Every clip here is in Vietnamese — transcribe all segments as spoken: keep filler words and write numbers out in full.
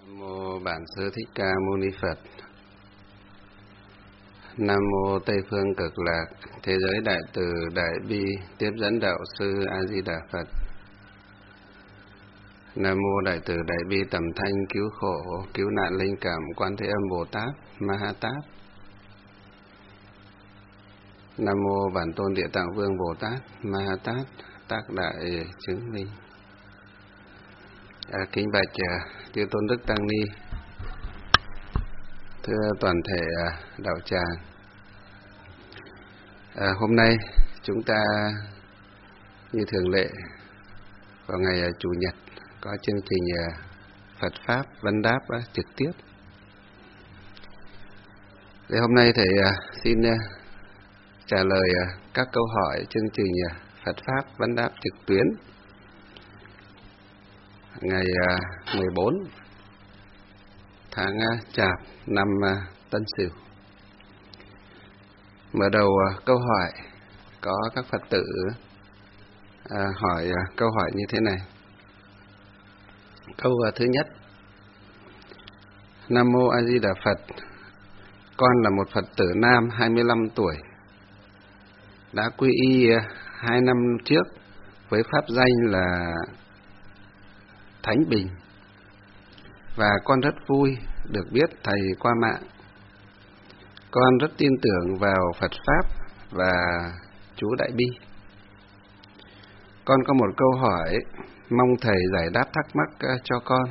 Mô Bản Sư Thích Ca Mâu Ni Phật. Nam mô Tây Phương Cực Lạc Thế giới Đại Từ Đại Bi Tiếp dẫn Đạo Sư A Di Đà Phật. Nam mô Đại Từ Đại Bi Tầm Thanh Cứu Khổ Cứu Nạn Linh Cảm Quan Thế Âm Bồ Tát Ma Ha Tát. Nam mô Bản Tôn Địa Tạng Vương Bồ Tát Ma Ha Tát Tác Đại Chứng Minh. À, kính bạch chư tôn đức tăng ni, thưa toàn thể đạo tràng. À, hôm nay chúng ta như thường lệ vào ngày chủ nhật có chương trình Phật pháp vấn đáp trực tiếp. Thì hôm nay thầy xin trả lời các câu hỏi chương trình Phật pháp vấn đáp trực tuyến ngày mười bốn tháng Chạp năm Tân Sửu. Mở đầu câu hỏi có các Phật tử à, hỏi câu hỏi như thế này. Câu thứ nhất: Nam mô A Di Đà Phật. Con là một Phật tử nam hai mươi lăm tuổi, đã quy y hai năm trước với pháp danh là Thánh Bình, và con rất vui được biết thầy qua mạng. Con rất tin tưởng vào Phật pháp và chú Đại Bi. Con có một câu hỏi mong thầy giải đáp thắc mắc cho con.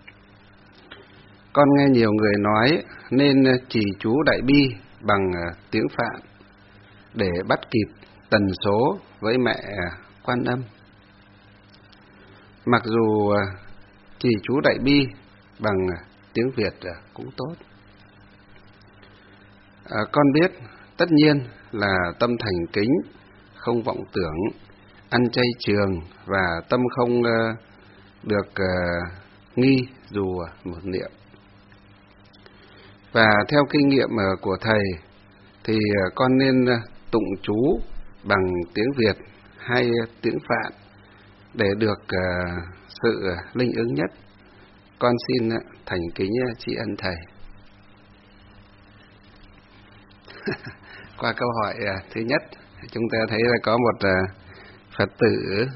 Con nghe nhiều người nói nên trì chú Đại Bi bằng tiếng Phạn để bắt kịp tần số với mẹ Quan Âm. Mặc dù trì chú Đại Bi bằng tiếng Việt cũng tốt. À, con biết tất nhiên là tâm thành kính, không vọng tưởng, ăn chay trường và tâm không uh, được uh, nghi dù một niệm. Và theo kinh nghiệm uh, của thầy thì uh, con nên uh, tụng chú bằng tiếng Việt hay tiếng Phạn để được uh, sự uh, linh ứng nhất. Con xin uh, thành kính uh, tri ân thầy. Qua câu hỏi uh, thứ nhất, chúng ta thấy là có một uh, Phật tử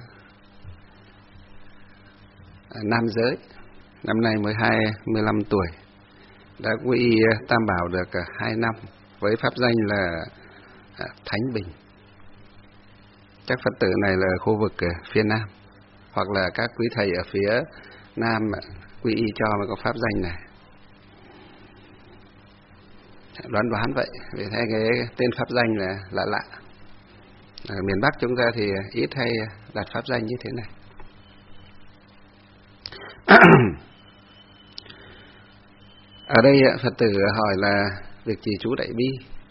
uh, nam giới, năm nay mới hai mươi lăm tuổi, đã quy y uh, Tam Bảo được uh, hai năm với pháp danh là uh, Thánh Bình. Các Phật tử này là khu vực uh, phía Nam, hoặc là các quý thầy ở phía Nam uh, quy y cho mà có pháp danh này. Đoán đoán vậy, vì thấy cái tên pháp danh là lạ lạ. Ở miền Bắc chúng ta thì ít hay đặt pháp danh như thế này. Ở đây Phật tử hỏi là việc trì chú Đại Bi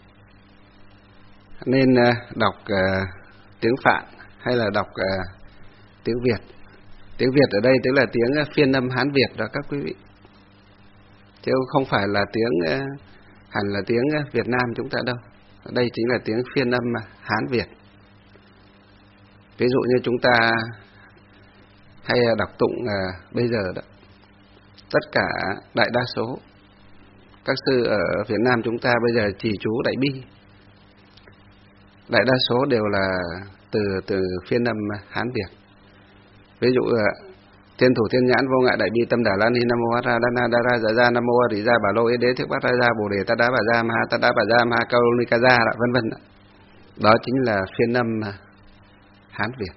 nên đọc uh, tiếng Phạn hay là đọc uh, tiếng Việt. Tiếng Việt ở đây tức là tiếng phiên âm Hán Việt đó các quý vị, chứ không phải là tiếng uh, hẳn là tiếng Việt Nam chúng ta đâu. Ở đây chính là tiếng phiên âm Hán Việt. Ví dụ như chúng ta hay đọc tụng uh, bây giờ đó, tất cả đại đa số các sư ở Việt Nam chúng ta bây giờ trì chú Đại Bi, đại đa số đều là từ từ phiên âm Hán Việt. Ví dụ uh, Thiên thủ thiên nhãn vô ngại đại bi tâm đà lan hi nam mô a ra đa đa ra ra nam mô a di ra bà lô đế thức bát ra ra bồ đề ta đá bà ra ma ta đá bà ra ma cao ni ca ra vân vân. Đó chính là phiên âm Hán Việt.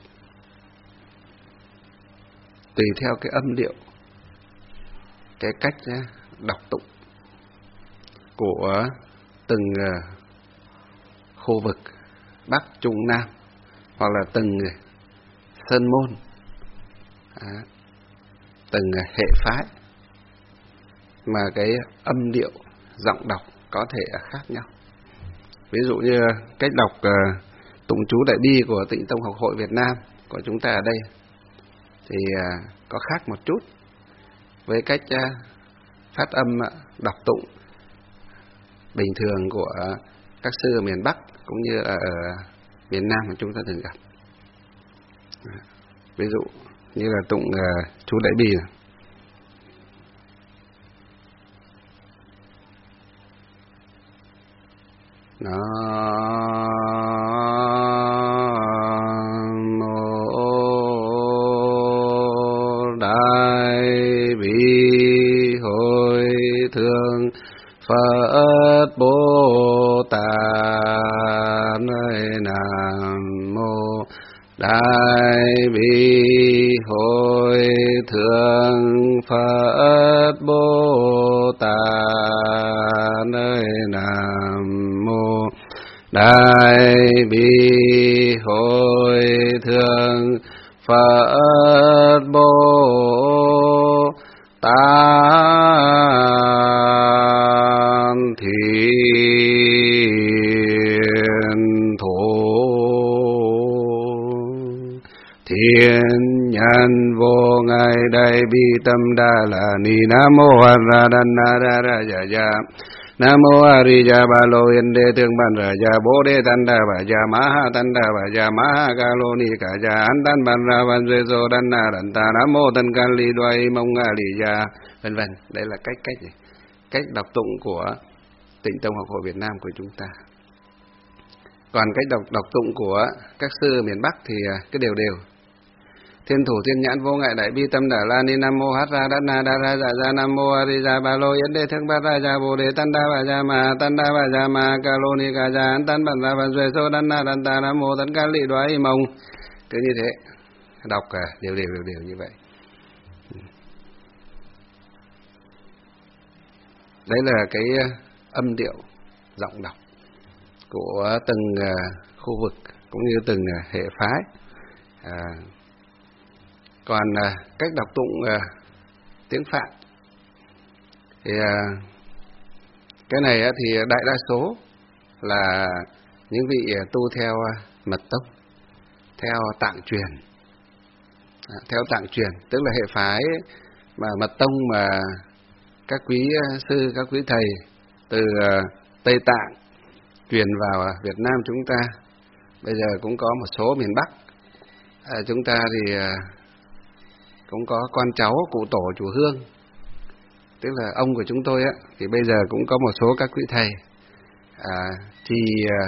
Tùy theo cái âm điệu, cái cách đọc tụng của từng khu vực Bắc Trung Nam, hoặc là từng sơn môn, à, từng hệ phái, mà cái âm điệu giọng đọc có thể khác nhau. Ví dụ như cách đọc uh, tụng chú Đại Bi của Tịnh Tông Học Hội Việt Nam của chúng ta ở đây thì uh, có khác một chút với cách uh, phát âm uh, đọc tụng bình thường của uh, các sư ở miền Bắc cũng như ở uh, miền Nam mà chúng ta thường gặp. Uh, ví dụ như là tụng uh, chú Đại Bi này. Nam mô Đại Bi Hội Thượng Phật Bồ Tát. Nam mô Đại Bi Hội Thượng Phật Bồ Tát. Nam mô Đại Bi Hội Thượng Phật Bồ Tát. Thiện thủ thiên nhân vô ngài đại bi tâm đà la ni. Nam mô a ra đan na ra ra ja ja. Nam mô a ri ja ba lô yên đê tương ban ra ja bố đê tan đà bà ja ma ha tan đà bà ja ma ha ca lô ni cả ja an tan ban ra ban duy dô đan na đan ta. Nam mô tân can ly đoay mông a ri ja, vân vân. Đây là cách cách gì? Cách đọc tụng của Tịnh Tông Học Hội Việt Nam của chúng ta. Còn cách đọc đọc tụng của các sư miền Bắc thì cái đều đều. Thiên thủ thiên nhãn vô ngại đại bi tâm đà la ni. Nam mô hát ra đát na đa ra dạ ra. Nam mô a ri ja ba lô yến đê thương bát ra ja bồ đề tan đa bà ja ma tan đa bà ja ma ca lô ni ca ja an tan bản ra bản duệ sô đan na đan ta. Nam mô tấn ca lị đoái mông. Cứ như thế đọc đều đều đều đều như vậy. Đấy là cái âm điệu giọng đọc của từng khu vực cũng như từng hệ phái. À, còn cách đọc tụng tiếng Phạn thì cái này thì đại đa số là những vị tu theo mật tông, theo tạng truyền, theo tạng truyền tức là hệ phái mà mật tông mà các quý sư, các quý thầy từ Tây Tạng truyền vào Việt Nam chúng ta. Bây giờ cũng có một số miền Bắc à, chúng ta thì cũng có con cháu cụ tổ chùa Hương, tức là ông của chúng tôi á, thì bây giờ cũng có một số các quý thầy à, trì à,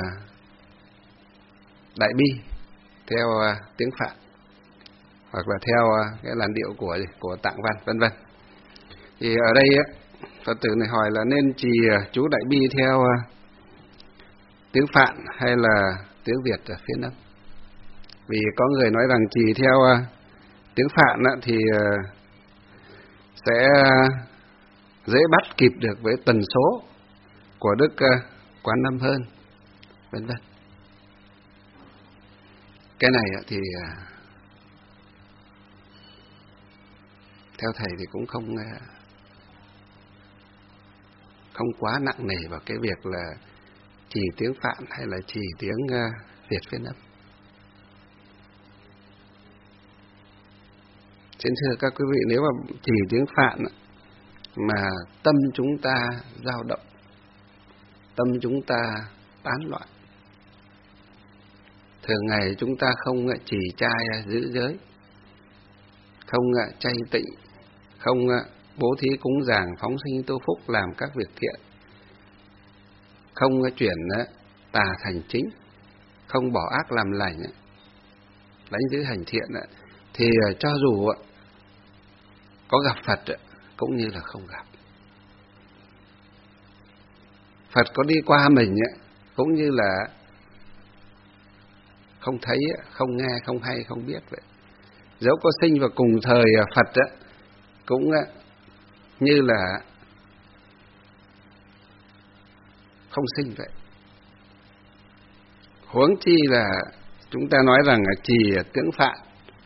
đại bi theo à, tiếng Phạn hoặc là theo à, cái làn điệu của của Tạng Văn vân vân. Thì ở đây á, Phật tử này hỏi là nên trì à, chú đại bi theo à, tiếng Phạn hay là tiếng Việt ở phía Nam. Vì có người nói rằng trì theo à, tiếng Phạn thì sẽ dễ bắt kịp được với tần số của Đức Quán Âm hơn, vân vân. Cái này thì theo thầy thì cũng không không quá nặng nề vào cái việc là chỉ tiếng Phạn hay là chỉ tiếng Việt phiên âm. Xin thưa các quý vị, nếu mà chỉ tiếng Phạn mà tâm chúng ta dao động, tâm chúng ta tán loạn, thường ngày chúng ta không chỉ trai giữ giới, không chay tịnh, không bố thí cúng dường phóng sinh tu phúc làm các việc thiện, không chuyển tà thành chính, không bỏ ác làm lành, lãnh giữ hành thiện, thì cho dù có gặp Phật cũng như là không gặp. Phật có đi qua mình cũng như là không thấy, không nghe, không hay, không biết vậy. Dẫu có sinh vào cùng thời Phật cũng như là không sinh vậy. Huống chi là chúng ta nói rằng trì tiếng Phạn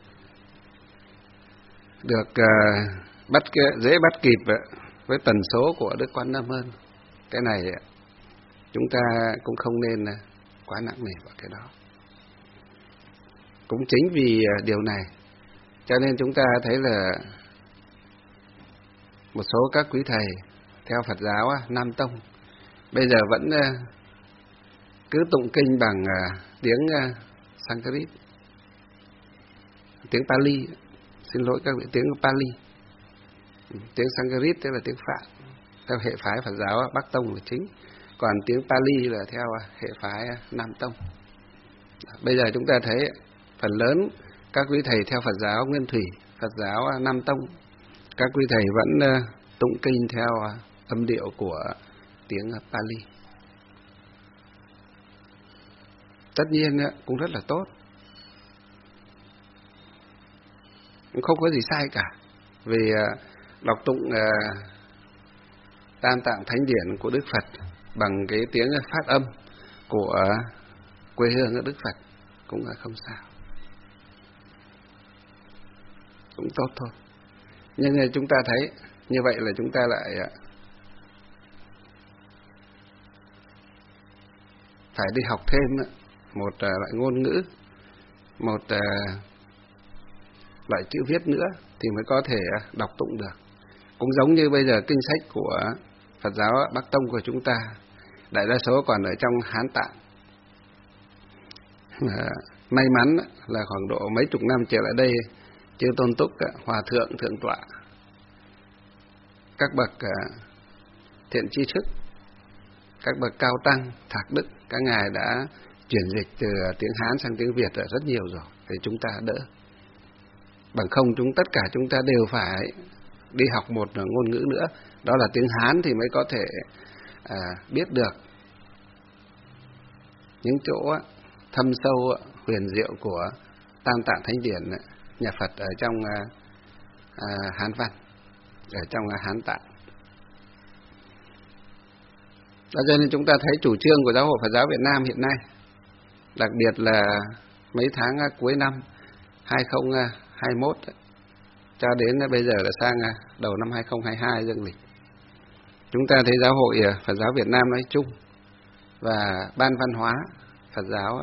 được uh, bắt dễ bắt kịp với tần số của Đức Quan Âm hơn. Cái này chúng ta cũng không nên quá nặng nề vào cái đó. Cũng chính vì điều này cho nên chúng ta thấy là một số các quý thầy theo Phật giáo Nam Tông bây giờ vẫn cứ tụng kinh bằng tiếng Sanskrit, tiếng Pali, xin lỗi các vị, tiếng Pali, tiếng Sanskrit tức là tiếng Phạn theo hệ phái Phật giáo Bắc Tông là chính. còn tiếng Pali là theo hệ phái Nam Tông. Bây giờ chúng ta thấy phần lớn các quý thầy theo Phật giáo Nguyên Thủy, Phật giáo Nam Tông, các quý thầy vẫn tụng kinh theo âm điệu của tiếng Pali. Tất nhiên cũng rất là tốt, cũng không có gì sai cả, vì đọc tụng Tam Tạng Thánh Điển của Đức Phật bằng cái tiếng phát âm của quê hương của Đức Phật cũng là không sao, cũng tốt thôi. Nhưng chúng ta thấy như vậy là chúng ta lại phải đi học thêm một loại ngôn ngữ, một loại chữ viết nữa thì mới có thể đọc tụng được. Cũng giống như bây giờ kinh sách của Phật giáo Bắc Tông của chúng ta, đại đa số còn ở trong Hán Tạng. May mắn là khoảng độ mấy chục năm trở lại đây, chư Tôn Túc, Hòa Thượng, Thượng Tọa, các bậc thiện tri thức, các bậc cao tăng, thạc đức, các ngài đã chuyển dịch từ tiếng Hán sang tiếng Việt rất nhiều rồi, để chúng ta đỡ. Bằng không chúng tất cả chúng ta đều phải đi học một ngôn ngữ nữa, đó là tiếng Hán thì mới có thể à, biết được những chỗ thâm sâu huyền diệu của Tam Tạng Thánh Điển nhà Phật ở trong à, Hán văn, ở trong Hán Tạng. Đó cho nên chúng ta thấy chủ trương của Giáo hội Phật giáo Việt Nam hiện nay, đặc biệt là mấy tháng cuối năm hai không hai mốt cho đến bây giờ là sang đầu năm hai không hai hai dương lịch, chúng ta thấy Giáo hội Phật giáo Việt Nam nói chung và Ban Văn hóa Phật giáo,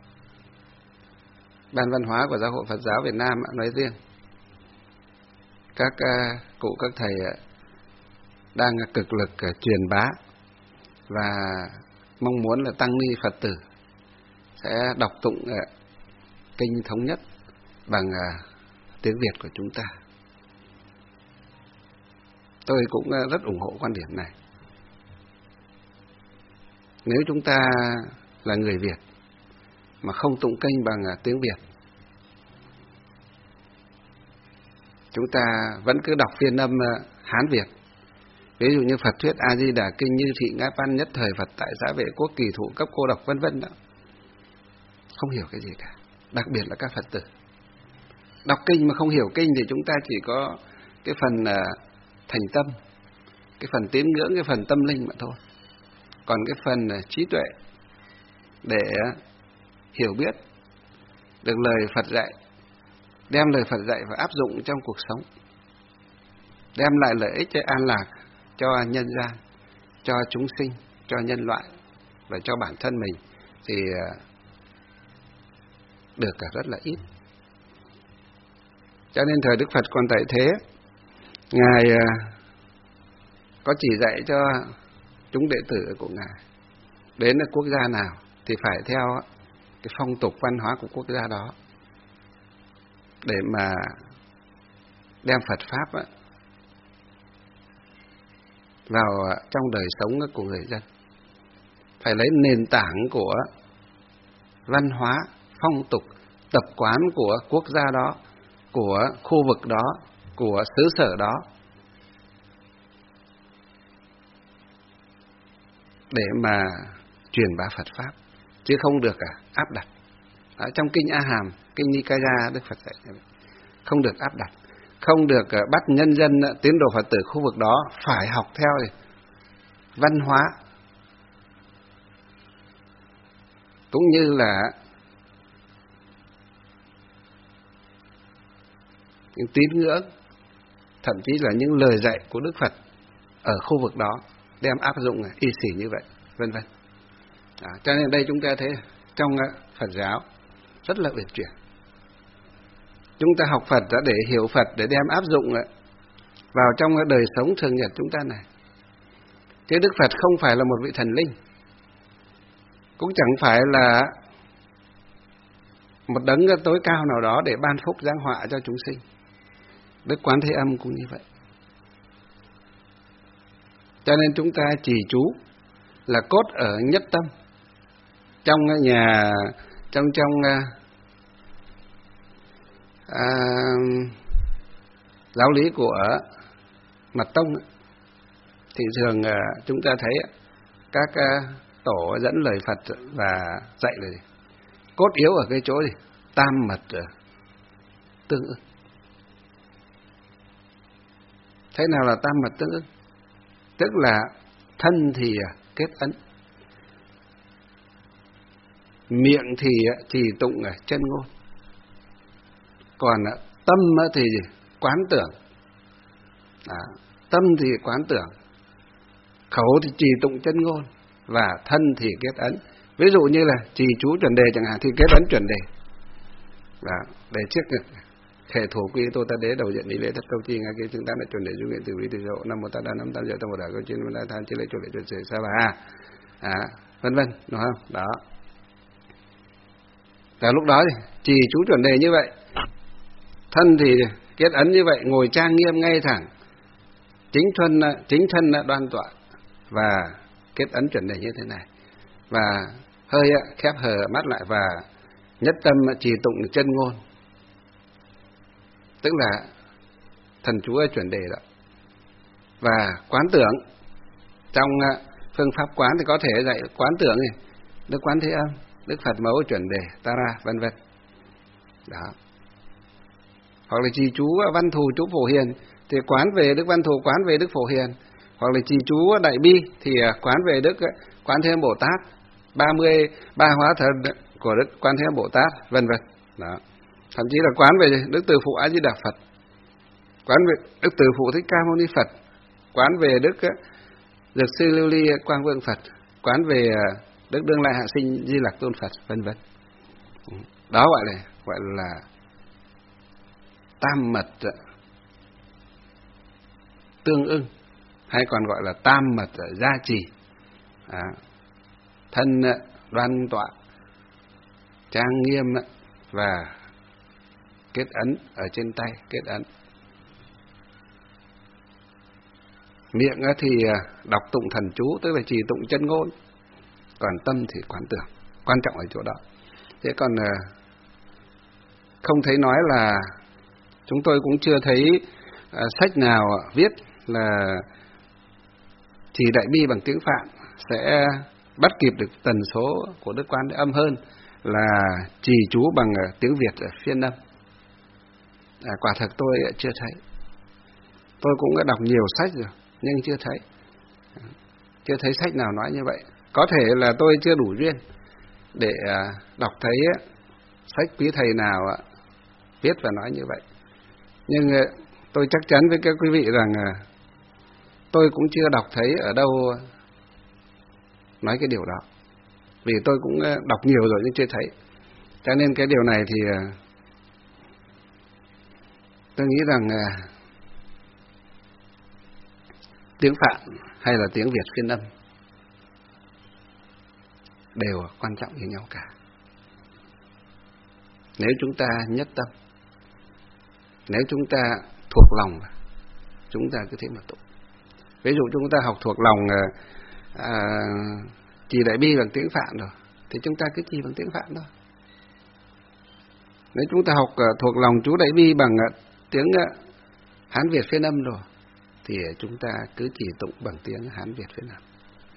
Ban Văn hóa của Giáo hội Phật giáo Việt Nam nói riêng, các cụ các thầy đang cực lực truyền bá và mong muốn là tăng ni Phật tử sẽ đọc tụng kinh thống nhất bằng tiếng Việt của chúng ta. Tôi cũng rất ủng hộ quan điểm này. Nếu chúng ta là người Việt mà không tụng kinh bằng tiếng Việt, chúng ta vẫn cứ đọc phiên âm Hán Việt, ví dụ như Phật thuyết A Di Đà Kinh, Như Thị Ngã Văn, Nhất Thời Phật Tại Xã Vệ Quốc, Kỳ Thụ Cấp Cô Độc, vân vân đó, không hiểu cái gì cả. Đặc biệt là các Phật tử đọc kinh mà không hiểu kinh thì chúng ta chỉ có cái phần thành tâm, cái phần tín ngưỡng, cái phần tâm linh mà thôi. Còn cái phần trí tuệ để hiểu biết được lời Phật dạy, đem lời Phật dạy và áp dụng trong cuộc sống, đem lại lợi ích cho an lạc cho nhân gian, cho chúng sinh, cho nhân loại và cho bản thân mình thì được cả rất là ít. Cho nên thời Đức Phật còn tại thế, Ngài có chỉ dạy cho chúng đệ tử của Ngài đến là quốc gia nào thì phải theo cái phong tục văn hóa của quốc gia đó để mà đem Phật Pháp vào trong đời sống của người dân. Phải lấy nền tảng của văn hóa, phong tục, tập quán của quốc gia đó, của khu vực đó, của xứ sở đó để mà truyền bá Phật Pháp, chứ không được à, áp đặt. Ở trong kinh A Hàm, kinh Nikaya, Đức Phật dạy không được áp đặt, không được bắt nhân dân tín đồ Phật tử khu vực đó phải học theo văn hóa cũng như là những tín ngưỡng, thậm chí là những lời dạy của Đức Phật ở khu vực đó đem áp dụng y xỉ như vậy, vân vân. À, cho nên đây chúng ta thấy trong Phật giáo rất là uyển chuyển. Chúng ta học Phật đã để hiểu Phật, để đem áp dụng vào trong đời sống thường nhật chúng ta này. Chứ Đức Phật không phải là một vị thần linh, cũng chẳng phải là một đấng tối cao nào đó để ban phúc giáng họa cho chúng sinh. Đức Quán Thế Âm cũng như vậy. Cho nên chúng ta trì chú là cốt ở nhất tâm. Trong nhà trong trong à, giáo lý của Mật Tông thì thường à, chúng ta thấy các à, tổ dẫn lời Phật và dạy là gì? Cốt yếu ở cái chỗ gì? Tam mật tương ưng. Thế nào là tam mật tương ưng? Tức là thân thì kết ấn, miệng thì trì tụng chân ngôn, còn tâm thì gì? Quán tưởng. À, tâm thì quán tưởng, khẩu thì trì tụng chân ngôn, và thân thì kết ấn. Ví dụ như là trì chú chuẩn đề chẳng hạn thì kết ấn chuẩn đề. Và để trước thể thủ quy tô ta đế đầu diện đi lễ thất câu chi ngay kia chúng ta đã chuẩn đề du nguyện từ vi từ độ năm một ta đa năm tam diệu tam một đả câu chuyên văn than chi lễ chủ lễ chuẩn sự sa bà à vân vân, đúng không? Đó. Và lúc đó thì trì chú chuẩn đề như vậy, thân thì kết ấn như vậy, ngồi trang nghiêm ngay thẳng, chính thân chính thân đoan tọa và kết ấn chuẩn đề như thế này, và hơi khép hờ mắt lại và nhất tâm trì tụng chân ngôn, tức là thần chú ở chuẩn đề đó. Và quán tưởng, trong phương pháp quán thì có thể dạy quán tưởng này, Đức Quán Thế Âm, Đức Phật Mẫu chuẩn đề, Tara, vân vân. Đó. Hoặc là trì chú Văn Thù chú Phổ Hiền thì quán về Đức Văn Thù, quán về Đức Phổ Hiền. Hoặc là trì chú Đại Bi thì quán về Đức Quán Thế Âm Bồ Tát, ba mươi ba hóa thân của Đức Quán Thế Âm Bồ Tát, vân vân. Đó. Thậm chí là quán về Đức Từ Phụ A Di Đà Phật, quán về Đức Từ Phụ Thích Ca Mâu Ni Phật, quán về Đức Dược Sư Lưu Ly Quang Vương Phật, quán về Đức Đương Lai Hạ Sinh Di Lặc Tôn Phật, vân vân. Đó gọi là gọi là tam mật tương ưng, hay còn gọi là tam mật gia trì. À, thân đoan tọa, trang nghiêm và kết ấn ở trên tay, kết ấn. Miệng thì đọc tụng thần chú, tức là trì tụng chân ngôn, còn tâm thì quán tưởng. Quan trọng ở chỗ đó. Thế còn không thấy nói là, chúng tôi cũng chưa thấy sách nào viết là trì Đại Bi bằng tiếng Phạn sẽ bắt kịp được tần số của Đức Quán Thế Âm hơn là trì chú bằng tiếng Việt ở phiên âm. À, quả thật tôi chưa thấy. Tôi cũng đã đọc nhiều sách rồi nhưng chưa thấy, chưa thấy sách nào nói như vậy. Có thể là tôi chưa đủ duyên để đọc thấy sách quý thầy nào viết và nói như vậy. Nhưng tôi chắc chắn với các quý vị rằng tôi cũng chưa đọc thấy ở đâu nói cái điều đó. Vì tôi cũng đọc nhiều rồi nhưng chưa thấy. Cho nên cái điều này thì tôi nghĩ rằng tiếng Phạn hay là tiếng Việt phiên âm đều quan trọng như nhau cả. Nếu chúng ta nhất tâm, nếu chúng ta thuộc lòng, chúng ta cứ thế mà tụng. Ví dụ chúng ta học thuộc lòng à, trì Đại Bi bằng tiếng Phạn rồi, thì chúng ta cứ trì bằng tiếng Phạn thôi. Nếu chúng ta học thuộc lòng chú Đại Bi bằng tiếng Hán Việt phiên âm rồi, thì chúng ta cứ trì tụng bằng tiếng Hán Việt phiên âm.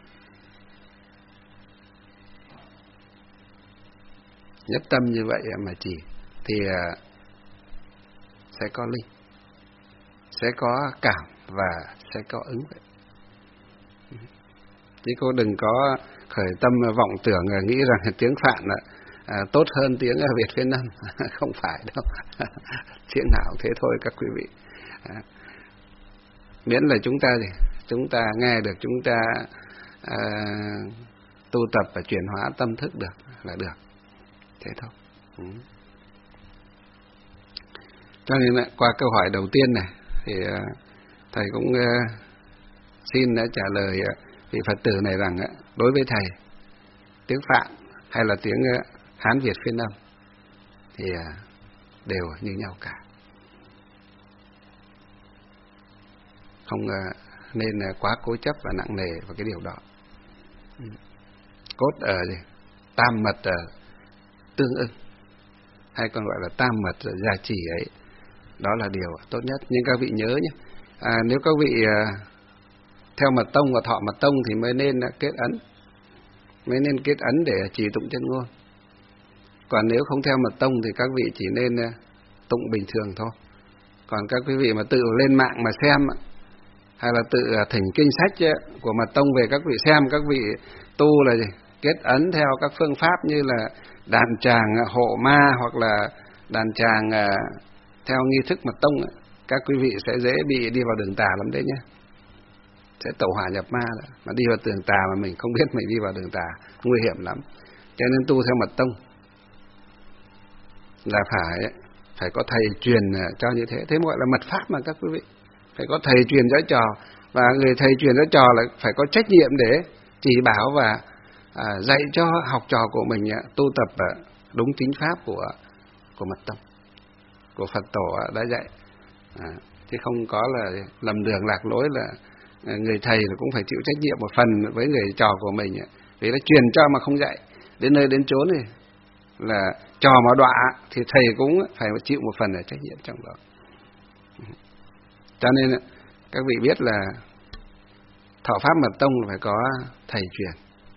Nhất tâm như vậy mà trì thì sẽ có linh, sẽ có cảm và sẽ có ứng vậy. Chứ cô đừng có khởi tâm vọng tưởng nghĩ rằng tiếng Phạn à, tốt hơn tiếng Việt phiên âm. Không phải đâu. Chuyện nào thế thôi các quý vị. À, miễn là chúng ta gì, chúng ta nghe được, chúng ta à, tu tập và chuyển hóa tâm thức được là được. Thế thôi. Ừ. Cho nên qua câu hỏi đầu tiên này thì thầy cũng xin đã trả lời vị Phật tử này rằng đối với thầy, tiếng Phạn hay là tiếng Hán Việt phiên âm thì đều như nhau cả. Không nên quá cố chấp và nặng nề vào cái điều đó. Cốt ở gì? Tam mật ở tương ưng, hay còn gọi là tam mật ở gia trì ấy, đó là điều tốt nhất. Nhưng các vị nhớ nhé, à, nếu các vị à, theo mật tông và thọ mật tông thì mới nên kết ấn, mới nên kết ấn để trì tụng chân ngôn. Còn nếu không theo mật tông thì các vị chỉ nên tụng bình thường thôi. Còn các quý vị mà tự lên mạng mà xem, hay là tự thỉnh kinh sách của mật tông về các vị xem, các vị tu là gì? Kết ấn theo các phương pháp như là đàn tràng hộ ma, hoặc là đàn tràng theo nghi thức mật tông, các quý vị sẽ dễ bị đi vào đường tà lắm đấy nhé. Sẽ tẩu hỏa nhập ma đó. Mà đi vào đường tà mà mình không biết mình đi vào đường tà, nguy hiểm lắm. Cho nên tu theo mật tông là phải phải có thầy truyền cho như thế. Thế gọi là mật pháp mà các quý vị. Phải có thầy truyền cho trò, và người thầy truyền cho trò là phải có trách nhiệm để chỉ bảo và à, dạy cho học trò của mình tu tập đúng chính pháp của của mật tông, của Phật tổ đã dạy. À, chứ không có là lầm đường lạc lối, là người thầy là cũng phải chịu trách nhiệm một phần với người trò của mình, vì nó truyền cho mà không dạy, đến nơi đến chốn này là trò mà đọa thì thầy cũng phải chịu một phần là trách nhiệm trong đó. Cho nên các vị biết là thọ pháp mật tông phải có thầy truyền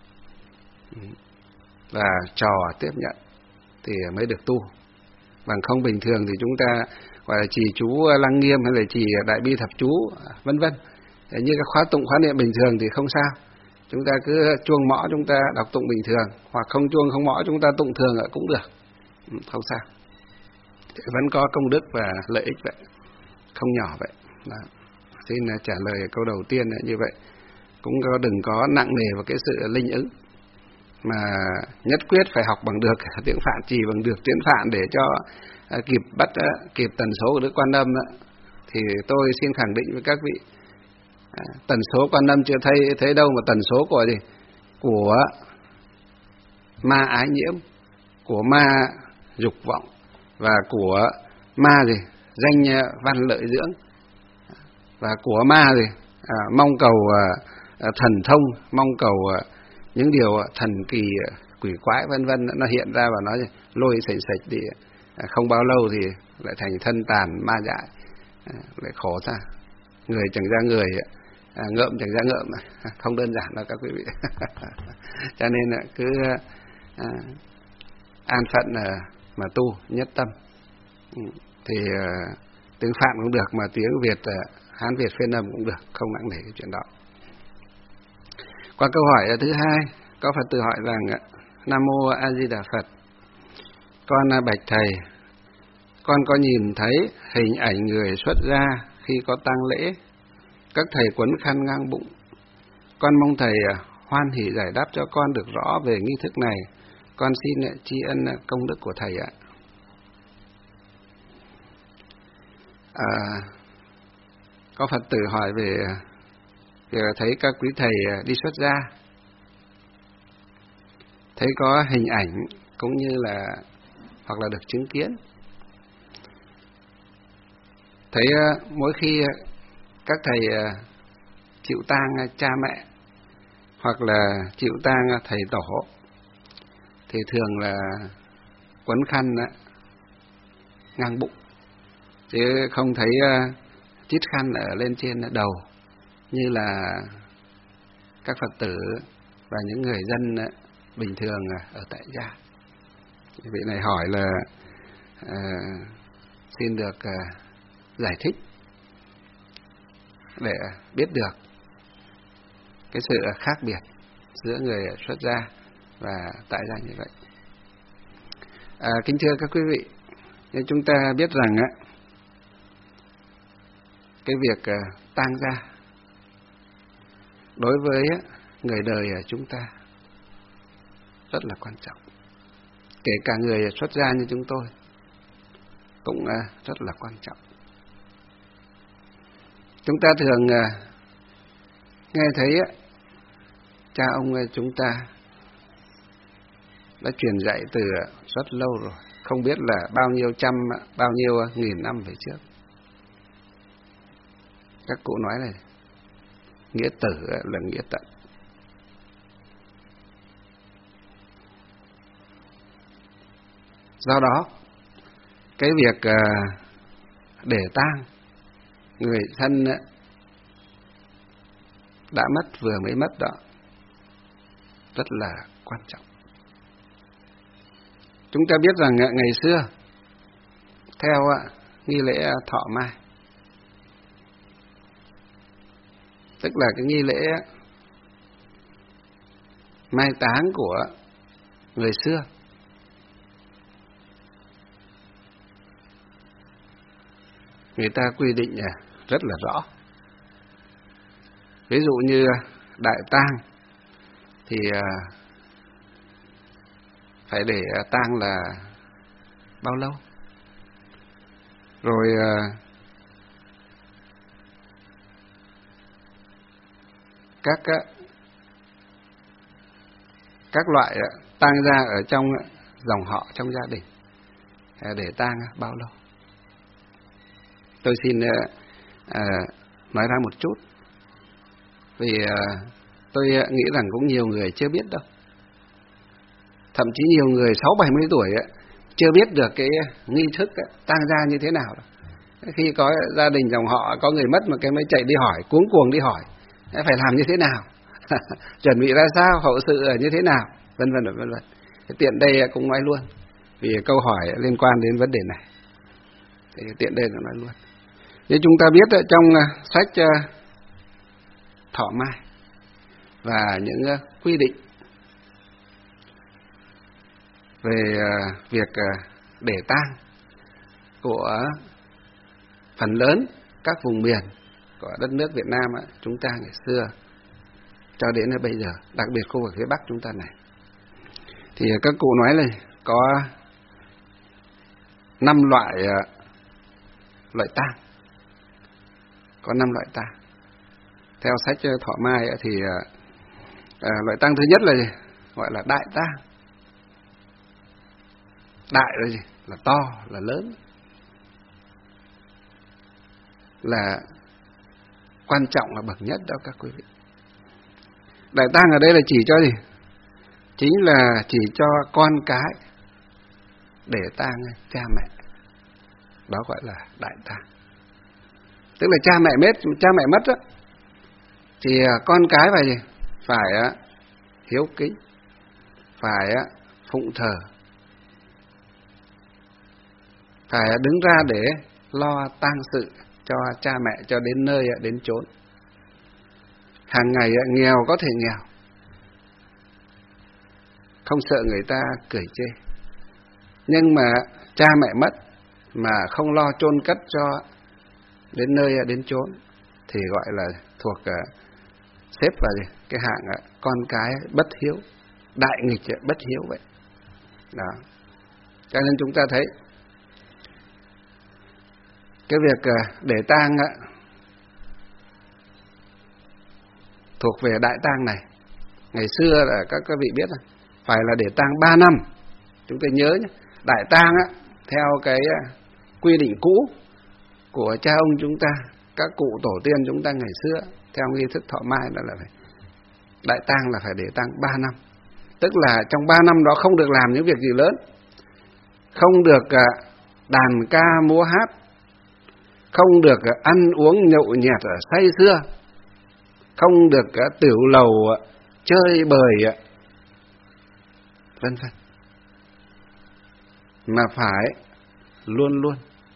và trò tiếp nhận thì mới được tu. Bằng không bình thường thì chúng ta gọi là trì chú Lăng Nghiêm hay là trì Đại Bi Thập Chú vân vân, như các khóa tụng khóa niệm bình thường thì không sao. Chúng ta cứ chuông mõ chúng ta đọc tụng bình thường, hoặc không chuông không mõ chúng ta tụng thường cũng được, không sao. Vẫn có công đức và lợi ích vậy, không nhỏ vậy. Đó. Xin trả lời câu đầu tiên là như vậy. Cũng có đừng có nặng nề vào cái sự linh ứng, mà nhất quyết phải học bằng được tiếng Phạn, trì bằng được tiếng Phạn để cho à, kịp bắt à, kịp tần số của Đức Quan Âm đó. Thì tôi xin khẳng định với các vị, à, tần số Quan Âm chưa thấy thấy đâu, mà tần số của gì? Của ma ái nhiễm, của ma dục vọng, và của ma gì? Danh văn lợi dưỡng, và của ma gì? À, mong cầu à, thần thông, mong cầu à, những điều thần kỳ quỷ quái vân vân, nó hiện ra và nó lôi sạch sạch thì à, không bao lâu thì lại thành thân tàn ma dại, à, lại khổ ra, người chẳng ra người, à, ngợm chẳng ra ngợm, không đơn giản đâu các quý vị. Cho nên là cứ à, an phận à, mà tu nhất tâm thì à, tiếng Phạn cũng được, mà tiếng Việt à, Hán Việt phiên âm cũng được, không nặng nề cái chuyện đó. Qua câu hỏi thứ hai, có Phật tử hỏi rằng: Nam mô A Di Đà Phật, con bạch thầy, con có nhìn thấy hình ảnh người xuất gia khi có tang lễ, các thầy quấn khăn ngang bụng. Con mong thầy hoan hỷ giải đáp cho con được rõ về nghi thức này. Con xin tri ân công đức của thầy ạ. À, có Phật tử hỏi về việc thấy các quý thầy đi xuất gia, thấy có hình ảnh cũng như là hoặc là được chứng kiến, thấy mỗi khi các thầy chịu tang cha mẹ hoặc là chịu tang thầy tổ thì thường là quấn khăn ngang bụng, chứ không thấy chít khăn ở lên trên đầu như là các Phật tử và những người dân bình thường ở tại gia. Vị này hỏi là à, xin được à, giải thích để biết được cái sự khác biệt giữa người xuất gia và tại gia như vậy. À, kính thưa các quý vị, nên chúng ta biết rằng á, cái việc à, tang gia đối với á, người đời chúng ta rất là quan trọng. Kể cả người xuất gia như chúng tôi cũng à, rất là quan trọng. Chúng ta thường à, nghe thấy á, cha ông chúng ta đã truyền dạy từ rất lâu rồi, không biết là bao nhiêu trăm, bao nhiêu nghìn năm về trước. Các cụ nói này, nghĩa tử là nghĩa tận. Do đó, cái việc để tang người thân đã mất vừa mới mất đó rất là quan trọng. Chúng ta biết rằng ngày xưa theo nghi lễ thọ mai, tức là cái nghi lễ mai táng của người xưa, người ta quy định rất là rõ. Ví dụ như đại tang thì phải để tang là bao lâu, rồi các các loại tang ra ở trong dòng họ, trong gia đình để tang bao lâu. Tôi xin à, nói ra một chút, vì à, tôi nghĩ rằng cũng nhiều người chưa biết đâu. Thậm chí nhiều người sáu bảy mươi tuổi chưa biết được cái nghi thức tang gia như thế nào. Khi có gia đình dòng họ có người mất mà cái mới chạy đi hỏi, cuống cuồng đi hỏi phải làm như thế nào, chuẩn bị ra sao, hậu sự như thế nào, vân vân vân vân. Tiện đây cũng nói luôn, vì câu hỏi liên quan đến vấn đề này, thì tiện đây là nói luôn. Như chúng ta biết trong sách thọ mai và những quy định về việc để tang của phần lớn các vùng miền của đất nước Việt Nam chúng ta ngày xưa cho đến bây giờ, đặc biệt khu vực phía Bắc chúng ta này, thì các cụ nói là có năm loại loại tang, có năm loại tang. Theo sách thọ mai thì à, loại tang thứ nhất là gì? Gọi là đại tang. Đại là gì? Là to, là lớn, là quan trọng, là bậc nhất đó các quý vị. Đại tang ở đây là chỉ cho gì? Chính là chỉ cho con cái để tang cha mẹ. Đó gọi là đại tang. Tức là cha mẹ mất, cha mẹ mất đó, thì con cái phải gì? Phải hiếu kính, phải phụng thờ, phải đứng ra để lo tang sự cho cha mẹ cho đến nơi đến chốn. Hàng ngày nghèo có thể nghèo, không sợ người ta cười chê, nhưng mà cha mẹ mất mà không lo chôn cất cho đến nơi đến chốn thì gọi là thuộc xếp vào cái hạng con cái bất hiếu, đại nghịch bất hiếu vậy đó. Cho nên chúng ta thấy cái việc để tang thuộc về đại tang này, ngày xưa là các các vị biết là phải là để tang ba năm. Chúng ta nhớ nhé, đại tang á, theo cái quy định cũ của cha ông chúng ta, các cụ tổ tiên chúng ta ngày xưa, theo nghi thức thọ mai đó là phải đại tang là phải để tang ba năm. Tức là trong ba năm đó không được làm những việc gì lớn, không được đàn ca múa hát, không được ăn uống nhậu nhẹt say sưa, không được tiểu lầu chơi bời, vân vân, mà phải luôn luôn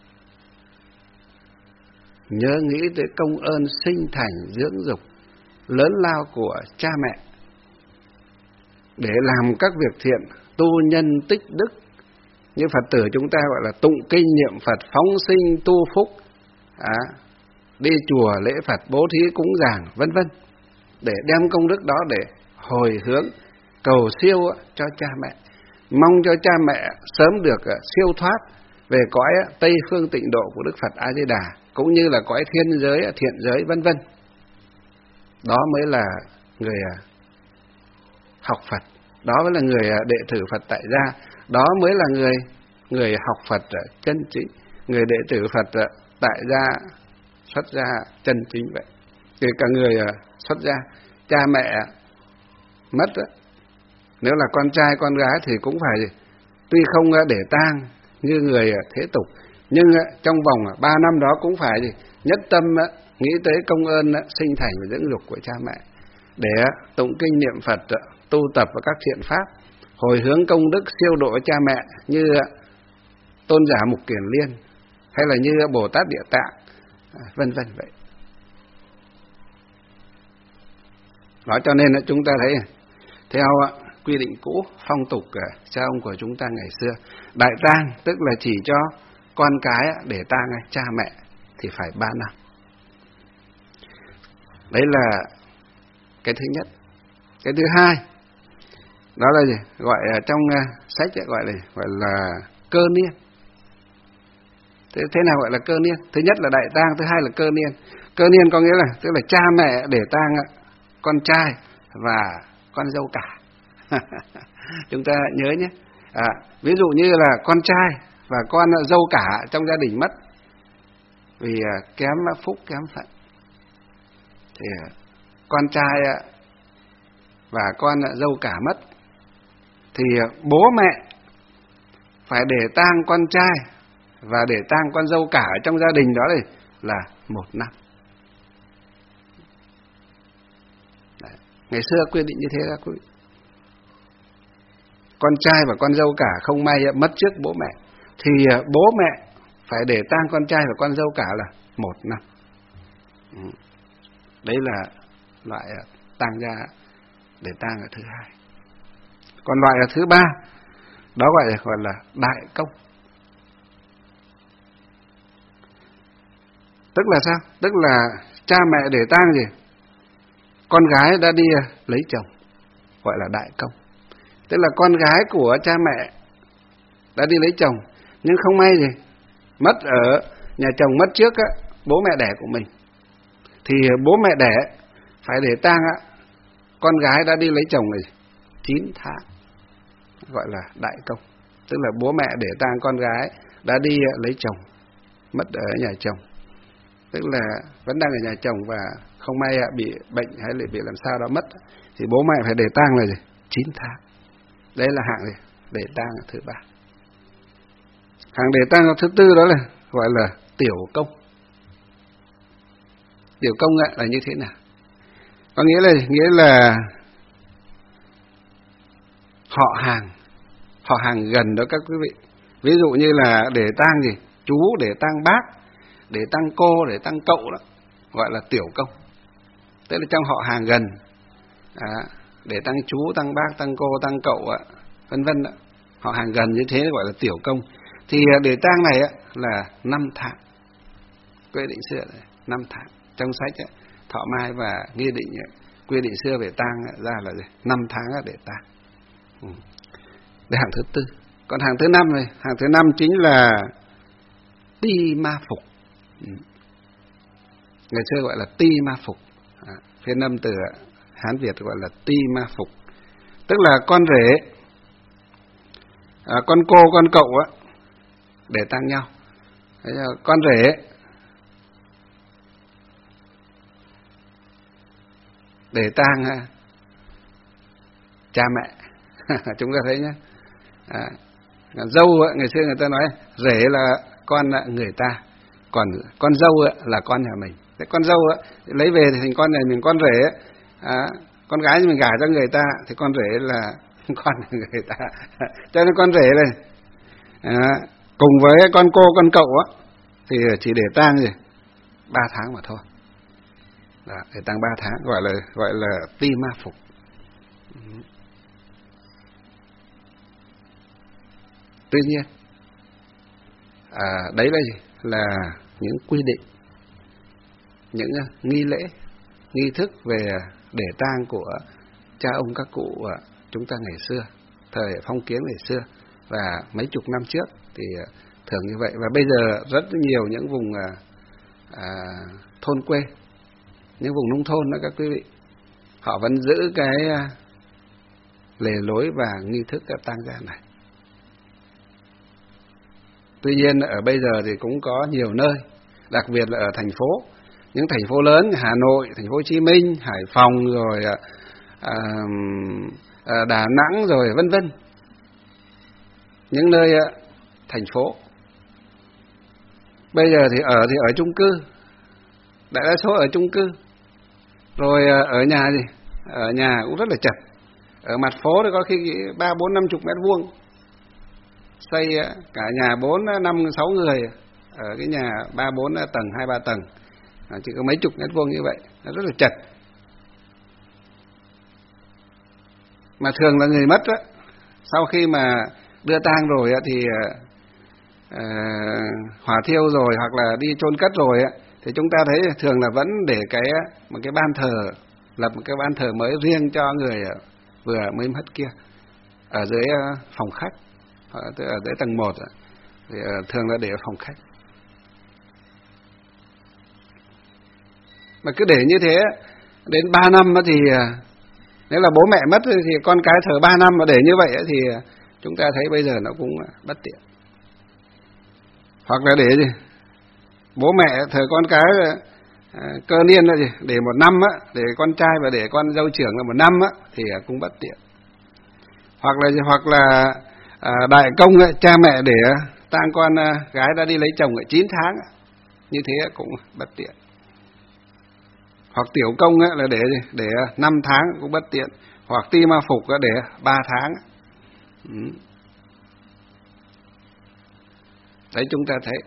nhớ nghĩ tới công ơn sinh thành dưỡng dục lớn lao của cha mẹ, để làm các việc thiện, tu nhân tích đức. Như Phật tử chúng ta gọi là tụng kinh niệm Phật, phóng sinh tu phúc, à, đi chùa lễ Phật, bố thí cúng dường, vân vân, để đem công đức đó để hồi hướng cầu siêu cho cha mẹ, mong cho cha mẹ sớm được siêu thoát về cõi Tây Phương Tịnh Độ của Đức Phật A Di Đà, cũng như là cõi thiên giới, thiện giới, vân vân. Đó mới là người học Phật, đó mới là người đệ tử Phật tại gia, đó mới là người người học Phật chân chính, người đệ tử Phật tại gia xuất gia chân chính vậy. Kể cả người xuất gia, cha mẹ mất, nếu là con trai con gái thì cũng phải tuy không để tang như người thế tục, nhưng trong vòng ba năm đó cũng phải nhất tâm nghĩ tới công ơn sinh thành và dưỡng dục của cha mẹ, để tụng kinh niệm Phật, tu tập và các thiện pháp, hồi hướng công đức siêu độ cha mẹ như Tôn giả Mục Kiền Liên hay là như Bồ Tát Địa Tạng, vân vân vậy. Đó cho nên chúng ta thấy theo quy định cũ phong tục cha ông của chúng ta ngày xưa, đại tang tức là chỉ cho con cái để tang cha mẹ thì phải ba năm. Đấy là cái thứ nhất. Cái thứ hai đó là gì? Gọi trong sách gọi là gọi là cơ niên. Thế, thế nào gọi là cơ niên? Thứ nhất là đại tang, thứ hai là cơ niên. Cơ niên có nghĩa là tức là cha mẹ để tang con trai và con dâu cả. Chúng ta nhớ nhé. À, ví dụ như là con trai và con dâu cả trong gia đình mất vì kém phúc kém phận, thì con trai và con dâu cả mất, thì bố mẹ phải để tang con trai và để tang con dâu cả ở trong gia đình đó này là một năm. Đấy. Ngày xưa quy định như thế các quý vị. Con trai và con dâu cả không may mất trước bố mẹ, thì bố mẹ phải để tang con trai và con dâu cả là một năm. Đấy là loại tang gia để tang ở thứ hai. Còn loại ở thứ ba, đó gọi là gọi là đại công. Tức là sao? Tức là cha mẹ để tang gì? Con gái đã đi lấy chồng, gọi là đại công. Tức là con gái của cha mẹ đã đi lấy chồng, nhưng không may gì mất ở nhà chồng mất trước á, bố mẹ đẻ của mình, thì bố mẹ đẻ phải để tang á con gái đã đi lấy chồng này chín tháng, gọi là đại công. Tức là bố mẹ để tang con gái đã đi lấy chồng, mất ở nhà chồng, tức là vẫn đang ở nhà chồng và không may bị bệnh hay là bị làm sao đó mất, thì bố mẹ phải để tang là gì? chín tháng. Đấy là hạng gì? Để tang thứ ba. Hạng để tang thứ tư đó là gọi là tiểu công. Tiểu công là như thế nào? Có nghĩa là nghĩa là họ hàng, họ hàng gần đó các quý vị. Ví dụ như là để tang gì? Chú, để tang bác, để tang cô, để tang cậu đó, gọi là tiểu công. Tức là trong họ hàng gần, à, để tang chú, tang bác, tang cô, tang cậu ạ, vân vân đó, họ hàng gần như thế gọi là tiểu công. Thì để tang này á là năm tháng. Quy định xưa là năm tháng. Trong sách ấy, Thọ Mai và Nghi Định ấy, quy định xưa về tang ra là năm tháng để tang. Ừ. Đây hạng thứ tư. Còn hạng thứ năm này, hạng thứ năm chính là ti ma phục. Ừ. Ngày xưa gọi là ti ma phục. À, phiên âm từ Hán Việt gọi là ti ma phục. Tức là con rể, à, con cô, con cậu á, để tang nhau. Đấy là con rể để tang à, cha mẹ. Chúng ta thấy nhé. À, dâu á, ngày xưa người ta nói rể là con người ta, còn con dâu á, là con nhà mình. Thế con dâu á, lấy về thì thành con này mình con rể, à, con gái mình gả cho người ta thì con rể là con người ta. Cho nên con rể này à, cùng với con cô, con cậu á, thì chỉ để tang gì ba tháng mà thôi. Đó, để tang ba tháng gọi là gọi là ti ma phục. Tuy nhiên, à, đấy là gì? Là những quy định, những nghi lễ, nghi thức về để tang của cha ông các cụ chúng ta ngày xưa, thời phong kiến ngày xưa và mấy chục năm trước thì thường như vậy. Và bây giờ rất nhiều những vùng à, thôn quê, những vùng nông thôn đó các quý vị, họ vẫn giữ cái lề lối và nghi thức tang gia này. Tuy nhiên ở bây giờ thì cũng có nhiều nơi, đặc biệt là ở thành phố, những thành phố lớn, Hà Nội, thành phố Hồ Chí Minh, Hải Phòng, rồi à, à, Đà Nẵng, rồi vân vân. những nơi thành phố. Bây giờ thì ở thì ở chung cư, đại đa số ở chung cư. Rồi ở nhà gì? Ở nhà cũng rất là chật. Ở mặt phố thì có khi ba bốn năm chục mét vuông, xây cả nhà bốn năm sáu người ở cái nhà ba bốn tầng, hai ba tầng, chỉ có mấy chục mét vuông như vậy, nó rất là chật. Mà thường là người mất đó, sau khi mà đưa tang rồi thì uh, hỏa thiêu rồi hoặc là đi chôn cất rồi thì chúng ta thấy thường là vẫn để cái một cái ban thờ, lập một cái ban thờ mới riêng cho người vừa mới mất kia ở dưới phòng khách, ở dưới tầng một thì thường là để ở phòng khách. Mà cứ để như thế đến ba năm thì nếu là bố mẹ mất thì con cái thờ ba năm, mà để như vậy thì chúng ta thấy bây giờ nó cũng bất tiện. Hoặc là để gì? Bố mẹ thờ con cái cơ niên là gì? Để một năm á, để con trai và để con dâu trưởng là một năm á thì cũng bất tiện. Hoặc là gì? Hoặc là à, đại công ấy, cha mẹ để tang con gái đã đi lấy chồng ở chín tháng, như thế cũng bất tiện. Hoặc tiểu công ấy, là để để năm tháng cũng bất tiện. Hoặc ti ma phục để ba tháng. Ừ. Đấy, chúng ta thấy.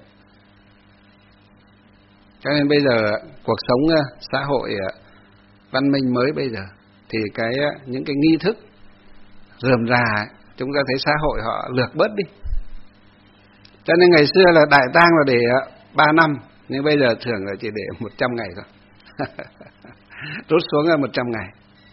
Cho nên bây giờ cuộc sống xã hội văn minh mới bây giờ thì cái những cái nghi thức rườm rà chúng ta thấy xã hội họ lược bớt đi. Cho nên ngày xưa là đại tang là để ba năm, nhưng bây giờ thường là chỉ để một trăm ngày thôi. Rút xuống là một trăm ngày.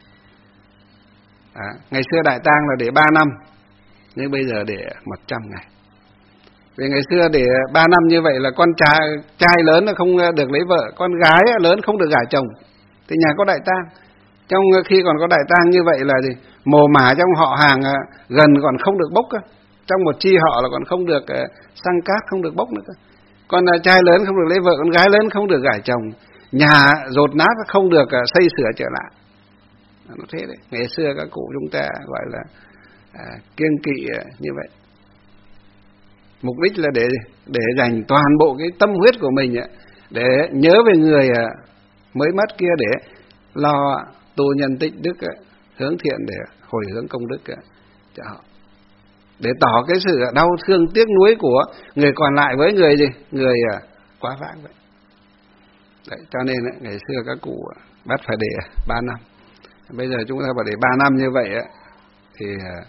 À, ngày xưa đại tang là để ba năm, nhưng bây giờ để một trăm ngày. Vì ngày xưa để ba năm như vậy là con trai, trai lớn là không được lấy vợ, con gái lớn không được gả chồng, thì nhà có đại tang. Trong khi còn có đại tang như vậy là gì? Mồ mả trong họ hàng gần còn không được bốc, trong một chi họ là còn không được xăng cát, không được bốc nữa. Con trai lớn không được lấy vợ, con gái lớn không được gả chồng, nhà dột nát không được xây sửa trở lại. Nó thế đấy. Ngày xưa các cụ chúng ta gọi là à, kiêng kỵ như vậy. Mục đích là để để dành toàn bộ cái tâm huyết của mình để nhớ về người mới mất kia, để lo tu nhân tích đức, hướng thiện để hồi hướng công đức cho họ, để tỏ cái sự đau thương tiếc nuối của người còn lại với người gì người quá vãng vậy. Đấy, cho nên ngày xưa các cụ bắt phải để ba năm. Bây giờ chúng ta bảo để ba năm như vậy thì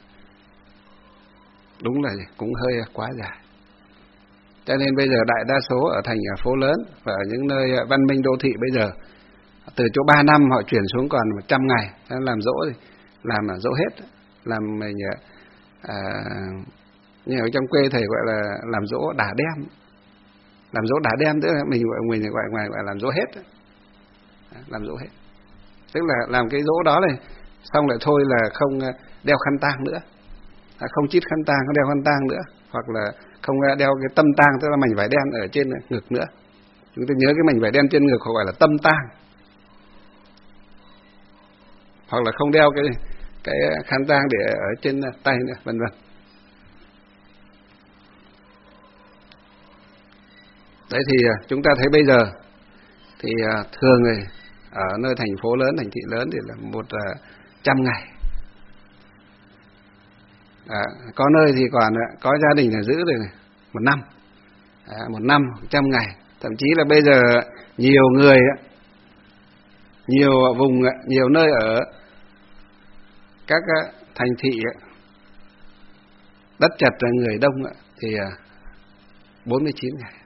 đúng là cũng hơi quá dài. Cho nên bây giờ đại đa số ở thành phố lớn và ở những nơi văn minh đô thị bây giờ, từ chỗ ba năm họ chuyển xuống còn một trăm ngày, làm dỗ thì làm là dỗ hết, làm mình à, như ở trong quê thầy gọi là làm dỗ đả đem, làm dỗ đả đem tức là mình gọi mình gọi ngoài gọi làm dỗ hết, làm dỗ hết, tức là làm cái dỗ đó này xong lại thôi là không đeo khăn tang nữa, không chít khăn tang, không đeo khăn tang nữa, hoặc là không đeo cái tâm tang, tức là mảnh vải đen ở trên ngực nữa. Chúng ta nhớ cái mảnh vải đen trên ngực họ gọi là tâm tang. Hoặc là không đeo cái cái khăn tang để ở trên tay nữa, vân vân. Đấy thì chúng ta thấy bây giờ thì thường này ở nơi thành phố lớn, thành thị lớn thì là một trăm ngày. À, có nơi thì còn có gia đình là giữ được này, một năm, à, một năm trăm ngày, thậm chí là bây giờ nhiều người, nhiều vùng, nhiều nơi ở các thành thị đất chật là người đông thì bốn mươi chín ngày,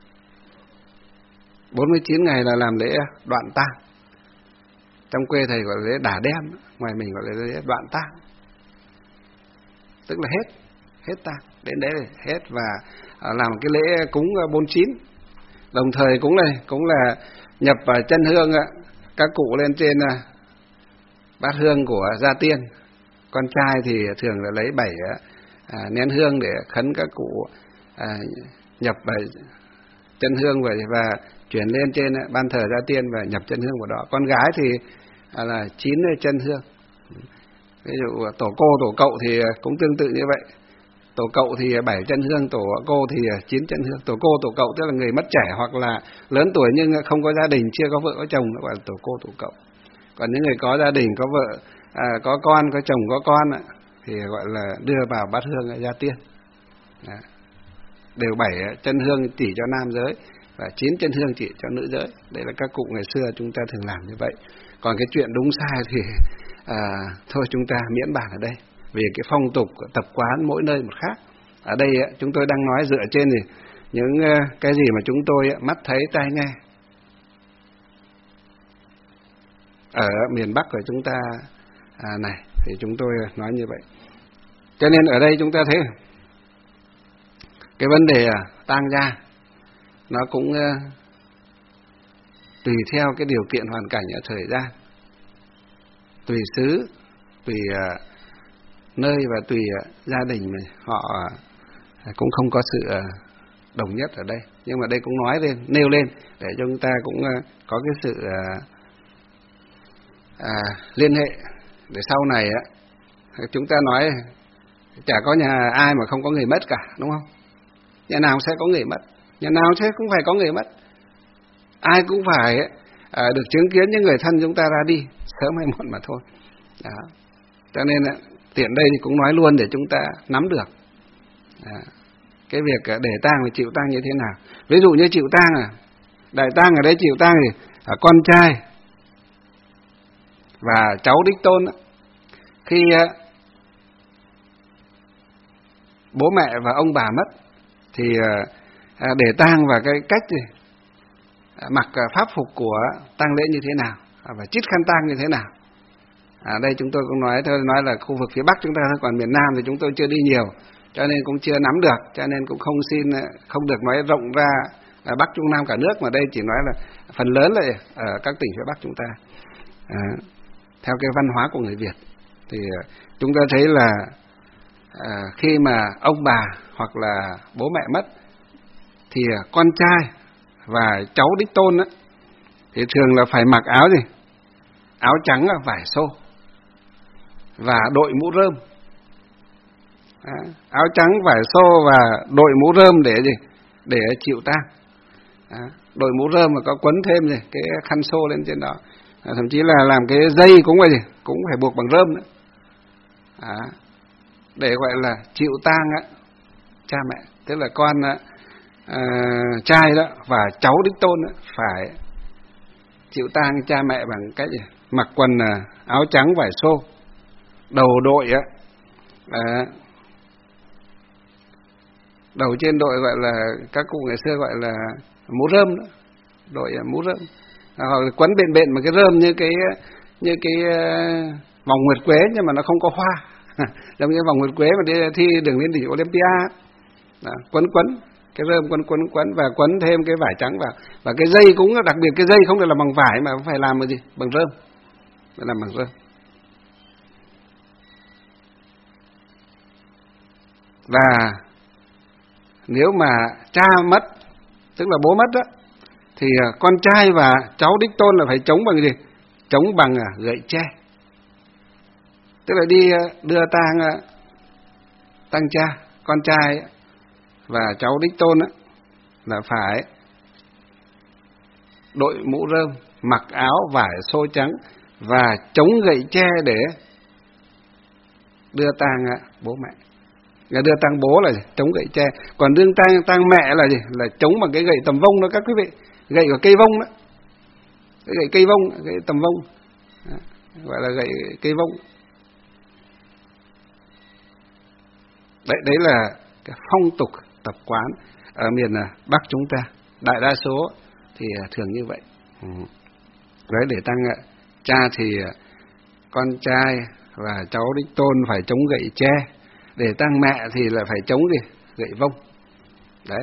bốn mươi chín ngày là làm lễ đoạn tang. Trong quê thầy gọi là lễ đả đem, ngoài mình gọi là lễ đoạn tang. Tức là hết, hết tang, đến đấy là hết và làm cái lễ cúng bốn chín. Đồng thời cũng là cũng là nhập vào chân hương các cụ lên trên bát hương của gia tiên. Con trai thì thường là lấy bảy à, nén hương để khấn các cụ à, nhập vào chân hương và, và chuyển lên trên ban thờ gia tiên và nhập chân hương của đó. Con gái thì à, là chín chân hương. Ví dụ tổ cô, tổ cậu thì cũng tương tự như vậy. tổ cậu thì bảy chân hương, tổ cô thì chín chân hương. Tổ cô, tổ cậu tức là người mất trẻ hoặc là lớn tuổi nhưng không có gia đình, chưa có vợ có chồng, nó gọi là tổ cô, tổ cậu. Còn những người có gia đình, có vợ, à, có con, có chồng, có con thì gọi là đưa vào bát hương gia tiên. Đó. Đều bảy chân hương chỉ cho nam giới và chín chân hương chỉ cho nữ giới. Đây là các cụ ngày xưa chúng ta thường làm như vậy. Còn cái chuyện đúng sai thì à, thôi chúng ta miễn bàn ở đây, vì cái phong tục tập quán mỗi nơi một khác. Ở đây chúng tôi đang nói dựa trên thì những cái gì mà chúng tôi mắt thấy tai nghe ở miền Bắc của chúng ta à, này thì chúng tôi nói như vậy. Cho nên ở đây chúng ta thấy cái vấn đề tang gia nó cũng tùy theo cái điều kiện hoàn cảnh ở thời gian, tùy xứ, tùy nơi và tùy gia đình mà họ cũng không có sự đồng nhất ở đây. Nhưng mà đây cũng nói lên, nêu lên để cho chúng ta cũng có cái sự à, liên hệ để sau này á chúng ta nói chả có nhà ai mà không có người mất cả, đúng không? Nhà nào sẽ có người mất, nhà nào sẽ cũng phải có người mất. Ai cũng phải à, được chứng kiến những người thân chúng ta ra đi sớm hay muộn mà thôi. Đó. Cho nên tiện đây thì cũng nói luôn để chúng ta nắm được à, cái việc để tang và chịu tang như thế nào. Ví dụ như chịu tang à, đại tang ở đây chịu tang thì à, con trai và cháu đích tôn đó, khi à, bố mẹ và ông bà mất thì à, để tang và cái cách gì à, mặc pháp phục của tang lễ như thế nào à, và chít khăn tang như thế nào. À, đây chúng tôi cũng nói thôi, nói là khu vực phía Bắc chúng ta thôi, còn miền Nam thì chúng tôi chưa đi nhiều, cho nên cũng chưa nắm được, cho nên cũng không xin, không được nói rộng ra à, Bắc Trung Nam cả nước, mà đây chỉ nói là phần lớn là ở các tỉnh phía Bắc chúng ta. À, theo cái văn hóa của người Việt thì chúng ta thấy là à, khi mà ông bà hoặc là bố mẹ mất thì con trai và cháu đích tôn đó, thì thường là phải mặc áo gì? Áo trắng là vải xô và đội mũ rơm. À, áo trắng vải xô và đội mũ rơm để gì? Để chịu tang. À, đội mũ rơm mà có quấn thêm gì? Cái khăn xô lên trên đó. À, thậm chí là làm cái dây cũng phải gì? Cũng phải buộc bằng rơm nữa. À, để gọi là chịu tang á, cha mẹ, tức là con à, trai đó và cháu đích tôn đó, phải chịu tang cha mẹ bằng cách gì? Mặc quần à, áo trắng vải xô, đầu đội á, à, đầu trên đội gọi là các cụ ngày xưa gọi là mũ rơm đó, đội mũ rơm, à, hoặc là quấn bện bện mà cái rơm như cái như cái uh, vòng nguyệt quế nhưng mà nó không có hoa, giống như vòng nguyệt quế mà đi thi đường lên đỉnh Olympia, đó, quấn quấn cái rơm quấn quấn quấn và quấn thêm cái vải trắng vào, và cái dây cũng đặc biệt, cái dây không được làm bằng vải mà phải làm bằng gì? Bằng rơm, phải làm bằng rơm. Và nếu mà cha mất, tức là bố mất đó, thì con trai và cháu đích tôn là phải chống bằng gì? Chống bằng gậy tre. Tức là đi đưa tang tang cha, con trai và cháu đích tôn đó, là phải đội mũ rơm, mặc áo vải xô trắng và chống gậy tre để đưa tang bố mẹ. Người đưa tang bố là gì? Chống gậy tre, còn đưa tang tang mẹ là gì? Là chống bằng cái gậy tầm vông đó các quý vị, gậy của cây vông đó, cái gậy cây vông, gậy tầm vông, đó, gọi là gậy cây vông. Đấy, đấy là cái phong tục tập quán ở miền Bắc chúng ta, đại đa số thì thường như vậy. Ừ. Đấy, để tang cha thì con trai và cháu đích tôn phải chống gậy tre, để tang mẹ thì là phải chống gì? Gậy vông. Đấy.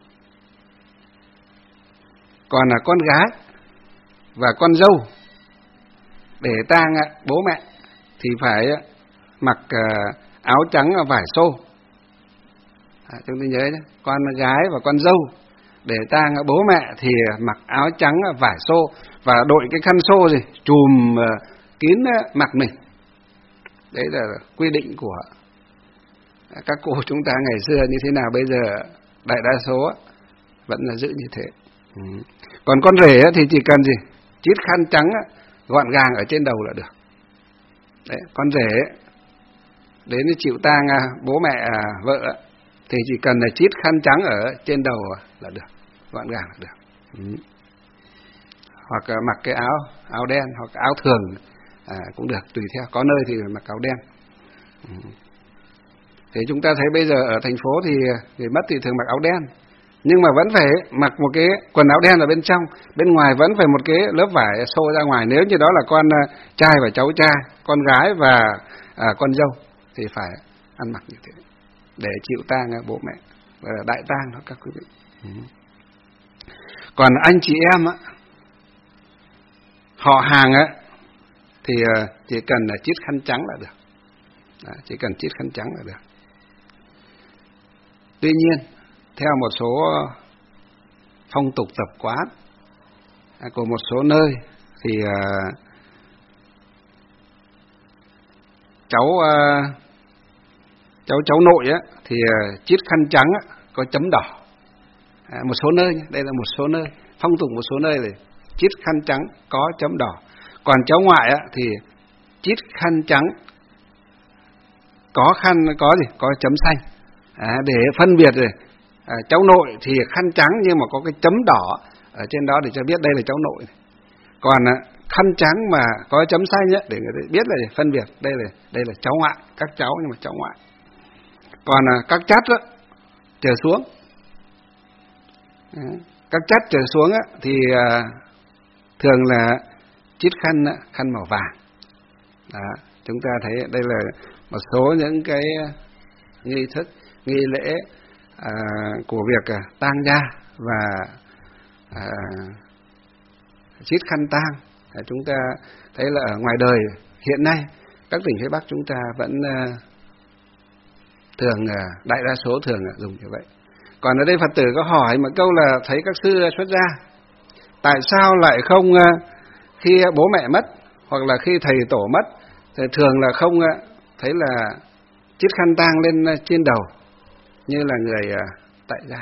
Còn là con gái và con dâu để tang bố mẹ thì phải mặc áo trắng vải xô. À, chúng ta nhớ nhé, con gái và con dâu để tang bố mẹ thì mặc áo trắng vải xô và đội cái khăn xô gì chùm kín mặt mình. Đấy là quy định của Các cô chúng ta ngày xưa như thế nào, bây giờ đại đa số vẫn là giữ như thế. Ừ. Còn con rể thì chỉ cần gì, chít khăn trắng gọn gàng ở trên đầu là được. Đấy, con rể đến chịu tang bố mẹ vợ thì chỉ cần là chít khăn trắng ở trên đầu là được, gọn gàng là được. Ừ. Hoặc mặc cái áo áo đen hoặc áo thường à, cũng được, tùy theo, có nơi thì mặc áo đen. Ừ. Thế chúng ta thấy bây giờ ở thành phố thì người mất thì thường mặc áo đen, nhưng mà vẫn phải mặc một cái quần áo đen ở bên trong, bên ngoài vẫn phải một cái lớp vải xô ra ngoài. Nếu như đó là con trai và cháu trai, con gái và à, con dâu thì phải ăn mặc như thế để chịu tang bố mẹ và đại tang đó các quý vị. Ừ. Còn anh chị em á, họ hàng á, thì chỉ cần là chít khăn trắng là được. Đó, chỉ cần chít khăn trắng là được. Tuy nhiên, theo một số phong tục tập quán của một số nơi thì uh, cháu uh, cháu cháu nội á, thì uh, chít khăn trắng á, có chấm đỏ. À, một số nơi, đây là một số nơi, phong tục một số nơi thì chít khăn trắng có chấm đỏ. Còn cháu ngoại á, thì chít khăn trắng có khăn có gì có chấm xanh. À, để phân biệt rồi. À, cháu nội thì khăn trắng nhưng mà có cái chấm đỏ ở trên đó để cho biết đây là cháu nội. Còn à, khăn trắng mà có chấm xanh ấy, để người ta biết là phân biệt đây là đây là cháu ngoại, các cháu nhưng mà cháu ngoại. Còn à, các chắt á, trở xuống, à, các chắt trở xuống á, thì à, thường là chít khăn khăn màu vàng. Đó, chúng ta thấy đây là một số những cái nghi thức, nghi lễ à, của việc à, tang gia và à, chít khăn tang. À, chúng ta thấy là ở ngoài đời hiện nay các tỉnh phía Bắc chúng ta vẫn à, thường à, đại đa số thường à, dùng như vậy. Còn ở đây Phật tử có hỏi một câu là thấy các sư xuất gia tại sao lại không à, khi bố mẹ mất hoặc là khi thầy tổ mất thì thường là không à, thấy là chít khăn tang lên trên đầu như là người à, tại gia.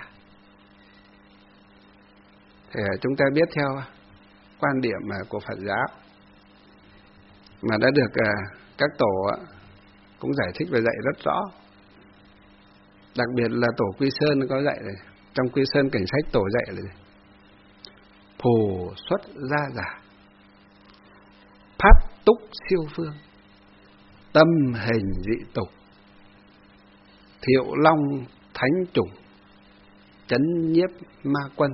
Thì chúng ta biết theo quan điểm à, của Phật giáo mà đã được à, các tổ à, cũng giải thích và dạy rất rõ. Đặc biệt là tổ Quy Sơn có dạy rồi. Trong Quy Sơn Cảnh Sách tổ dạy rồi. Phù xuất gia giả, pháp túc siêu phương, tâm hình dị tục, thiệu long thánh chủng, chấn nhiếp ma quân.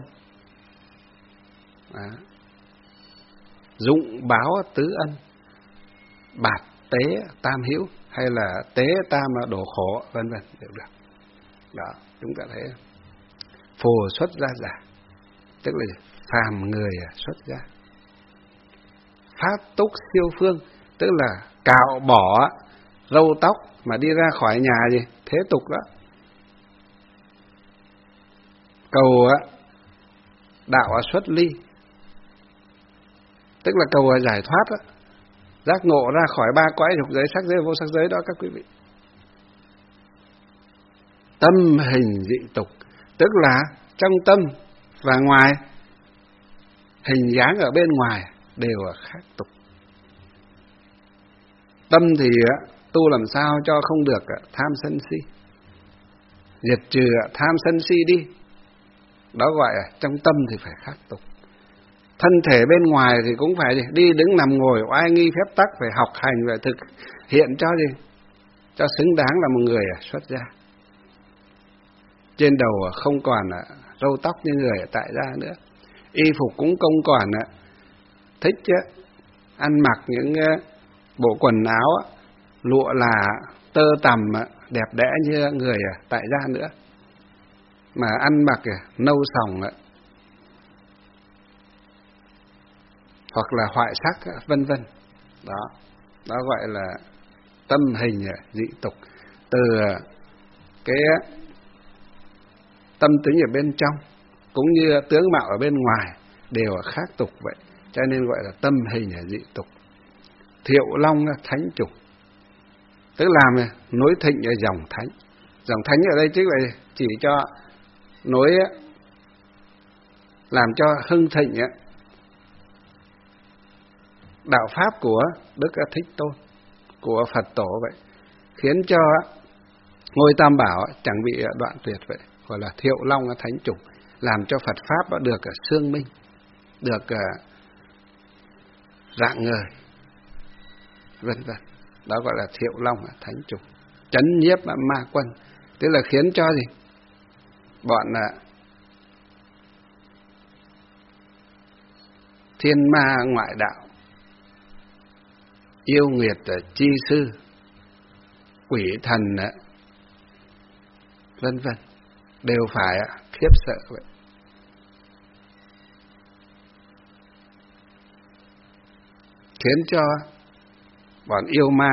Đó. Dụng báo tứ ân, bạt tế tam hữu, hay là tế tam đổ khổ, vân vân đều được. Đó, chúng ta thấy phù xuất gia giả tức là phàm người xuất gia. Pháp túc siêu phương tức là cạo bỏ râu tóc mà đi ra khỏi nhà gì thế tục đó. Cầu đạo xuất ly tức là cầu giải thoát đó, giác ngộ ra khỏi ba cõi dục giới, sắc giới, vô sắc giới đó các quý vị. Tâm hình dị tục tức là trong tâm và ngoài, hình dáng ở bên ngoài đều là khác tục. Tâm thì tu làm sao cho không được tham sân si, diệt trừ tham sân si đi, đó gọi là trong tâm thì phải khác tục. Thân thể bên ngoài thì cũng phải đi đứng nằm ngồi oai nghi phép tắc, phải học hành và thực hiện cho gì cho xứng đáng là một người xuất gia. Trên đầu không còn râu tóc như người tại gia nữa, y phục cũng không còn thích ăn mặc những bộ quần áo lụa là tơ tằm đẹp đẽ như người tại gia nữa, mà ăn mặc nâu sòng hoặc là hoại sắc vân vân. Đó, đó gọi là tâm hình dị tục. Từ cái tâm tính ở bên trong cũng như tướng mạo ở bên ngoài đều là khác tục vậy, cho nên gọi là tâm hình dị tục. Thiệu long thánh chủng tức làm nối thịnh ở dòng thánh, Dòng thánh ở đây tức là chỉ cho nối làm cho hưng thịnh đạo pháp của Đức Thích Tôn, của Phật Tổ vậy, khiến cho ngôi Tam Bảo chẳng bị đoạn tuyệt vậy, gọi là Thiệu Long Thánh Chủng, làm cho Phật pháp được xương minh, được rạng ngời, vân vân. Đó gọi là Thiệu Long Thánh Chủng, chấn nhiếp ma quân, tức là khiến cho gì bọn thiên ma ngoại đạo, yêu nghiệt chi sư, quỷ thần vân vân đều phải khiếp sợ vậy. Khiến cho bọn yêu ma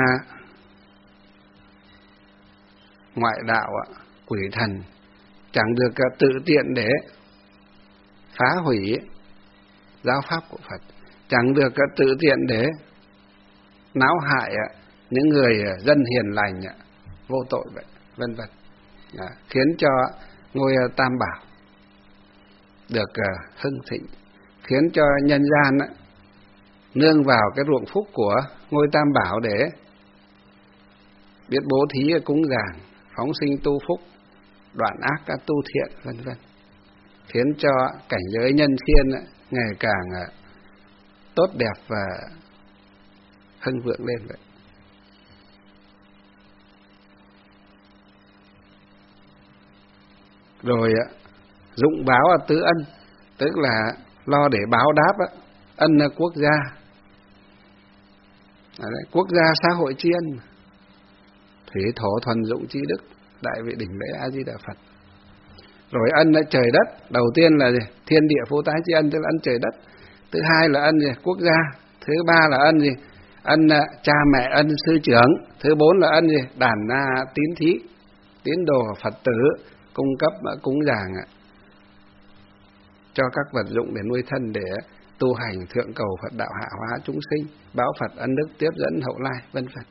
ngoại đạo, quỷ thần chẳng được tự tiện để phá hủy giáo pháp của Phật, chẳng được tự tiện để náo hại những người dân hiền lành vô tội vậy, vân vân. À, khiến cho ngôi Tam Bảo được hưng thịnh, khiến cho nhân gian nương vào cái ruộng phúc của ngôi Tam Bảo để biết bố thí cúng dường, phóng sinh tu phúc, đoạn ác tu thiện, vân vân, khiến cho cảnh giới nhân thiên ngày càng tốt đẹp và hưng vượng lên vậy. Rồi dụng báo tứ ân, tức là lo để báo đáp ân quốc gia. Đấy, quốc gia xã hội tri ân, thủy thổ thuần dụng tri đức, đại vị đỉnh lễ A Di Đà Phật. Rồi ân trời đất, đầu tiên là gì? Thiên địa phú tái tri ân, tức là ân trời đất. Thứ hai là ân gì? Quốc gia. Thứ ba là ân gì? Ân cha mẹ, ân sư trưởng. Thứ bốn là ân gì? Đàn na tín thí, tín đồ Phật tử, cung cấp cúng dường cho các vật dụng để nuôi thân, để tu hành thượng cầu Phật đạo, hạ hóa chúng sinh, báo Phật ân đức, tiếp dẫn hậu lai, vân vân.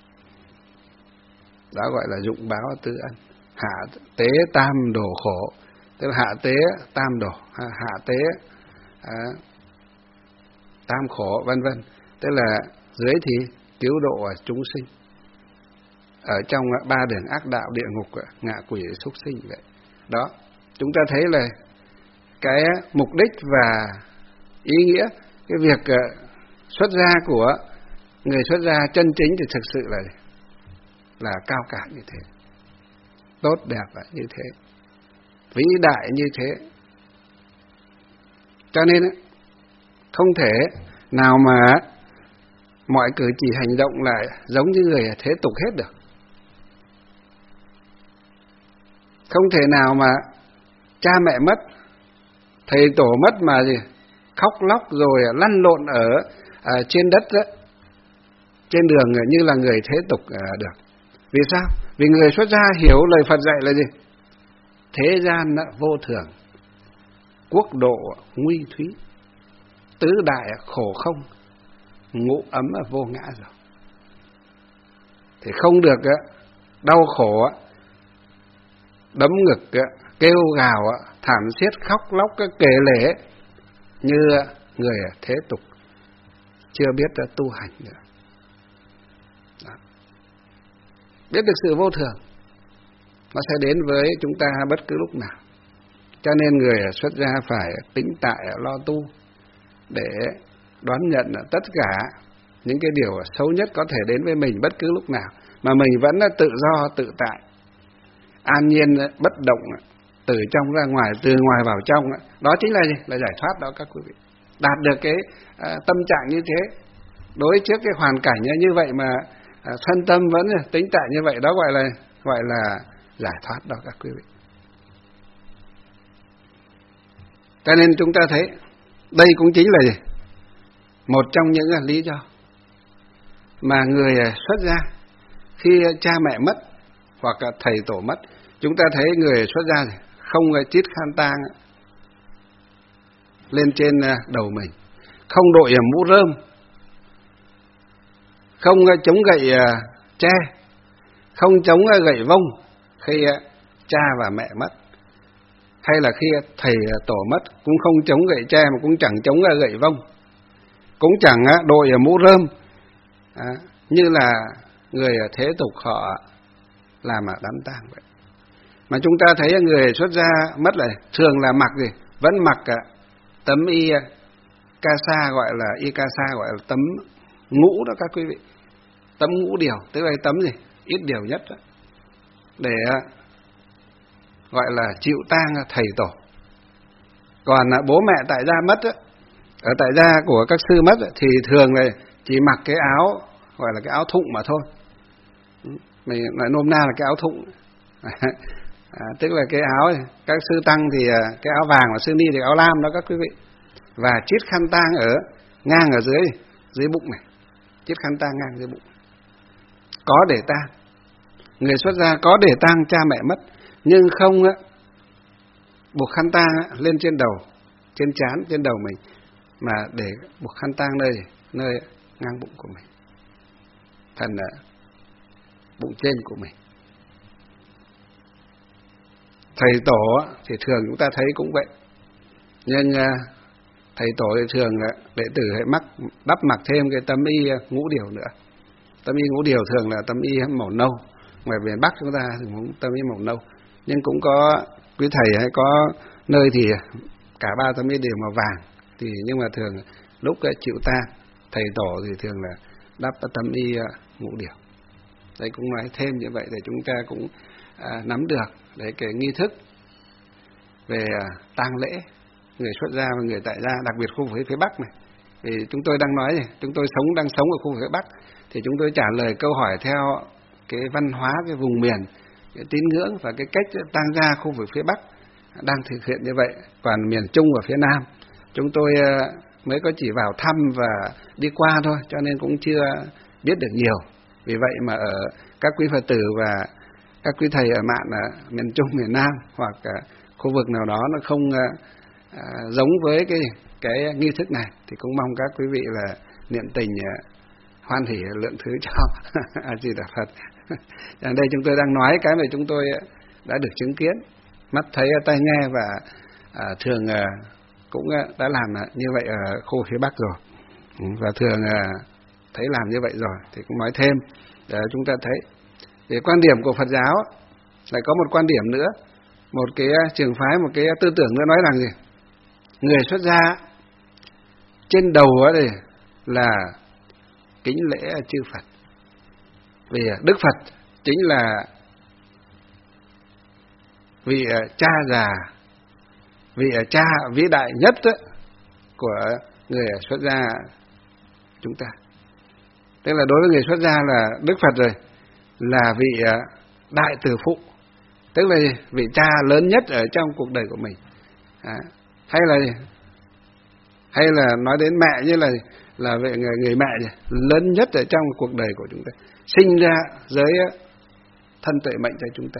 Đó gọi là dụng báo tứ ân. Hạ tế tam đồ khổ, tức là hạ tế tam đồ, hạ tế à, tam khổ, vân vân, tức là dưới thì cứu độ chúng sinh ở trong ba đường ác đạo, địa ngục, ngạ quỷ, súc sinh vậy. Đó, chúng ta thấy là cái mục đích và ý nghĩa cái việc xuất gia của người xuất gia chân chính thì thực sự là là cao cả như thế, tốt đẹp như thế, vĩ đại như thế. Cho nên không thể nào mà mọi cử chỉ hành động lại giống như người thế tục hết được. Không thể nào mà cha mẹ mất, thầy tổ mất mà gì khóc lóc rồi lăn lộn ở à, trên đất đó, trên đường như là người thế tục à, được. Vì sao? Vì người xuất gia hiểu lời Phật dạy là gì? Thế gian vô thường, quốc độ nguy thúy, tứ đại khổ không, ngũ ấm vô ngã rồi. Thì không được đau khổ, đấm ngực, kêu gào, thảm thiết, khóc lóc, kể lể như người thế tục chưa biết tu hành nữa. Đó. Biết được sự vô thường, nó sẽ đến với chúng ta bất cứ lúc nào. Cho nên người xuất gia phải tĩnh tại lo tu để đón nhận tất cả những cái điều xấu nhất có thể đến với mình bất cứ lúc nào, mà mình vẫn tự do tự tại, an nhiên bất động, từ trong ra ngoài, từ ngoài vào trong. Đó chính là gì? Là giải thoát đó các quý vị. Đạt được cái à, tâm trạng như thế, đối trước cái hoàn cảnh như vậy mà à, thân tâm vẫn tĩnh tại như vậy, đó gọi là gọi là giải thoát đó các quý vị. Cho nên chúng ta thấy đây cũng chính là gì? Một trong những lý do mà người xuất gia khi cha mẹ mất hoặc thầy tổ mất, chúng ta thấy người xuất gia không chít khăn tang lên trên đầu mình, không đội mũ rơm, không chống gậy tre, không chống gậy vông, khi cha và mẹ mất, hay là khi thầy tổ mất, cũng không chống gậy tre mà cũng chẳng chống gậy vông, cũng chẳng đội mũ rơm, à, như là người thế tục họ làm ở đám tang vậy. Mà chúng ta thấy người xuất gia mất là thường là mặc gì? Vẫn mặc tấm y ca sa, gọi là y ca sa, gọi là tấm ngũ đó các quý vị. Tấm ngũ điều, tức là tấm gì? Ít điều nhất đó, để gọi là chịu tang thầy tổ. Còn bố mẹ tại gia mất đó, ở tại gia của các sư mất thì thường là chỉ mặc cái áo gọi là cái áo thụng mà thôi. Mình nói nôm na là cái áo thụng. À, tức là cái áo này, các sư tăng thì cái áo vàng, và sư ni thì áo lam đó các quý vị. Và chiết khăn tang ở ngang ở dưới dưới bụng này, chiết khăn tang ngang dưới bụng, có để tang. Người xuất gia có để tang cha mẹ mất, nhưng không á buộc khăn tang lên trên đầu, trên trán, trên đầu mình, mà để buộc khăn tang nơi nơi ngang bụng của mình, phần bụng trên của mình. Thầy tổ thì thường chúng ta thấy cũng vậy, nhưng thầy tổ thì thường là đệ tử hãy mắc đắp mặc thêm cái tấm y ngũ điều nữa. Tấm y ngũ điều thường là tấm y màu nâu, ngoài miền Bắc chúng ta thì cũng tấm y màu nâu, nhưng cũng có quý thầy hay có nơi thì cả ba tấm y đều màu vàng. Thì nhưng mà thường lúc chịu tang thầy tổ thì thường là đắp tấm y ngũ điều. Đấy cũng nói thêm như vậy để chúng ta cũng à, nắm được đấy cái nghi thức về à, tang lễ người xuất gia và người tại gia, đặc biệt khu vực phía Bắc này. Vì chúng tôi đang nói này, chúng tôi sống đang sống ở khu vực phía Bắc, thì chúng tôi trả lời câu hỏi theo cái văn hóa, cái vùng miền, cái tín ngưỡng và cái cách tang gia khu vực phía Bắc đang thực hiện như vậy. Còn miền Trung và phía Nam chúng tôi mới có chỉ vào thăm và đi qua thôi, cho nên cũng chưa biết được nhiều. Vì vậy mà ở các quý Phật tử và các quý thầy ở mạn ở miền Trung, miền Nam hoặc khu vực nào đó nó không à, giống với cái cái nghi thức này, thì cũng mong các quý vị là niệm tình hoan hỷ lượng thứ cho A Di Đà Phật. Ở đây chúng tôi đang nói cái mà chúng tôi đã được chứng kiến, mắt thấy tai nghe, và à, thường à, cũng đã làm như vậy ở khu phía Bắc rồi, và thường à, thấy làm như vậy rồi, thì cũng nói thêm để chúng ta thấy. Về quan điểm của Phật giáo lại có một quan điểm nữa, một cái trường phái, một cái tư tưởng nữa nói rằng gì? Người xuất gia trên đầu ở đây là kính lễ chư Phật, vì Đức Phật chính là vị cha già, vị cha vĩ đại nhất của người xuất gia chúng ta. Tức là đối với người xuất gia là Đức Phật rồi, là vị đại từ phụ, tức là vị cha lớn nhất ở trong cuộc đời của mình. À, hay là hay là nói đến mẹ như là là vị người, người mẹ lớn nhất ở trong cuộc đời của chúng ta, sinh ra dưới thân tuệ mệnh cho chúng ta.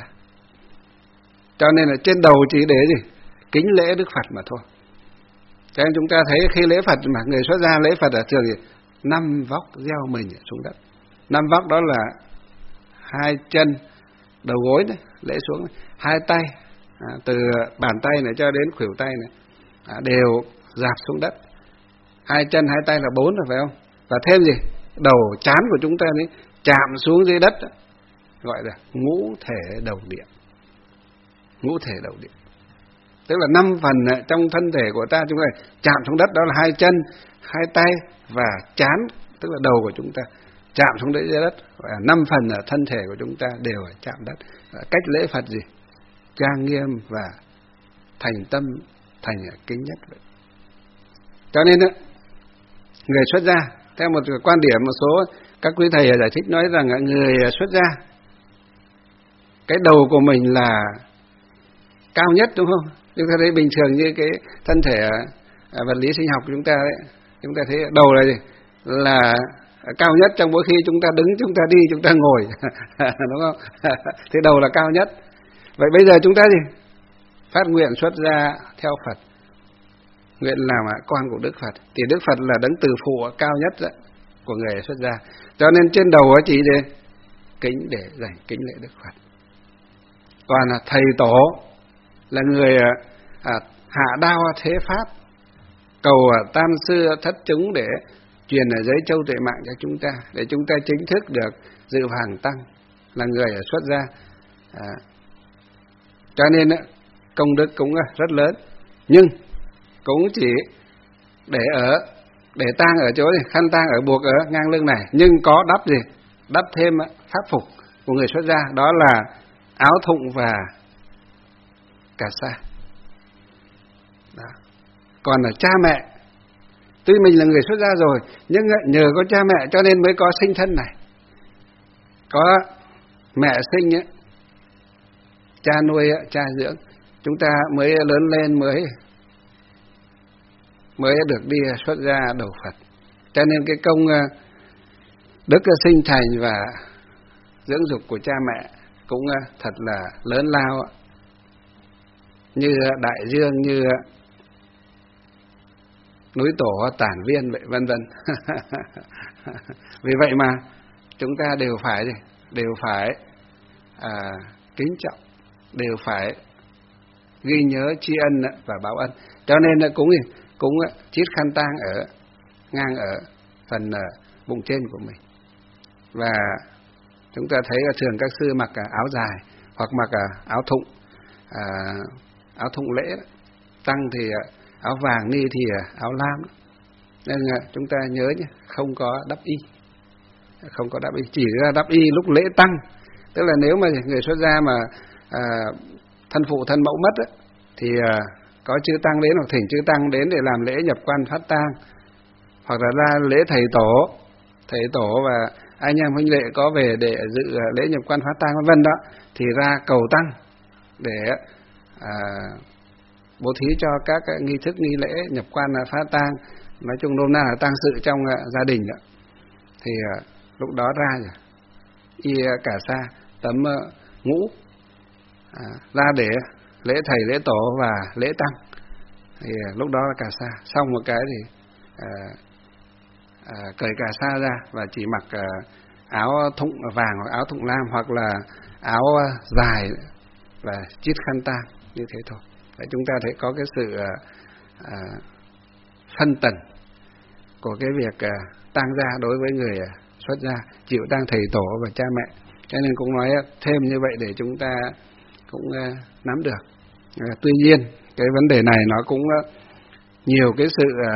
Cho nên là trên đầu chỉ để gì? Kính lễ Đức Phật mà thôi. Cho nên chúng ta thấy khi lễ Phật mà người xuất gia lễ Phật ở thường thì năm vóc gieo mình xuống đất. Năm vóc đó là hai chân, đầu gối này, lễ xuống này, hai tay, à, từ bàn tay này cho đến khuỷu tay này, à, đều dạp xuống đất. Hai chân, hai tay là bốn rồi phải không? Và thêm gì? Đầu trán của chúng ta ấy, chạm xuống dưới đất, gọi là ngũ thể đầu điện. Ngũ thể đầu điện, tức là năm phần trong thân thể của ta chúng ta chạm xuống đất, đó là hai chân, hai tay và trán, tức là đầu của chúng ta chạm xuống dưới đất. Và năm phần ở thân thể của chúng ta đều phải chạm đất. Cách lễ Phật gì? Trang nghiêm và thành tâm, thành kính nhất vậy. Cho nên người xuất gia theo một quan điểm, một số các quý thầy giải thích nói rằng người xuất gia cái đầu của mình là cao nhất, đúng không? Chúng ta thấy bình thường như cái thân thể vật lý sinh học của chúng ta đấy, chúng ta thấy đầu là gì? Là cao nhất trong mỗi khi chúng ta đứng, chúng ta đi, chúng ta ngồi, đúng không? Thì đầu là cao nhất. Vậy bây giờ chúng ta gì? Phát nguyện xuất gia theo Phật, nguyện làm con của Đức Phật, thì Đức Phật là đấng từ phụ cao nhất đó, của người xuất gia. Cho nên trên đầu chỉ để kính, để dành kính lễ Đức Phật. Còn là thầy tổ là người à, hạ đao thế pháp, cầu tam sư thất chúng để truyền ở giới châu tuệ mạng cho chúng ta, để chúng ta chính thức được dự hàng tăng, là người xuất gia. À, cho nên công đức cũng rất lớn, nhưng cũng chỉ để ở để tang ở chỗ này, khăn tang ở buộc ở ngang lưng này, nhưng có đắp gì? Đắp thêm pháp phục của người xuất gia, đó là áo thụng và cà sa. Đó. Còn là cha mẹ, tuy mình là người xuất gia rồi, nhưng nhờ có cha mẹ cho nên mới có sinh thân này. Có mẹ sinh ấy, cha nuôi, cha dưỡng, chúng ta mới lớn lên, mới mới được đi xuất gia đầu Phật. Cho nên cái công đức sinh thành và dưỡng dục của cha mẹ cũng thật là lớn lao, như đại dương, như núi Tổ Tản Viên vậy, vân vân. Vì vậy mà chúng ta đều phải đều phải à, kính trọng, đều phải ghi nhớ tri ân và báo ân. Cho nên cũng cũng chiết khăn tang ở ngang ở phần bụng trên của mình. Và chúng ta thấy thường các sư mặc áo dài hoặc mặc áo thụng, à, áo thụng lễ, tăng thì áo vàng, ni thì áo lam. Nên chúng ta nhớ nhé, không có đắp y, không có đắp y, chỉ ra đắp y lúc lễ tăng. Tức là nếu mà người xuất gia mà à, thân phụ thân mẫu mất ấy, thì à, có chư tăng đến hoặc thỉnh chư tăng đến để làm lễ nhập quan phát tang, hoặc là ra lễ thầy tổ, thầy tổ và anh em huynh đệ có về để dự lễ nhập quan phát tang vân vân đó, thì ra cầu tăng để à, bố thí cho các nghi thức nghi lễ nhập quan phát tang, nói chung nôm na là tang sự trong gia đình đó. Thì à, lúc đó ra rồi y cả sa tấm ngũ à, ra để lễ thầy lễ tổ và lễ tăng. Thì à, lúc đó là cả sa xong một cái thì à, à, cởi cả sa ra và chỉ mặc à, áo thụng vàng hoặc áo thụng lam, hoặc là áo dài và chiết khăn tang như thế thôi. Để chúng ta thấy có cái sự à, à, phân tầng của cái việc à, tang gia đối với người à, xuất gia, chịu tang thầy tổ và cha mẹ. Cho nên cũng nói thêm như vậy để chúng ta cũng à, nắm được. À, tuy nhiên cái vấn đề này nó cũng à, nhiều cái sự à,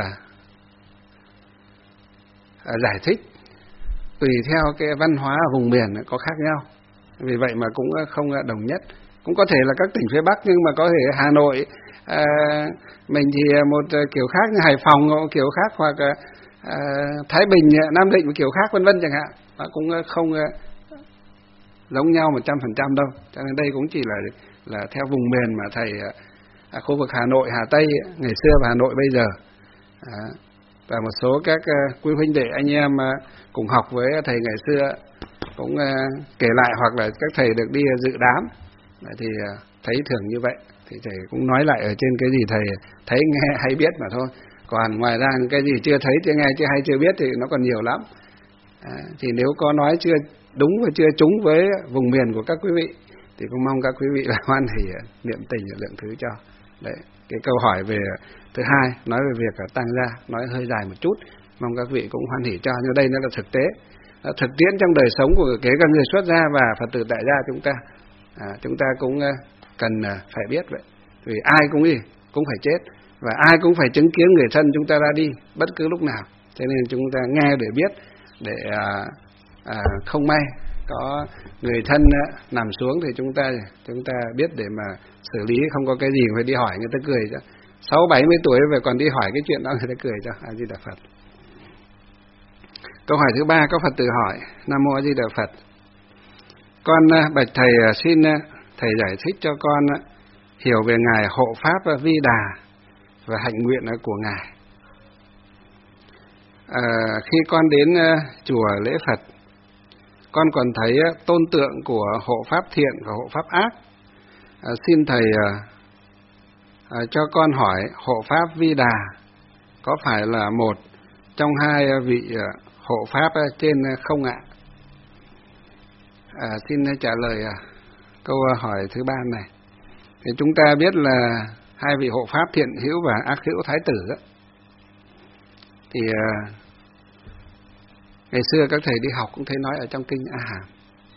à, giải thích tùy theo cái văn hóa ở vùng miền có khác nhau. Vì vậy mà cũng không đồng nhất. Cũng có thể là các tỉnh phía Bắc, nhưng mà có thể Hà Nội à, mình thì một kiểu khác, như Hải Phòng một kiểu khác, hoặc à, Thái Bình, Nam Định một kiểu khác vân vân chẳng hạn. Nó cũng không giống nhau một trăm phần trăm đâu. Cho nên đây cũng chỉ là là theo vùng miền mà thầy à, khu vực Hà Nội, Hà Tây ngày xưa và Hà Nội bây giờ. À, và một số các uh, quý huynh đệ anh em uh, cùng học với thầy ngày xưa cũng uh, kể lại, hoặc là các thầy được đi uh, dự đám thì uh, thấy thường như vậy. Thì thầy cũng nói lại ở trên cái gì thầy thấy nghe hay biết mà thôi. Còn ngoài ra cái gì chưa thấy, chưa nghe, chưa hay, chưa biết thì nó còn nhiều lắm. À, thì nếu có nói chưa đúng và chưa trúng với vùng miền của các quý vị thì cũng mong các quý vị là hoan hỉ uh, niệm tình lượng thứ cho. Đấy, cái câu hỏi về thứ hai nói về việc tang gia nói hơi dài một chút, mong các vị cũng hoan hỉ cho. Nhưng đây nó là thực tế, thực tiễn trong đời sống của kể cả người xuất gia và Phật tử tại gia chúng ta. À, chúng ta cũng cần phải biết vậy, vì ai cũng gì cũng phải chết, và ai cũng phải chứng kiến người thân chúng ta ra đi bất cứ lúc nào. Cho nên chúng ta nghe để biết, để à, à, không may có người thân nằm xuống thì chúng ta chúng ta biết để mà xử lý, không có cái gì phải đi hỏi người ta cười cho. Sáu bảy mươi tuổi về còn đi hỏi cái chuyện đó người ta cười cho. A Di Đà Phật. Câu hỏi thứ ba có Phật tử hỏi: Nam mô A Di Đà Phật. Con bạch thầy xin thầy giải thích cho con hiểu về ngài hộ pháp Vi Đà và hạnh nguyện của ngài. À, khi con đến chùa lễ Phật, con còn thấy tôn tượng của hộ pháp thiện và hộ pháp ác. À, xin thầy à, cho con hỏi hộ pháp Vi Đà có phải là một trong hai vị hộ pháp trên không ạ? À, xin trả lời câu hỏi thứ ba này. Thì chúng ta biết là hai vị hộ pháp Thiện Hữu và Ác Hữu Thái Tử đó, thì uh, ngày xưa các thầy đi học cũng thấy nói ở trong kinh A Hàm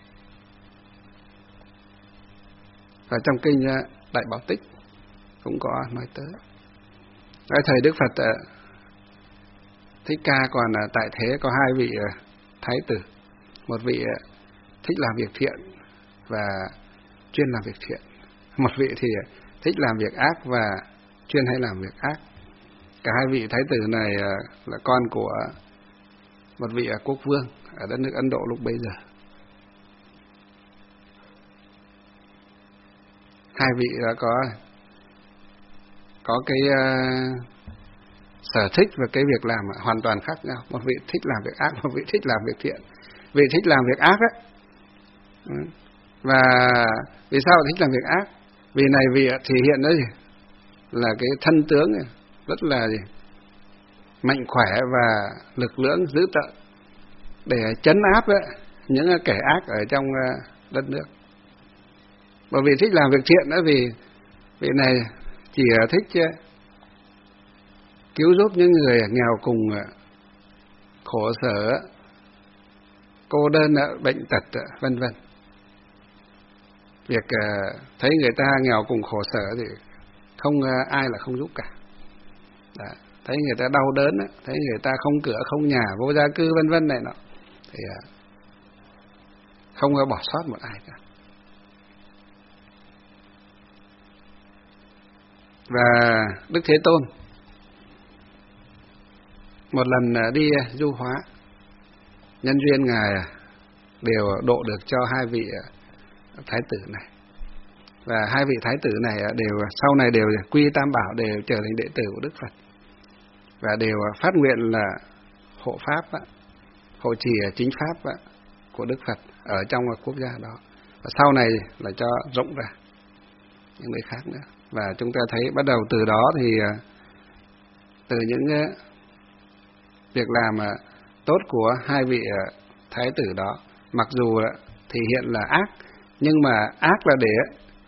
và trong kinh uh, Đại Bảo Tích cũng có nói tới. Cái thời Đức Phật uh, Thích Ca còn uh, tại thế có hai vị uh, thái tử, một vị uh, thích làm việc thiện và chuyên làm việc thiện, một vị thì uh, thích làm việc ác và chuyên hay làm việc ác. Cả hai vị thái tử này uh, là con của một vị uh, quốc vương ở đất nước Ấn Độ lúc bấy giờ. Hai vị đã có có cái uh, sở thích và cái việc làm hoàn toàn khác nhau. Một vị thích làm việc ác, một vị thích làm việc thiện. Vị thích làm việc ác ấy. Và vì sao thích làm việc ác? Vì này vị thể hiện đó gì? Là cái thân tướng này, rất là gì? Mạnh khỏe và lực lưỡng dữ tợn để trấn áp ấy, những kẻ ác ở trong đất nước. Bởi vì thích làm việc thiện đó, vì vị này chỉ thích cứu giúp những người nghèo cùng, khổ sở, cô đơn, bệnh tật, vân vân. Việc thấy người ta nghèo cùng khổ sở thì không ai là không giúp cả. Đó. Thấy người ta đau đớn, thấy người ta không cửa, không nhà, vô gia cư, vân vân này nọ, thì không có bỏ sót một ai cả. Và Đức Thế Tôn một lần đi du hóa, nhân duyên Ngài đều độ được cho hai vị thái tử này. Và hai vị thái tử này đều sau này đều quy Tam Bảo, đều trở thành đệ tử của Đức Phật. Và đều phát nguyện là hộ pháp, hộ trì chính pháp của Đức Phật ở trong quốc gia đó. Và sau này là cho rộng ra những nơi khác nữa. Và chúng ta thấy bắt đầu từ đó thì từ những việc làm tốt của hai vị thái tử đó, mặc dù thể hiện là ác, nhưng mà ác là để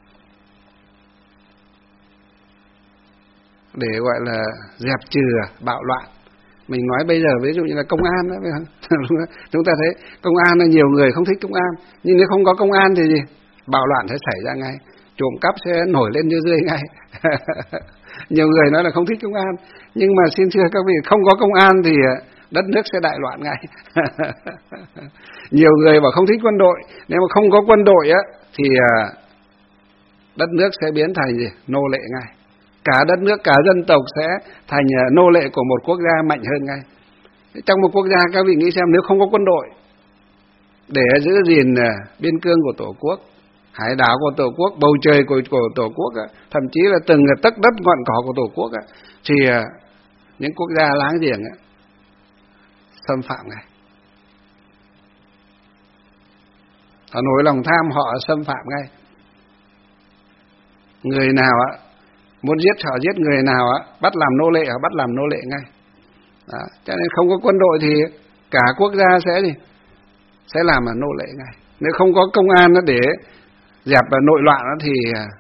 để gọi là dẹp trừ bạo loạn. Mình nói bây giờ ví dụ như là công an đó, chúng ta thấy công an là nhiều người không thích công an, nhưng nếu không có công an thì gì? Bạo loạn sẽ xảy ra ngay, trộm cắp sẽ nổi lên như rươi ngay. Nhiều người nói là không thích công an, nhưng mà xin thưa các vị, không có công an thì đất nước sẽ đại loạn ngay. Nhiều người bảo không thích quân đội, nếu mà không có quân đội á thì đất nước sẽ biến thành gì? Nô lệ ngay. Cả đất nước, cả dân tộc sẽ thành nô lệ của một quốc gia mạnh hơn ngay. Trong một quốc gia các vị nghĩ xem, nếu không có quân đội để giữ gìn biên cương của Tổ quốc, hải đảo của Tổ quốc, bầu trời của, của Tổ quốc, thậm chí là từng tấc đất ngọn cỏ của Tổ quốc, thì những quốc gia láng giềng xâm phạm ngay. Họ nổi lòng tham, họ xâm phạm ngay. Người nào muốn giết họ giết, người nào bắt làm nô lệ họ bắt làm nô lệ ngay. Đó. Cho nên không có quân đội thì cả quốc gia sẽ gì? Sẽ làm là nô lệ ngay. Nếu không có công an để dẹp nội loạn thì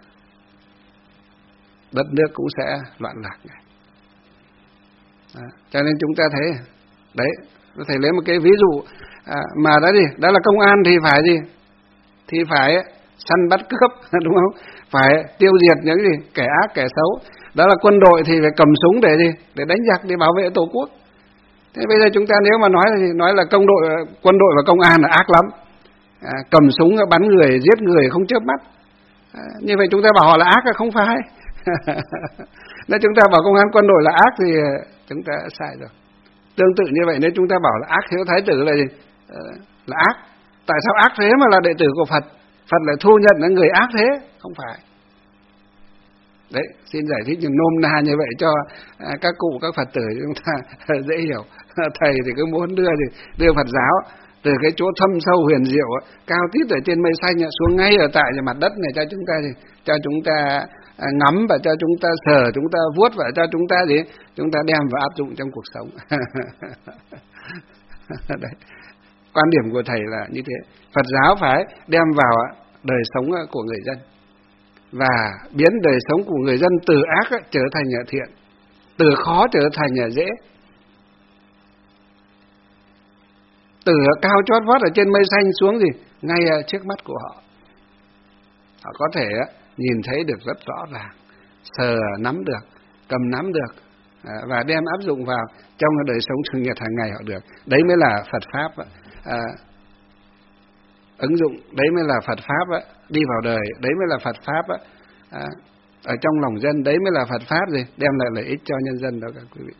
đất nước cũng sẽ loạn lạc ngay. Đó. Cho nên chúng ta thấy đấy, có thể lấy một cái ví dụ à, mà đó gì? Đó là công an thì phải gì? Thì phải săn bắt cướp, đúng không? Phải tiêu diệt những gì? Kẻ ác, kẻ xấu. Đó là quân đội thì phải cầm súng để gì? Để đánh giặc, để bảo vệ Tổ quốc. Thế bây giờ chúng ta nếu mà nói là gì? Nói là công đội, quân đội và công an là ác lắm. À, cầm súng bắn người, giết người không chớp mắt. À, như vậy chúng ta bảo họ là ác là không phải. Nếu chúng ta bảo công an quân đội là ác thì chúng ta sai rồi. Tương tự như vậy, nếu chúng ta bảo là ác hiếu thái tử là gì? À, là ác. Tại sao ác thế mà là đệ tử của Phật? Phật lại thu nhận là người ác thế? Không phải. Đấy, xin giải thích nôm na như vậy cho à, các cụ, các Phật tử chúng ta dễ hiểu. Thầy thì cứ muốn đưa thì đưa Phật giáo từ cái chỗ thâm sâu huyền diệu cao tít ở trên mây xanh xuống ngay ở tại mặt đất này cho chúng ta gì? Cho chúng ta à, ngắm và cho chúng ta sờ, chúng ta vuốt và cho chúng ta gì? Chúng ta đem và áp dụng trong cuộc sống. Đấy. Quan điểm của thầy là như thế. Phật giáo phải đem vào đời sống của người dân và biến đời sống của người dân từ ác trở thành thiện, từ khó trở thành dễ, từ cao chót vót ở trên mây xanh xuống gì ngay trước mắt của họ. Họ có thể nhìn thấy được rất rõ ràng, sờ nắm được, cầm nắm được và đem áp dụng vào trong đời sống thường nhật hàng ngày họ được. Đấy mới là Phật pháp à, ứng dụng, đấy mới là Phật pháp á, đi vào đời, đấy mới là Phật pháp á, à, ở trong lòng dân, đấy mới là Phật pháp gì đem lại lợi ích cho nhân dân đó các quý vị.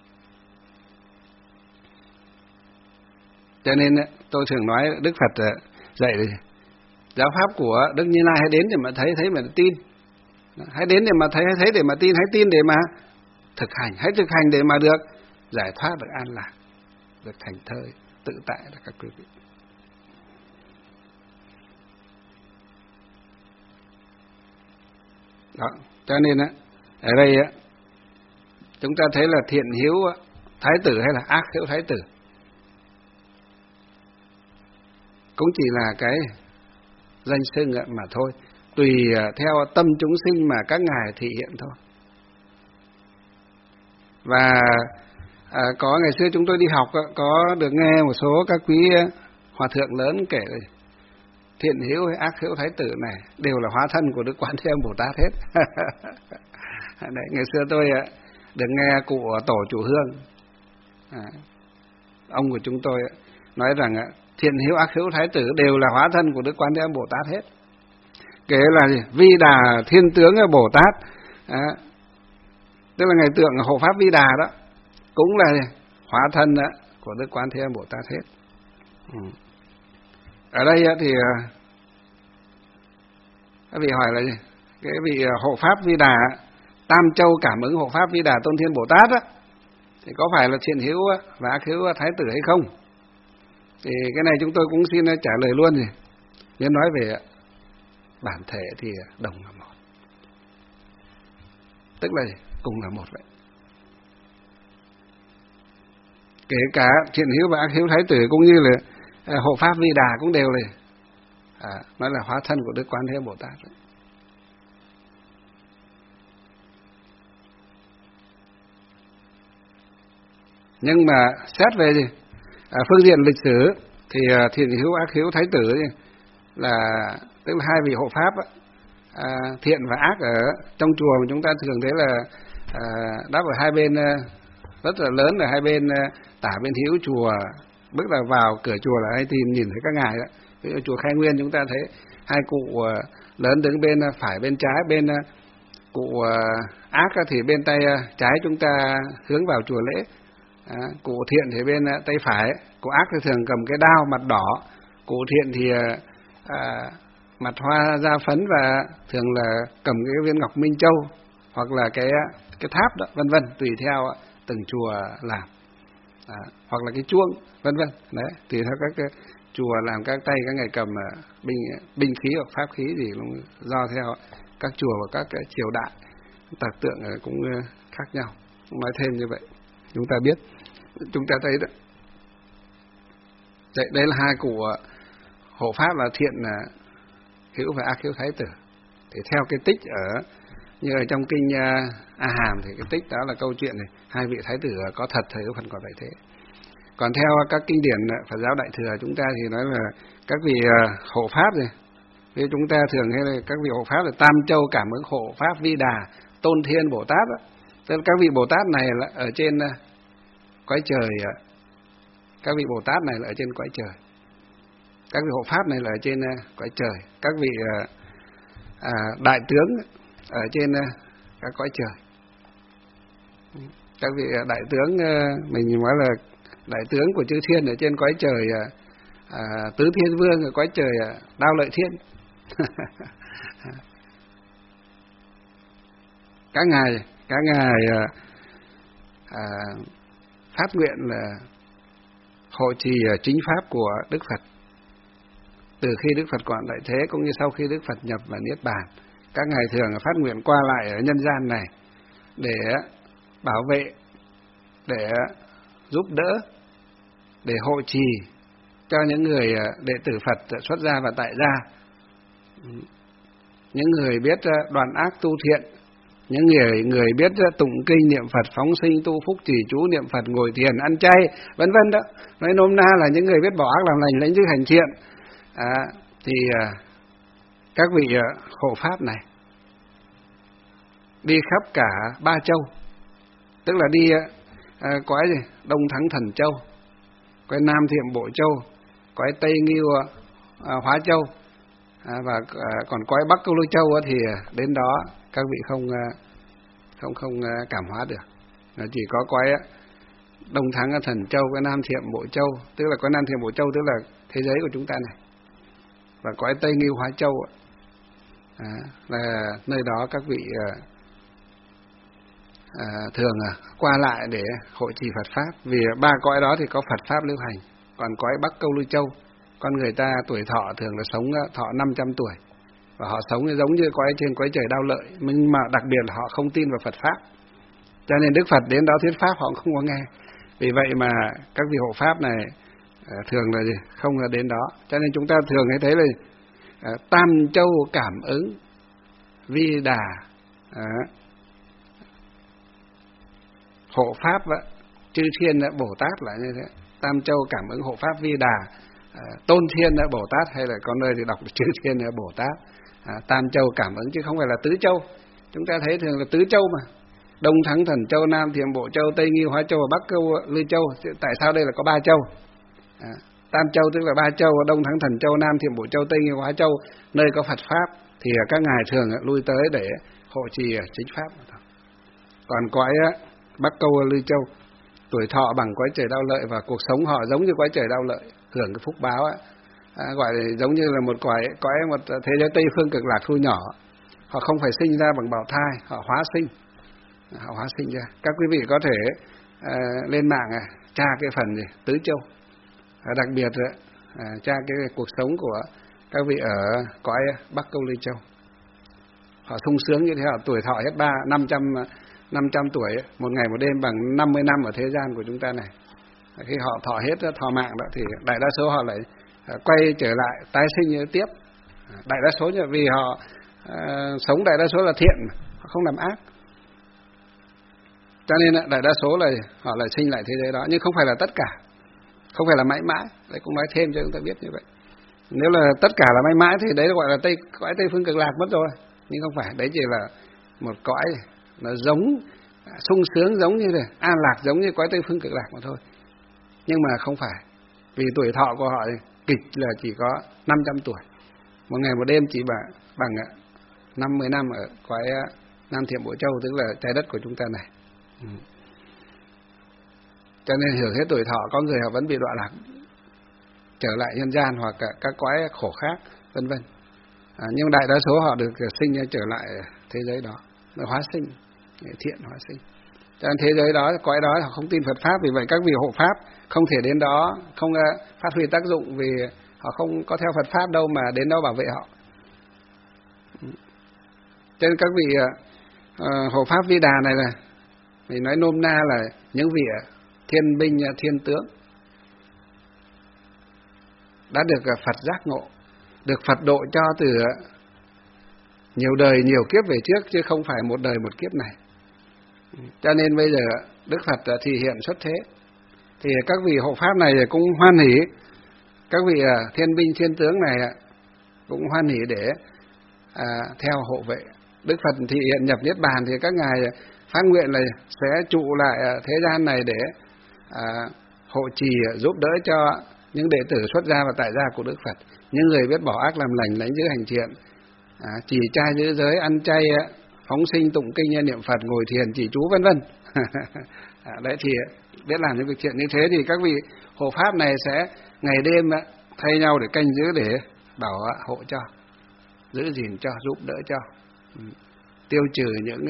Cho nên tôi thường nói Đức Phật dạy rồi, giáo pháp của Đức Như Lai hãy đến để mà thấy, thấy mà tin, hãy đến để mà thấy, hãy thấy để mà tin, hãy tin để mà thực hành, hãy thực hành để mà được giải thoát, được an lạc, được thành thơi tự tại đó các quý vị. Đó, cho nên á, ở đây á, chúng ta thấy là thiện hiếu thái tử hay là ác hiếu thái tử cũng chỉ là cái danh xưng mà thôi, tùy theo tâm chúng sinh mà các ngài thị hiện thôi. Và à, có ngày xưa chúng tôi đi học có được nghe một số các quý hòa thượng lớn kể rồi, thiện hiếu hay ác hiếu thái tử này đều là hóa thân của Đức Quán Thế Âm Bồ Tát hết. Đấy, ngày xưa tôi được nghe cụ tổ chủ Hương, à, ông của chúng tôi nói rằng thiện hiếu ác hiếu thái tử đều là hóa thân của Đức Quán Thế Âm Bồ Tát hết. Kể là gì? Vi Đà Thiên Tướng Bồ Tát, à, tức là ngày tượng hộ pháp Vi Đà đó cũng là hóa thân của Đức Quán Thế Âm Bồ Tát hết. Ừ. Ở đây thì các vị hỏi là gì? Cái vị hộ pháp Vi Đà Tam Châu cảm ứng hộ pháp Vi Đà Tôn Thiên Bồ Tát á, thì có phải là thiện hiếu và ác hiếu thái tử hay không? Thì cái này chúng tôi cũng xin trả lời luôn gì. Nếu nói về bản thể thì đồng là một, tức là cùng là một vậy. Kể cả thiện hiếu và ác hiếu thái tử cũng như là hộ pháp Vi Đà cũng đều là à, nó là hóa thân của Đức Quán Thế Âm Bồ Tát đấy. Nhưng mà xét về gì? À, phương diện lịch sử thì thiện hiếu ác hiếu thái tử là tức là hai vị hộ pháp à, thiện và ác ở trong chùa mà chúng ta thường thấy là à, đáp ở hai bên rất là lớn, ở hai bên tả bên hữu chùa, bước là vào cửa chùa là hay tìm nhìn thấy các ngài đó. Ví dụ chùa Khai Nguyên chúng ta thấy hai cụ lớn đứng bên phải bên trái, bên cụ ác thì bên tay trái chúng ta hướng vào chùa lễ. À, cụ thiện thì bên tay phải, cụ ác thì thường cầm cái đao mặt đỏ, cụ thiện thì à, mặt hoa da phấn và thường là cầm cái viên ngọc minh châu hoặc là cái cái tháp đó, vân vân, tùy theo từng chùa làm, à, hoặc là cái chuông, vân vân. Đấy, tùy theo các cái chùa làm các tay các ngài cầm binh binh khí hoặc pháp khí gì cũng do theo các chùa và các cái triều đại tạc tượng cũng khác nhau. Nói thêm như vậy chúng ta biết, chúng ta thấy đó. Đây, đây là hai cụ hộ pháp là thiện hiếu và ác hiếu thái tử. Thì theo cái tích ở như ở trong kinh A Hàm thì cái tích đó là câu chuyện này, hai vị thái tử có thật, thời phần còn tại thế. Còn theo các kinh điển Phật giáo Đại thừa chúng ta thì nói là các vị hộ pháp này, vì chúng ta thường hay là các vị hộ pháp là Tam Châu cảm ứng hộ pháp Vi Đà Tôn Thiên Bồ Tát đó. Tức là các vị Bồ Tát này là ở trên cõi trời, các vị Bồ Tát này là ở trên cõi trời, các vị hộ pháp này là ở trên cõi trời, các vị à, đại tướng ở trên các cõi trời. Các vị đại tướng mình nói là đại tướng của chư thiên ở trên cõi trời à, Tứ Thiên Vương ở cõi trời Đao Lợi Thiên. Các ngài các ngài à, à, phát nguyện là hộ trì chính pháp của Đức Phật từ khi Đức Phật còn tại thế cũng như sau khi Đức Phật nhập vào niết bàn. Các ngài thường phát nguyện qua lại ở nhân gian này để bảo vệ, để giúp đỡ, để hộ trì cho những người đệ tử Phật xuất gia và tại gia, những người biết đoạn ác tu thiện, những người người biết tụng kinh niệm Phật, phóng sinh tu phúc, trì chú niệm Phật, ngồi thiền, ăn chay, vân vân đó. Nói nôm na là những người biết bỏ ác làm lành, lãnh giữ hành thiện. À, thì à, các vị à, hộ pháp này đi khắp cả ba châu, tức là đi à, cõi gì? Đông Thắng Thần Châu, cõi Nam Thiệm Bộ Châu, cõi Tây Ngưu à, Hóa Châu, à, và à, còn cõi Bắc Câu Lôi Châu thì đến đó các vị không không không cảm hóa được. Nó chỉ có cõi Đông Thắng Thần Châu, cõi Nam Thiệm Bộ Châu, tức là cõi Nam Thiệm Bộ Châu tức là thế giới của chúng ta này, và cõi Tây Ngưu Hóa Châu à, là nơi đó các vị à, à, thường à, qua lại để hội trì Phật pháp. Vì ba cõi đó thì có Phật pháp lưu hành. Còn cõi Bắc Câu Lôi Châu, con người ta tuổi thọ thường là sống thọ năm trăm tuổi, và họ sống giống như cõi trên cõi trời Đao Lợi, nhưng mà đặc biệt là họ không tin vào Phật pháp, cho nên Đức Phật đến đó thuyết pháp họ không có nghe. Vì vậy mà các vị hộ pháp này thường là gì? Không là đến đó. Cho nên chúng ta thường hay thấy là Tam Châu cảm ứng Vi Đà à, hộ pháp chư thiên Bồ Tát là như thế. Tam Châu cảm ứng hộ pháp Vi Đà à, Tôn Thiên Bồ Tát, hay là có nơi thì đọc chư thiên Bồ Tát. À, Tam Châu cảm ứng chứ không phải là tứ châu. Chúng ta thấy thường là tứ châu mà, Đông Thắng Thần Châu, Nam Thiểm Bộ Châu, Tây Ngưu Hóa Châu và Bắc Câu Lư Châu. Tại sao đây là có ba châu? À, Tam Châu tức là ba châu, Đông Thắng Thần Châu, Nam Thiểm Bộ Châu, Tây Ngưu Hóa Châu, nơi có Phật pháp thì các ngài thường lui tới để hộ trì chính pháp. Còn cõi Bắc Câu Lư Châu, tuổi thọ bằng cõi trời Đao Lợi và cuộc sống họ giống như cõi trời Đao Lợi, hưởng cái phúc báo á. À, gọi là giống như là một cõi cõi một thế giới Tây phương cực lạc thu nhỏ. Họ không phải sinh ra bằng bào thai, họ hóa sinh, họ hóa sinh ra. Các quý vị có thể à, lên mạng à, tra cái phần gì tứ châu, à, đặc biệt à, tra cái cuộc sống của các vị ở cõi Bắc Câu Lư Châu. Họ sung sướng như thế, họ tuổi thọ hết ba năm trăm năm trăm tuổi, một ngày một đêm bằng năm mươi năm ở thế gian của chúng ta này. Khi họ thọ hết thọ mạng đó thì đại đa số họ lại quay trở lại tái sinh tiếp. Đại đa số là vì họ à, sống đại đa số là thiện, họ không làm ác, cho nên đại đa số là họ lại sinh lại thế giới đó, nhưng không phải là tất cả, không phải là mãi mãi. Đấy cũng nói thêm cho chúng ta biết như vậy. Nếu là tất cả là mãi mãi thì đấy gọi là tây cõi Tây phương cực lạc mất rồi, nhưng không phải. Đấy chỉ là một cõi nó giống sung sướng, giống như này an lạc, giống như cõi Tây phương cực lạc mà thôi, nhưng mà không phải. Vì tuổi thọ của họ kịch là chỉ có năm trăm tuổi, một ngày một đêm chỉ bằng bằng năm mươi năm ở cõi Nam Thiểm Bộ Châu, tức là trái đất của chúng ta này. Ừ. Cho nên hưởng hết tuổi thọ, có người họ vẫn bị đọa lạc trở lại nhân gian hoặc các cõi khổ khác, vân vân. À, nhưng đại đa số họ được sinh trở lại thế giới đó, hóa sinh, thiện hóa sinh. Cho nên thế giới đó, cõi đó họ không tin Phật pháp, vì vậy các vị hộ pháp không thể đến đó, không phát huy tác dụng, vì họ không có theo Phật pháp đâu mà đến đó bảo vệ họ. Cho nên các vị uh, hộ pháp Vi Đà này là, mình nói nôm na là những vị thiên binh thiên tướng đã được Phật giác ngộ, được Phật độ cho từ nhiều đời nhiều kiếp về trước, chứ không phải một đời một kiếp này. Cho nên bây giờ Đức Phật thị hiện xuất thế, thì các vị hộ pháp này cũng hoan hỷ, các vị thiên binh thiên tướng này cũng hoan hỷ để à, theo hộ vệ. Đức Phật thị hiện nhập Niết Bàn thì các ngài phát nguyện là sẽ trụ lại thế gian này để à, hộ trì giúp đỡ cho những đệ tử xuất gia và tại gia của Đức Phật, những người biết bỏ ác làm lành, lãnh giữ hành thiện, à, trì trai giữ giới, ăn chay, phóng sinh tụng kinh niệm Phật, ngồi thiền trì chú vân vân. À, đấy thì biết làm những việc thiện như thế thì các vị hộ pháp này sẽ ngày đêm thay nhau để canh giữ, để bảo hộ cho, giữ gìn cho, giúp đỡ cho, ừ. tiêu trừ những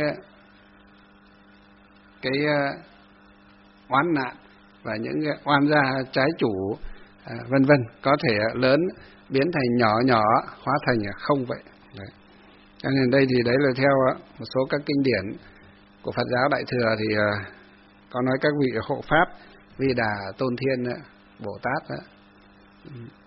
cái oán nạn và những oan gia trái chủ, à, vân vân, có thể lớn biến thành nhỏ, nhỏ hóa thành không vậy. Đấy. Cho nên đây thì đấy là theo một số các kinh điển của Phật giáo Đại thừa thì có nói các vị hộ pháp Vi Đà, Tôn Thiên, Bồ Tát đó.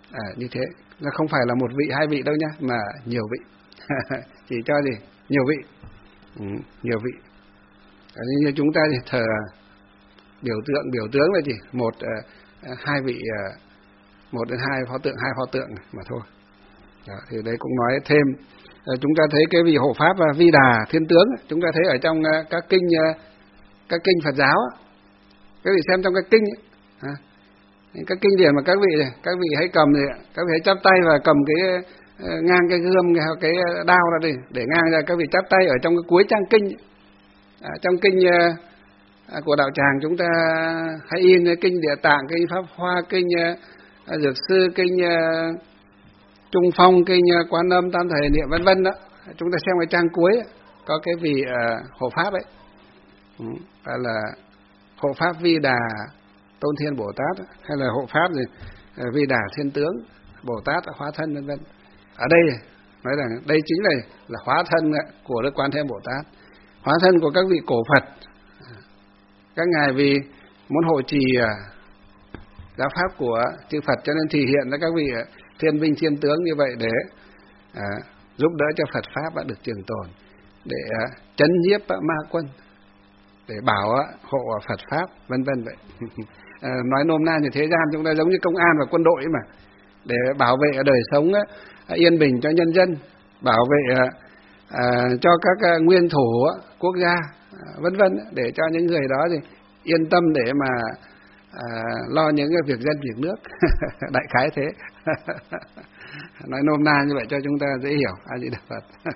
À, như thế, nó không phải là một vị hai vị đâu nhá, mà nhiều vị. Chỉ cho gì? Nhiều vị. Ừ, nhiều vị. À, như chúng ta thì thờ biểu tượng, biểu tướng là gì? Một, uh, hai vị, uh, một đến hai pho tượng, hai pho tượng mà thôi. Đó, thì đấy cũng nói thêm. Uh, chúng ta thấy cái vị hộ pháp uh, Vi Đà Thiên Tướng, chúng ta thấy ở trong uh, các kinh uh, các kinh Phật giáo. Các vị xem trong các kinh ấy, à, các kinh điển mà các vị này, các vị hãy cầm này, các vị hãy chắp tay và cầm cái uh, ngang cái gươm, cái, cái đao ra đi để ngang ra, các vị chắp tay ở trong cái cuối trang kinh. À, trong kinh uh, À, của đạo tràng chúng ta hay in kinh Địa Tạng, kinh Pháp Hoa, kinh uh, Dược Sư, kinh uh, Trung Phong, kinh uh, Quan Âm, Tam Thầy Niệm vân vân đó. Chúng ta xem cái trang cuối có cái vị uh, hộ pháp ấy, ừ, là hộ pháp Vi Đà Tôn Thiên Bồ Tát, hay là hộ pháp gì uh, Vi Đà Thiên Tướng Bồ Tát hóa thân vân vân. Ở đây nói rằng đây chính là là hóa thân của Đức Quan Thế Bồ Tát, hóa thân của các vị cổ Phật. Các ngài vì muốn hộ trì giáo pháp của chư Phật cho nên thể hiện ra các vị thiên binh thiên tướng như vậy để à, giúp đỡ cho Phật pháp đã được trường tồn, để à, chấn nhiếp ma quân, để bảo à, hộ Phật pháp vân vân vậy. À, nói nôm na như thế gian chúng ta giống như công an và quân đội mà, để bảo vệ đời sống à, yên bình cho nhân dân, bảo vệ à, à, cho các à, nguyên thủ à, quốc gia vân vân, để cho những người đó thì yên tâm để mà à, lo những cái việc dân việc nước. Đại khái thế. Nói nôm na như vậy cho chúng ta dễ hiểu. A Di Đà Phật.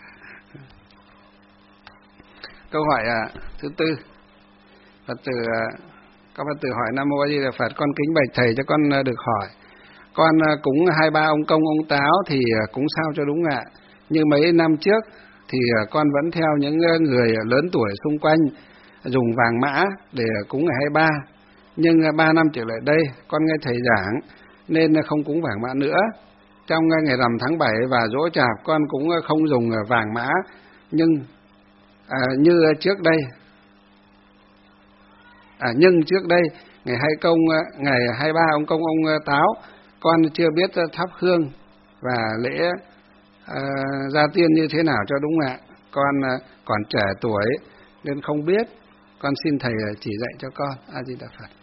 Câu hỏi à, thứ tư, Phật tử à, có Phật tử hỏi: Nam Mô A Di Đà Phật, con kính bạch thầy cho con được hỏi, con cúng hai ba ông công ông táo thì cúng sao cho đúng ạ? Như mấy năm trước thì con vẫn theo những người lớn tuổi xung quanh dùng vàng mã để cúng ngày hai mươi ba, nhưng ba năm trở lại đây con nghe thầy giảng nên không cúng vàng mã nữa. Trong ngày rằm tháng bảy và Giỗ Chạp con cũng không dùng vàng mã, nhưng à, như trước đây à, nhưng trước đây ngày hai công ngày hai mươi ba ông công ông táo con chưa biết thắp hương và lễ À, gia tiên như thế nào cho đúng ạ. Con à, còn trẻ tuổi nên không biết, con xin thầy chỉ dạy cho con. A Di Đà Phật.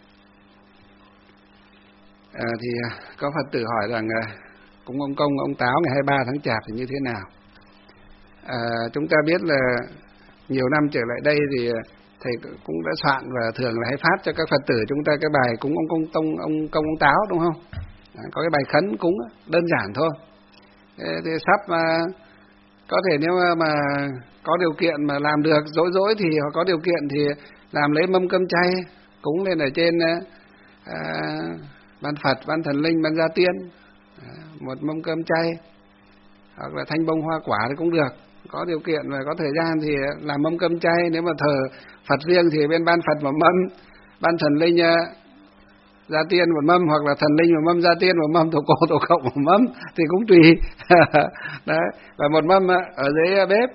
À, thì có Phật tử hỏi rằng à, cúng ông công ông táo ngày hai mươi ba tháng Chạp thì như thế nào? À, chúng ta biết là nhiều năm trở lại đây thì thầy cũng đã soạn và thường là hay phát cho các Phật tử chúng ta cái bài cúng ông công tông ông công ông táo, đúng không? À, có cái bài khấn cúng đơn giản thôi. Thì sắp mà có thể nếu mà, mà có điều kiện mà làm được dỗi dỗi thì họ có điều kiện thì làm lấy mâm cơm chay cúng lên ở trên à, ban Phật, ban thần linh, ban gia tiên, à, một mâm cơm chay hoặc là thanh bông hoa quả thì cũng được. Có điều kiện và có thời gian thì làm mâm cơm chay. Nếu mà thờ Phật riêng thì bên ban Phật một mâm, ban thần linh gia tiên một mâm, hoặc là thần linh một mâm, gia tiên một mâm, tổ cô tổ cộng một mâm thì cũng tùy. Đấy, và một mâm ở dưới bếp,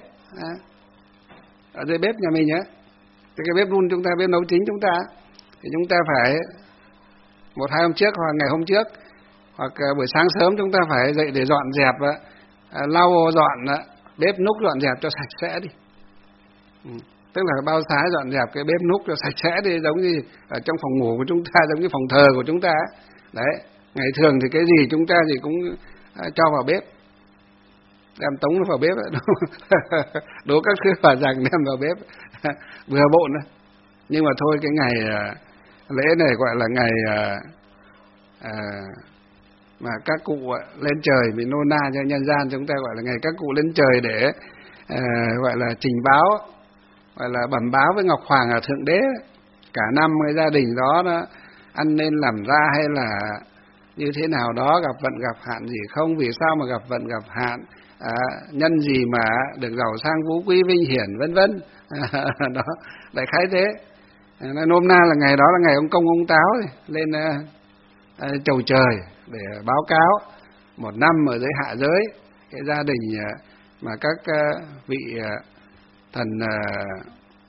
ở dưới bếp nhà mình nhé, cái bếp đun chúng ta, bếp nấu chính chúng ta, thì chúng ta phải một hai hôm trước hoặc ngày hôm trước hoặc buổi sáng sớm chúng ta phải dậy để dọn dẹp, lau dọn bếp núc, dọn dẹp cho sạch sẽ đi. Ừ. Tức là bao xá dọn dẹp cái bếp núc cho sạch sẽ đi, giống như ở trong phòng ngủ của chúng ta, giống như phòng thờ của chúng ta. Đấy, ngày thường thì cái gì chúng ta thì cũng cho vào bếp, đem tống nó vào bếp, đố các thứ hòa rằng đem vào bếp, vừa bộn. Nhưng mà thôi, cái ngày lễ này gọi là ngày à, mà các cụ lên trời, vì nôn na cho nhân gian chúng ta gọi là ngày các cụ lên trời để à, gọi là trình báo, gọi là bẩm báo với Ngọc Hoàng ở Thượng Đế cả năm cái gia đình đó nó ăn nên làm ra hay là như thế nào đó, gặp vận gặp hạn gì không, vì sao mà gặp vận gặp hạn, à, nhân gì mà được giàu sang phú quý vinh hiển vân vân. Đó, đại khái thế. Nói nôm na là ngày đó là ngày ông công ông táo lên à, chầu trời để báo cáo một năm ở dưới hạ giới cái gia đình mà các à, vị à, thần à,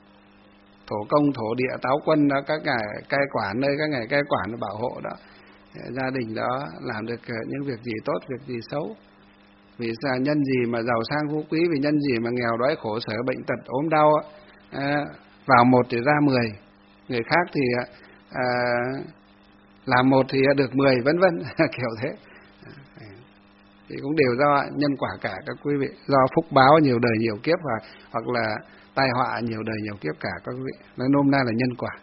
thổ công thổ địa táo quân đó, các ngài cai quản nơi các ngài cai quản bảo hộ đó, gia đình đó làm được những việc gì tốt, việc gì xấu. Vì sao nhân gì mà giàu sang phú quý, vì nhân gì mà nghèo đói khổ sở bệnh tật ốm đau, à, vào một thì ra mười, người khác thì à, làm một thì được mười, vân vân kiểu thế. Thì cũng đều do nhân quả cả các quý vị, do phúc báo nhiều đời nhiều kiếp hoặc hoặc là tai họa nhiều đời nhiều kiếp cả các quý vị. Nói nôm na là nhân quả.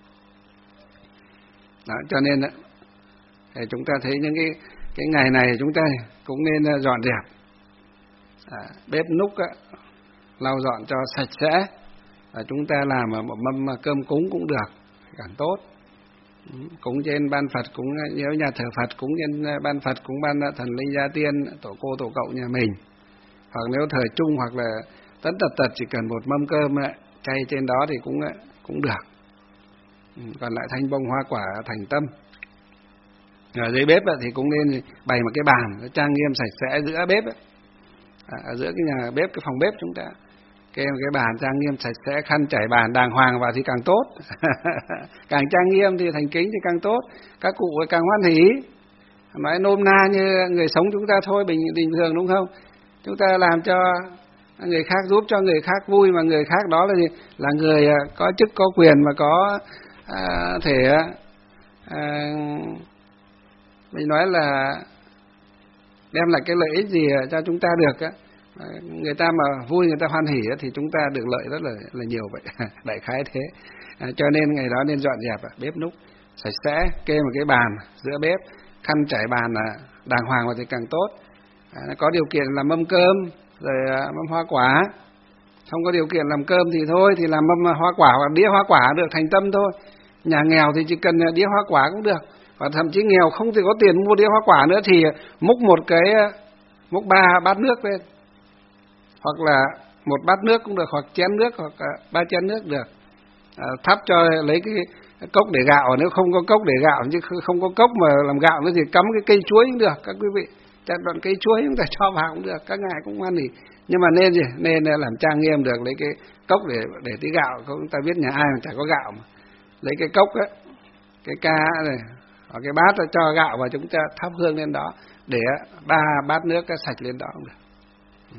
Đó, cho nên đó, thì chúng ta thấy những cái cái ngày này chúng ta cũng nên dọn dẹp à, bếp núc á, lau dọn cho sạch sẽ. Và chúng ta làm một mâm cơm cúng cũng được, càng tốt. Cúng trên ban Phật, cúng nhớ nhà thờ Phật, cúng trên ban Phật, cúng ban thần linh gia tiên, tổ cô tổ cậu nhà mình. Hoặc nếu thờ chung hoặc là tất tật tật chỉ cần một mâm cơm chay trên đó thì cũng cũng được. Còn lại thanh bông hoa quả thành tâm. Ở dưới bếp thì cũng nên bày một cái bàn trang nghiêm sạch sẽ giữa bếp ấy. À, ở giữa cái nhà bếp, cái phòng bếp chúng ta kê một cái bàn trang nghiêm sạch sẽ, khăn trải bàn đàng hoàng vào thì càng tốt. Càng trang nghiêm thì thành kính thì càng tốt, các cụ càng hoan hỉ. Nói nôm na như người sống chúng ta thôi, bình bình thường đúng không? Chúng ta làm cho người khác, giúp cho người khác vui, mà người khác đó là gì? Là người có chức có quyền mà có à, thể à, mình nói là đem lại cái lợi ích gì cho chúng ta được á. Người ta mà vui, người ta hoan hỉ thì chúng ta được lợi rất là là nhiều vậy. Đại khái thế. À, cho nên ngày đó nên dọn dẹp bếp núc sạch sẽ, kê một cái bàn giữa bếp, khăn trải bàn là đàng hoàng và thì càng tốt. À, có điều kiện làm mâm cơm rồi mâm hoa quả. Không có điều kiện làm cơm thì thôi thì làm mâm hoa quả hoặc đĩa hoa quả được, thành tâm thôi. Nhà nghèo thì chỉ cần đĩa hoa quả cũng được. Và thậm chí nghèo không thì có tiền mua đĩa hoa quả nữa thì múc một cái múc ba bát nước lên, hoặc là một bát nước cũng được, hoặc chén nước, hoặc ba chén nước được. À, thắp cho lấy cái cốc để gạo, nếu không có cốc để gạo, chứ không có cốc mà làm gạo nữa thì cắm cái cây chuối cũng được các quý vị. Chặt đoạn cây chuối chúng ta cho vào cũng được, các ngài cũng ăn thì. Nhưng mà nên gì? Nên làm trang nghiêm được, lấy cái cốc để để tí gạo, chúng ta biết nhà ai mà chả có gạo mà. Lấy cái cốc ấy, cái ca này, hoặc cái bát cho gạo và chúng ta thắp hương lên đó, để ba bát nước sạch lên đó cũng được. Ừ.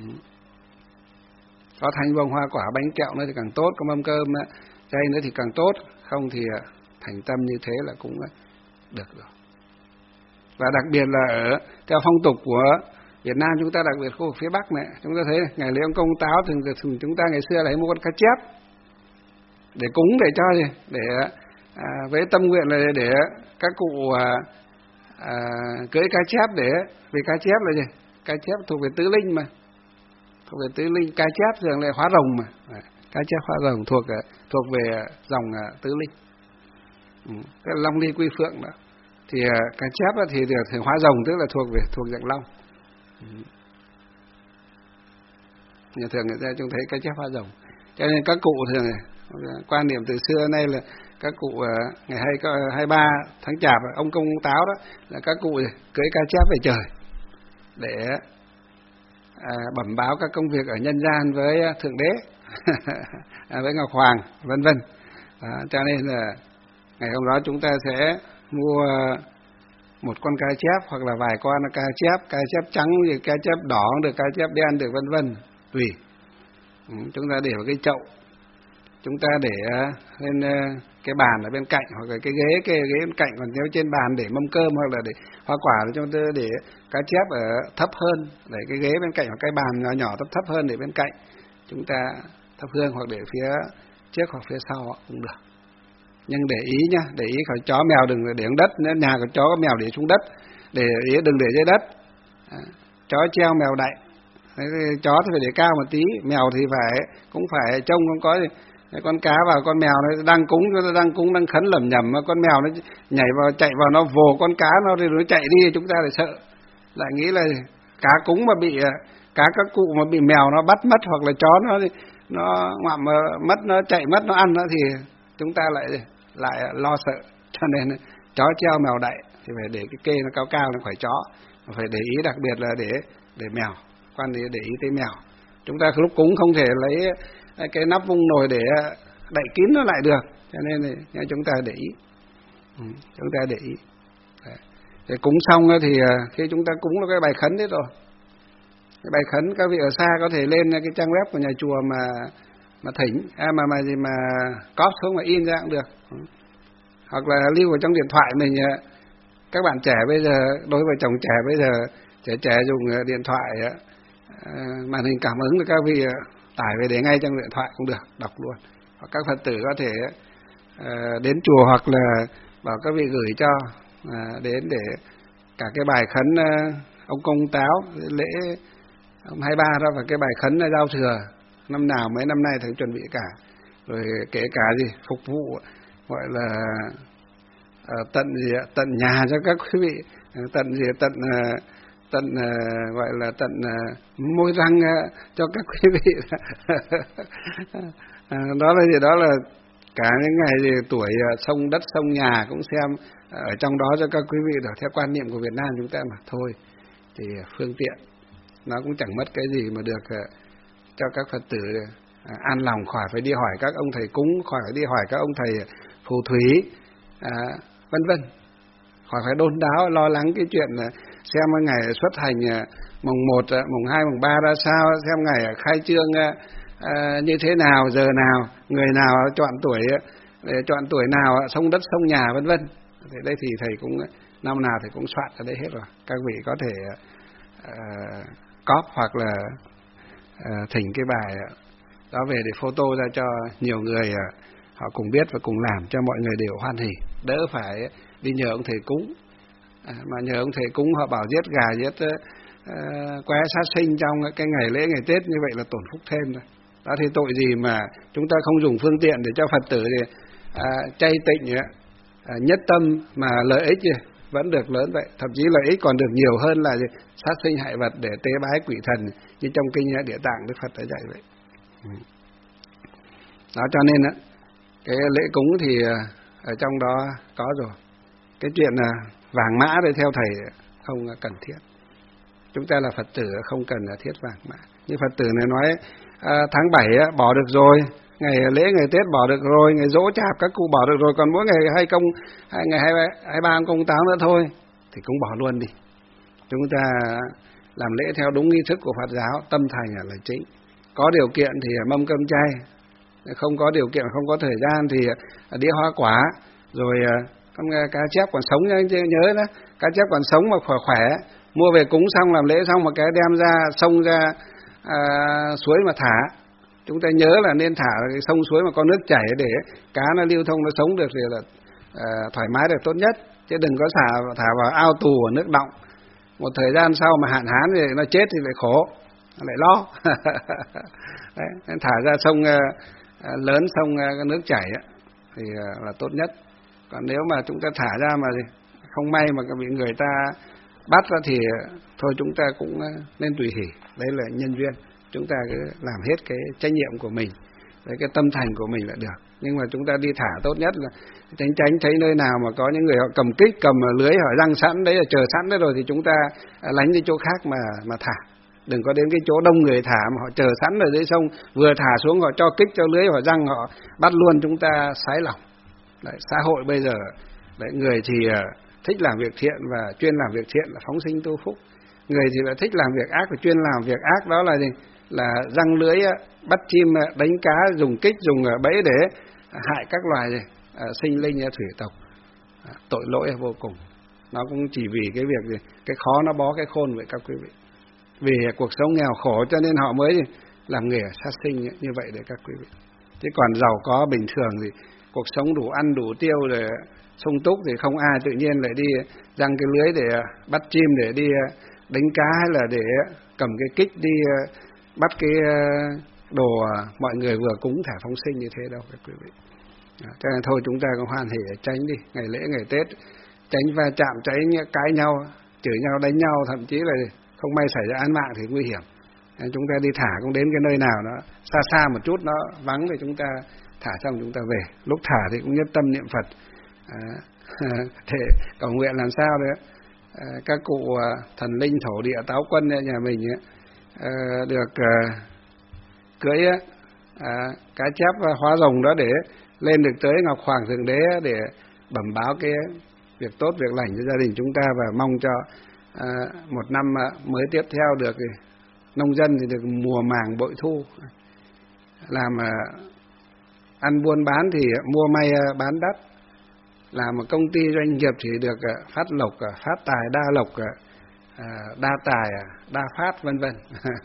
Có thanh bông hoa quả bánh kẹo nữa thì càng tốt, có mâm cơm chay nữa thì càng tốt, không thì thành tâm như thế là cũng được rồi. Và đặc biệt là ở theo phong tục của Việt Nam chúng ta, đặc biệt khu vực phía Bắc này, chúng ta thấy ngày lễ ông Công Táo thường chúng ta ngày xưa là mua con cá chép để cúng, để cho gì, để à, với tâm nguyện là để các cụ à, à, cưới cá chép, để vì cá chép là gì, cá chép thuộc về tứ linh mà, thuộc về tứ linh. Cá chép thường là hóa rồng mà, cá chép hóa rồng thuộc thuộc về dòng tứ linh. Ừ, cái long ly quy phượng đó thì cá chép thì thường hóa rồng, tức là thuộc về thuộc dạng long. Ừ. Nhà thường người ta chúng thấy cá chép hóa rồng, cho nên các cụ thường quan niệm từ xưa nay là các cụ ngày hai hai ba tháng chạp ông Công Táo đó là các cụ cưới cá chép về trời để à, bẩm báo các công việc ở nhân gian với thượng đế với Ngọc Hoàng vân vân. À, cho nên là ngày hôm đó chúng ta sẽ mua một con cá chép hoặc là vài con cá chép, cá chép trắng, cá chép đỏ được, cá chép đen được, vân vân tùy. Ừ, chúng ta để vào cái chậu, chúng ta để lên cái bàn ở bên cạnh, hoặc là cái ghế cái ghế bên cạnh, còn nếu trên bàn để mâm cơm hoặc là để hoa quả thì chúng ta để cá chép ở thấp hơn, để cái ghế bên cạnh hoặc cái bàn nhỏ nhỏ thấp thấp hơn để bên cạnh chúng ta thắp hương, hoặc để phía trước hoặc phía sau cũng được. Nhưng để ý nhá, để ý khỏi chó mèo đừng để xuống đất, nếu nhà có chó có mèo để xuống đất, để ý đừng để dưới đất. À, chó treo mèo đậy. Chó thì phải để cao một tí, mèo thì phải cũng phải trông không có gì. Con cá vào, con mèo nó đang cúng, nó đang cúng đang khấn lẩm nhẩm, mà con mèo nó nhảy vào chạy vào nó vồ con cá nó thì nó chạy đi, chúng ta lại sợ, lại nghĩ là cá cúng mà bị cá các cụ mà bị mèo nó bắt mất, hoặc là chó nó nó ngoạm mất, nó chạy mất, nó ăn nó thì chúng ta lại lại lo sợ. Cho nên chó treo mèo đậy thì phải để cái kê nó cao cao, nó khỏi chó, phải để ý đặc biệt là để để mèo, quan để để ý tới mèo. Chúng ta lúc cúng không thể lấy cái nắp vung nồi để đậy kín nó lại được, cho nên là chúng ta để ý, ừ, chúng ta để ý. Đấy. Thì cúng xong thì khi chúng ta cúng là cái bài khấn đấy rồi. Cái bài khấn các vị ở xa có thể lên cái trang web của nhà chùa mà mà thỉnh à, mà mà gì mà cóp xuống mà in ra cũng được. Hoặc là lưu vào trong điện thoại mình. Các bạn trẻ bây giờ, đối với chồng trẻ bây giờ, trẻ trẻ dùng điện thoại màn hình cảm ứng thì các vị tải về để ngay trong điện thoại cũng được, đọc luôn. Hoặc các Phật tử có thể đến chùa hoặc là bảo các vị gửi cho đến để cả cái bài khấn ông Công Táo lễ ông hai ba đó, và cái bài khấn là giao thừa năm nào mấy năm nay thầy chuẩn bị cả, rồi kể cả gì phục vụ gọi là uh, tận gì tận nhà cho các quý vị, tận gì tận uh, tận uh, gọi là tận uh, môi răng uh, cho các quý vị. uh, đó là gì đó là cả những ngày gì tuổi uh, sông đất sông nhà cũng xem ở trong đó cho các quý vị được, theo quan niệm của Việt Nam chúng ta mà thôi thì phương tiện nó cũng chẳng mất cái gì mà được uh, cho các Phật tử uh, an lòng, khỏi phải đi hỏi các ông thầy cúng, khỏi phải đi hỏi các ông thầy phù thủy, uh, vân vân, khỏi phải đôn đáo lo lắng cái chuyện uh, xem ngày xuất hành uh, mùng một, uh, mùng hai, mùng ba ra sao, xem ngày khai trương uh, uh, như thế nào, giờ nào, người nào chọn tuổi uh, chọn tuổi nào, sông đất sông nhà vân vân. Thế đây thì thầy cũng năm nào thầy cũng soạn ở đây hết rồi, các vị có thể uh, cóp hoặc là uh, thỉnh cái bài đó về để photo ra cho nhiều người uh, họ cùng biết và cùng làm cho mọi người đều hoan hỉ, đỡ phải đi nhờ ông thầy cúng, à, mà nhờ ông thầy cúng họ bảo giết gà giết uh, qué sát sinh trong cái ngày lễ ngày Tết như vậy là tổn phúc thêm rồi. Đó thì tội gì mà chúng ta không dùng phương tiện để cho Phật tử thì uh, chay tịnh uh, nhất tâm mà lợi ích gì vẫn được lớn vậy, thậm chí lợi ích còn được nhiều hơn là gì? Sát sinh hại vật để tế bái quỷ thần như trong kinh Địa Tạng Đức Phật đã dạy vậy. Đó cho nên á cái lễ cúng thì ở trong đó có rồi. Cái chuyện là vàng mã đây theo thầy không cần thiết. Chúng ta là Phật tử không cần thiết vàng mã. Như Phật tử này nói à, tháng bảy bỏ được rồi, ngày lễ ngày Tết bỏ được rồi, ngày dỗ chạp các cụ bỏ được rồi, còn mỗi ngày hai công hai ngày hai hai ba công táo nữa thôi thì cũng bỏ luôn đi. Chúng ta làm lễ theo đúng nghi thức của Phật giáo, tâm thành là chính. Có điều kiện thì mâm cơm chay, không có điều kiện không có thời gian thì đĩa hoa quả, rồi con cá chép còn sống nhớ đó, cá chép còn sống mà khỏe khỏe, mua về cúng xong làm lễ xong một cái đem ra sông ra à, suối mà thả. Chúng ta nhớ là nên thả cái sông suối mà có nước chảy để cá nó lưu thông nó sống được thì là à, thoải mái được tốt nhất, chứ đừng có thả thả vào ao tù ở nước đọng. Một thời gian sau mà hạn hán thì nó chết thì lại khổ, lại lo. Đấy, thả ra sông uh, lớn, sông uh, nước chảy uh, thì uh, là tốt nhất. Còn nếu mà chúng ta thả ra mà không may mà bị người ta bắt ra thì uh, thôi chúng ta cũng uh, nên tùy hỷ. Đấy là nhân duyên, chúng ta cứ làm hết cái trách nhiệm của mình, với cái tâm thành của mình là được. Nhưng mà chúng ta đi thả tốt nhất là tránh tránh thấy nơi nào mà có những người họ cầm kích, cầm lưới họ răng sẵn đấy, là chờ sẵn đấy rồi thì chúng ta lánh đi chỗ khác mà mà thả. Đừng có đến cái chỗ đông người thả mà họ chờ sẵn ở dưới sông, vừa thả xuống họ cho kích cho lưới, họ răng họ bắt luôn, chúng ta sái lòng. Đấy, xã hội bây giờ đấy, người thì thích làm việc thiện và chuyên làm việc thiện là phóng sinh tu phúc, người thì lại thích làm việc ác và chuyên làm việc ác, đó là gì? Là răng lưới bắt chim đánh cá, dùng kích dùng bẫy để hại các loài gì? À, sinh linh thủy tộc, à, tội lỗi vô cùng. Nó cũng chỉ vì cái việc gì? Cái khó nó bó cái khôn vậy các quý vị. Vì cuộc sống nghèo khổ cho nên họ mới làm nghề sát sinh như vậy đấy các quý vị. Chứ còn giàu có bình thường thì cuộc sống đủ ăn đủ tiêu rồi sung túc thì không ai tự nhiên lại đi răng cái lưới để bắt chim, để đi đánh cá, hay là để cầm cái kích đi bắt cái đồ mọi người vừa cúng thả phóng sinh như thế đâu các quý vị. Cho nên thôi chúng ta cũng hoan hỉ tránh đi, ngày lễ ngày Tết tránh va chạm, tránh cãi nhau, chửi nhau, đánh nhau, thậm chí là không may xảy ra án mạng thì nguy hiểm. Nên chúng ta đi thả cũng đến cái nơi nào nó xa xa một chút, nó vắng thì chúng ta thả xong chúng ta về. Lúc thả thì cũng nhất tâm niệm Phật, à, để cầu nguyện làm sao đấy à, các cụ thần linh thổ địa táo quân nhà mình ấy, à, được à, cưới à, cá chép hóa rồng đó để lên được tới Ngọc Hoàng Thượng Đế để bẩm báo cái việc tốt, việc lành cho gia đình chúng ta, và mong cho à, một năm mới tiếp theo được nông dân thì được mùa màng bội thu, làm à, ăn buôn bán thì mua may bán đắt, làm một công ty doanh nghiệp thì được phát lộc, phát tài, đa lộc, đa tài, đa phát, vân vân.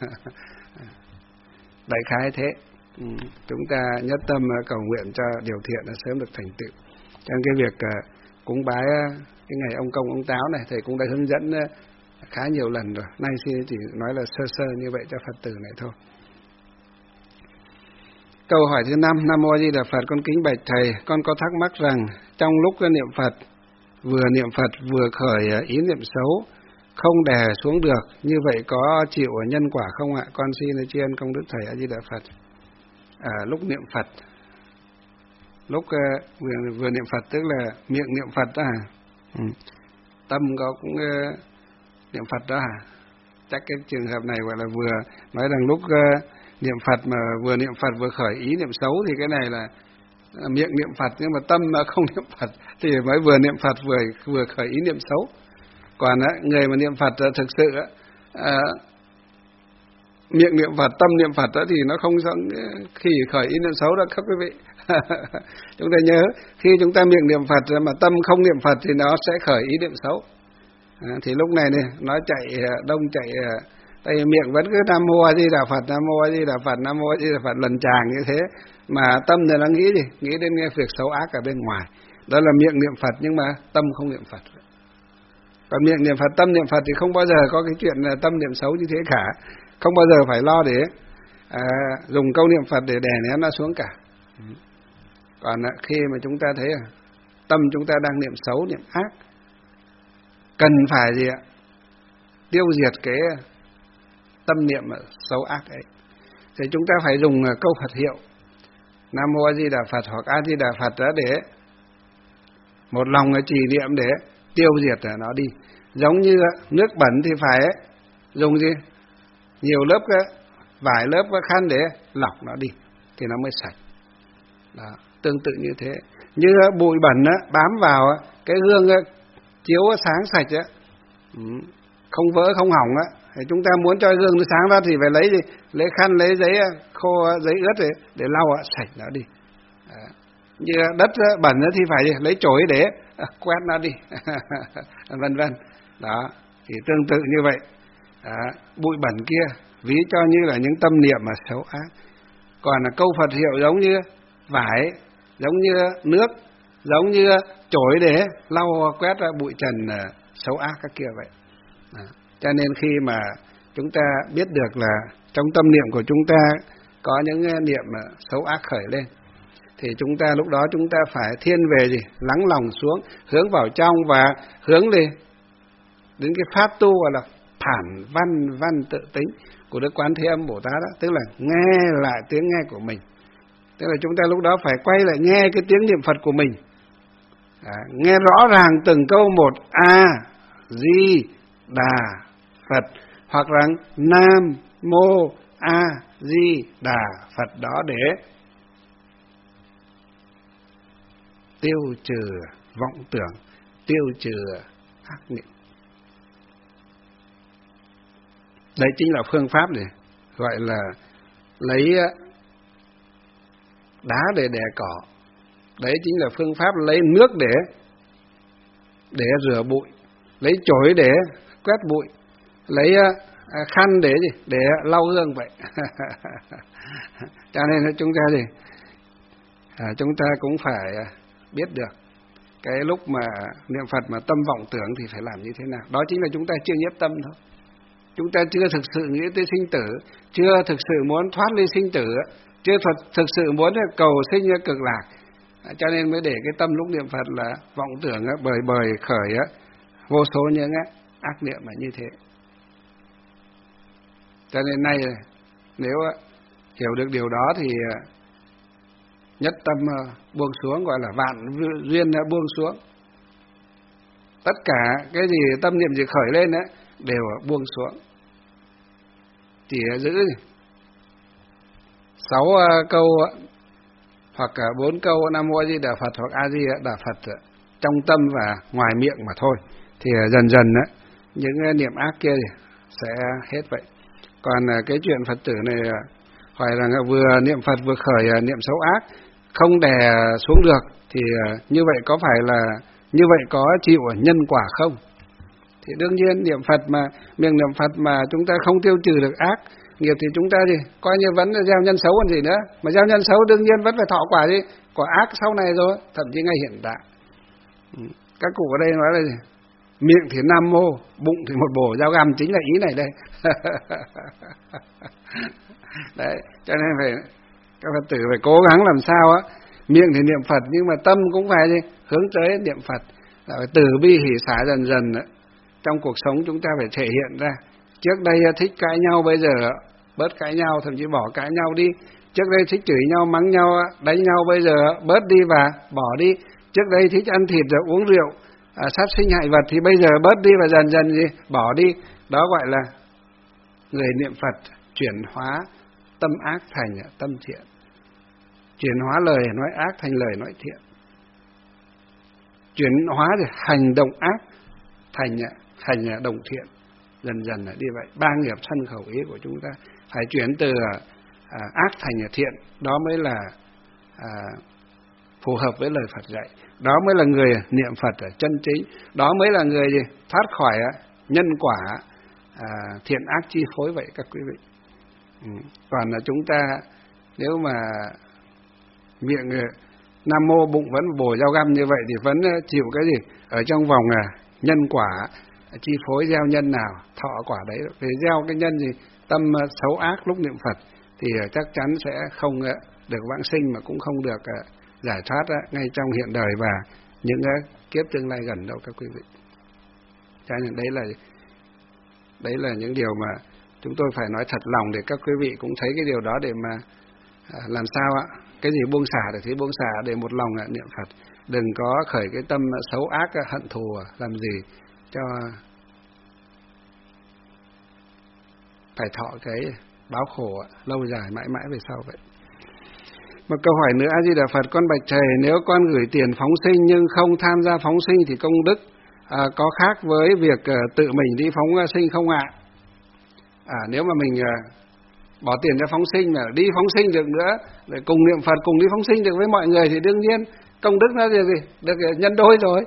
Đại khái thế. Chúng ta nhất tâm cầu nguyện cho điều thiện nó sớm được thành tựu. Trong cái việc cúng bái cái ngày ông Công ông Táo này, thầy cũng đã hướng dẫn khá nhiều lần rồi. Nay xin chỉ nói là sơ sơ như vậy cho Phật tử này thôi. Câu hỏi thứ năm. Nam Mô A Di Đà Phật. Con kính bạch thầy, con có thắc mắc rằng trong lúc niệm Phật, vừa niệm Phật vừa khởi ý niệm xấu, không đè xuống được, như vậy có chịu nhân quả không ạ? Con xin tri ân công đức thầy A Di Đà Phật. À, lúc niệm Phật, lúc uh, vừa, vừa niệm Phật tức là miệng niệm Phật đó hả? Ừ. Tâm có cũng uh, niệm Phật đó hả? Chắc cái trường hợp này gọi là vừa nói rằng lúc uh, niệm Phật mà vừa niệm Phật vừa khởi ý niệm xấu, thì cái này là uh, miệng niệm Phật nhưng mà tâm uh, không niệm Phật, thì mới vừa niệm Phật vừa vừa khởi ý niệm xấu. Còn uh, người mà niệm Phật uh, thực sự uh, miệng niệm Phật, tâm niệm Phật đó thì nó không giống khi khởi ý niệm xấu đó các quý vị. Chúng ta nhớ, khi chúng ta miệng niệm Phật mà tâm không niệm Phật thì nó sẽ khởi ý niệm xấu. À, thì lúc này này, nó chạy đông chạy tay miệng vẫn cứ Nam Mô A Di Đà Phật, Nam Mô A Di Đà Phật, Nam Mô A Di Đà Phật lần tràng như thế, mà tâm này nó nghĩ gì? Nghĩ đến việc xấu ác ở bên ngoài. Đó là miệng niệm Phật nhưng mà tâm không niệm Phật. Còn miệng niệm Phật, tâm niệm Phật thì không bao giờ có cái chuyện là tâm niệm xấu như thế cả. Không bao giờ phải lo để à, dùng câu niệm Phật để đè nén nó xuống cả. Còn à, khi mà chúng ta thấy à, tâm chúng ta đang niệm xấu, niệm ác, cần phải gì ạ? Tiêu diệt cái tâm niệm xấu ác ấy. Thì chúng ta phải dùng câu Phật hiệu Nam Mô A Di Đà Phật hoặc A Di Đà Phật đó để một lòng trì niệm để tiêu diệt nó đi. Giống như nước bẩn thì phải dùng gì? Nhiều lớp vài lớp khăn để lọc nó đi thì nó mới sạch. Đó, tương tự như thế. Như bụi bẩn á, bám vào á, cái gương á, chiếu sáng sạch á, không vỡ không hỏng á, thì chúng ta muốn cho gương nó sáng ra thì phải lấy gì? Lấy khăn, lấy giấy khô, giấy ướt để để lau á, sạch nó đi. Đó. Như đất bẩn thì phải gì? Lấy chổi để quét nó đi, vân vân. Đó, thì tương tự như vậy. Đó, bụi bẩn kia ví cho như là những tâm niệm mà xấu ác. Còn là câu Phật hiệu giống như vải, giống như nước, giống như chổi để lau quét ra bụi trần xấu ác các kia vậy. Đó. Cho nên khi mà chúng ta biết được là trong tâm niệm của chúng ta có những niệm xấu ác khởi lên, thì chúng ta lúc đó chúng ta phải thiên về gì? Lắng lòng xuống, hướng vào trong và hướng đi đến cái pháp tu gọi là phản văn văn tự tính của Đức Quán Thế Âm Bồ Tát đó, tức là nghe lại tiếng nghe của mình. Tức là chúng ta lúc đó phải quay lại nghe cái tiếng niệm Phật của mình. À, nghe rõ ràng từng câu một, A Di Đà Phật, hoặc là Nam Mô A Di Đà Phật đó để tiêu trừ vọng tưởng, tiêu trừ ác niệm. Đấy chính là phương pháp để gọi là lấy đá để đè cỏ. Đấy chính là phương pháp lấy nước để để rửa bụi, lấy chổi để quét bụi, lấy khăn để gì? Để lau gương vậy. Cho nên chúng ta gì? À, chúng ta cũng phải biết được cái lúc mà niệm Phật mà tâm vọng tưởng thì phải làm như thế nào. Đó chính là chúng ta chưa nhiếp tâm thôi. Chúng ta chưa thực sự nghĩ tới sinh tử, chưa thực sự muốn thoát ly sinh tử, chưa thật, thực sự muốn cầu sinh cực lạc. À, cho nên mới để cái tâm lúc niệm Phật là vọng tưởng bời bời khởi vô số những ác niệm là như thế. Cho nên nay nếu hiểu được điều đó thì nhất tâm buông xuống, gọi là vạn duyên buông xuống. Tất cả cái gì tâm niệm gì khởi lên ấy, đều buông xuống. Chỉ giữ sáu câu hoặc bốn câu Nam Mô A Di Đà Phật hoặc A Di Đà Phật trong tâm và ngoài miệng mà thôi. Thì dần dần á, những niệm ác kia sẽ hết vậy. Còn cái chuyện Phật tử này hỏi rằng vừa niệm Phật vừa khởi niệm xấu ác, không đè xuống được, thì như vậy có phải là như vậy có chịu nhân quả không? Thì đương nhiên niệm Phật mà, miệng niệm Phật mà chúng ta không tiêu trừ được ác nghiệp thì chúng ta gì coi như vẫn là gieo nhân xấu còn gì nữa. Mà gieo nhân xấu đương nhiên vẫn phải thọ quả gì, quả ác sau này rồi, thậm chí ngay hiện tại. Các cụ ở đây nói là gì? Miệng thì nam mô, bụng thì một bổ dao găm, chính là ý này đây. Đấy, cho nên phải các Phật tử phải cố gắng làm sao á, miệng thì niệm Phật nhưng mà tâm cũng phải gì? Hướng tới niệm Phật, là phải từ bi hỷ xả dần dần đó. Trong cuộc sống chúng ta phải thể hiện ra. Trước đây thích cãi nhau, bây giờ bớt cãi nhau, thậm chí bỏ cãi nhau đi. Trước đây thích chửi nhau, mắng nhau, đánh nhau, bây giờ bớt đi và bỏ đi. Trước đây thích ăn thịt rồi uống rượu, à, sát sinh hại vật thì bây giờ bớt đi và dần dần gì bỏ đi. Đó gọi là người niệm Phật chuyển hóa tâm ác thành tâm thiện, chuyển hóa lời nói ác thành lời nói thiện, chuyển hóa hành động ác thành thành đồng thiện, dần dần là đi vậy. Ba nghiệp thân khẩu ý của chúng ta phải chuyển từ à, ác thành thiện, đó mới là à, phù hợp với lời Phật dạy. Đó mới là người niệm Phật ở chân chính. Đó mới là người gì? Thoát khỏi nhân quả à, thiện ác chi phối vậy các quý vị. Ừ. Còn là chúng ta nếu mà miệng nam mô bụng vẫn bổ dao găm như vậy thì vẫn chịu cái gì? Ở trong vòng à, nhân quả chi phối, gieo nhân nào thọ quả đấy. Vì gieo cái nhân gì? Tâm xấu ác lúc niệm Phật thì chắc chắn sẽ không được vãng sinh, mà cũng không được giải thoát ngay trong hiện đời và những kiếp tương lai gần đâu các quý vị. Cho nên đấy là đấy là những điều mà chúng tôi phải nói thật lòng để các quý vị cũng thấy cái điều đó, để mà à, làm sao ạ, cái gì buông xả được thì buông xả, để một lòng niệm Phật, đừng có khởi cái tâm xấu ác hận thù làm gì cho phải thọ cái báo khổ lâu dài mãi mãi về sau vậy. Một câu hỏi nữa: A Di Đà Phật, con bạch thầy, nếu con gửi tiền phóng sinh nhưng không tham gia phóng sinh thì công đức à, có khác với việc à, tự mình đi phóng sinh không ạ? À, nếu mà mình à, bỏ tiền ra phóng sinh mà đi phóng sinh được nữa, để cùng niệm Phật, cùng đi phóng sinh được với mọi người thì đương nhiên công đức nó được gì? Được nhân đôi rồi.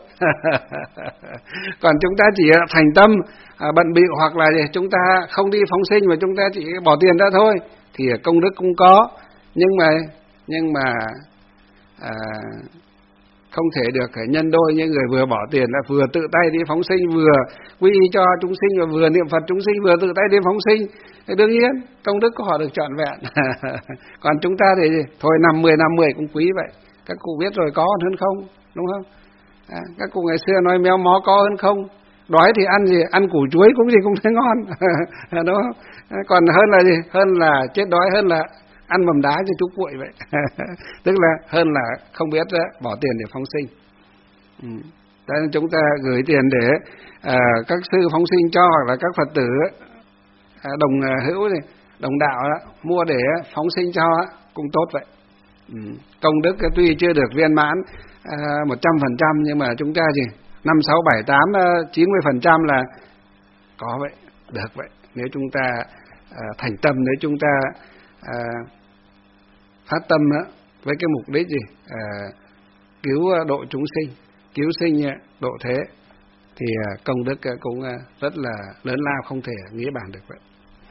Còn chúng ta chỉ thành tâm à, bận bịu, hoặc là gì? Chúng ta không đi phóng sinh mà chúng ta chỉ bỏ tiền ra thôi thì công đức cũng có, nhưng mà nhưng mà à, không thể được nhân đôi như người vừa bỏ tiền là vừa tự tay đi phóng sinh, vừa quy y cho chúng sinh, và vừa niệm Phật chúng sinh, vừa tự tay đi phóng sinh. Thì đương nhiên công đức của họ được trọn vẹn. Còn chúng ta thì thôi năm mươi năm mươi cũng quý vậy. Các cụ biết rồi, có hơn không, đúng không? À, các cụ ngày xưa nói méo mó có hơn không, đói thì ăn gì, ăn củ chuối cũng gì cũng thấy ngon. Đúng không? Còn hơn là gì? Hơn là chết đói, hơn là ăn mầm đá cho chú cuội vậy. Tức là hơn là không biết bỏ tiền để phóng sinh. Ừ. Nên chúng ta gửi tiền để à, các sư phóng sinh cho, hoặc là các Phật tử à, đồng hữu này, đồng đạo đó, mua để phóng sinh cho cũng tốt vậy. Ừ. Công đức tuy chưa được viên mãn một trăm phần trăm, nhưng mà chúng ta gì năm sáu bảy tám chín mươi phần trăm là có vậy, được vậy. Nếu chúng ta à, thành tâm, nếu chúng ta à, phát tâm á, với cái mục đích gì à, cứu độ chúng sinh, cứu sinh độ thế, thì à, công đức cũng rất là lớn lao, không thể nghĩ bàn được vậy.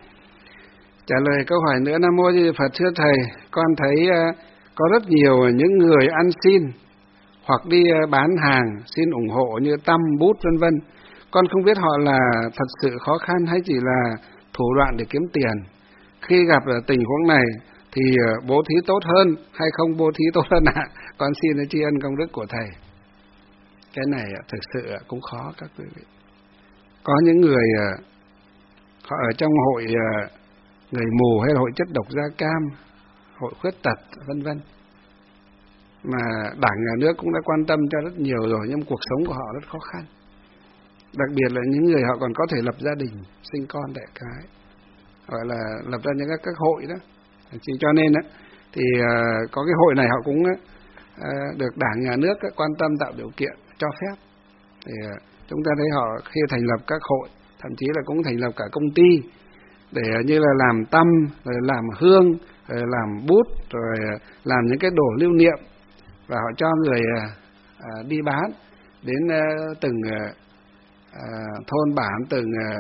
Trả lời câu hỏi nữa: Nam Mô Di Đà Phật, thưa thầy, con thấy à, có rất nhiều những người ăn xin hoặc đi bán hàng xin ủng hộ như tăm, bút vân vân. Con không biết họ là thật sự khó khăn hay chỉ là thủ đoạn để kiếm tiền. Khi gặp tình huống này thì bố thí tốt hơn hay không bố thí tốt hơn ạ? À? Con xin tri ân công đức của thầy. Cái này thực sự cũng khó các quý vị. Có những người họ ở trong hội người mù, hay là hội chất độc da cam, hội khuyết tật vân vân, mà đảng nhà nước cũng đã quan tâm cho rất nhiều rồi, nhưng cuộc sống của họ rất khó khăn. Đặc biệt là những người họ còn có thể lập gia đình, sinh con đẻ cái, gọi là lập ra những các, các hội đó. Chỉ cho nên đó, thì uh, có cái hội này họ cũng uh, được đảng nhà nước quan tâm tạo điều kiện cho phép. Thì chúng ta thấy họ khi thành lập các hội, thậm chí là cũng thành lập cả công ty để như là làm tăm, rồi làm hương, rồi làm bút, rồi làm những cái đồ lưu niệm, và họ cho người à, đi bán đến à, từng à, thôn bản, từng à,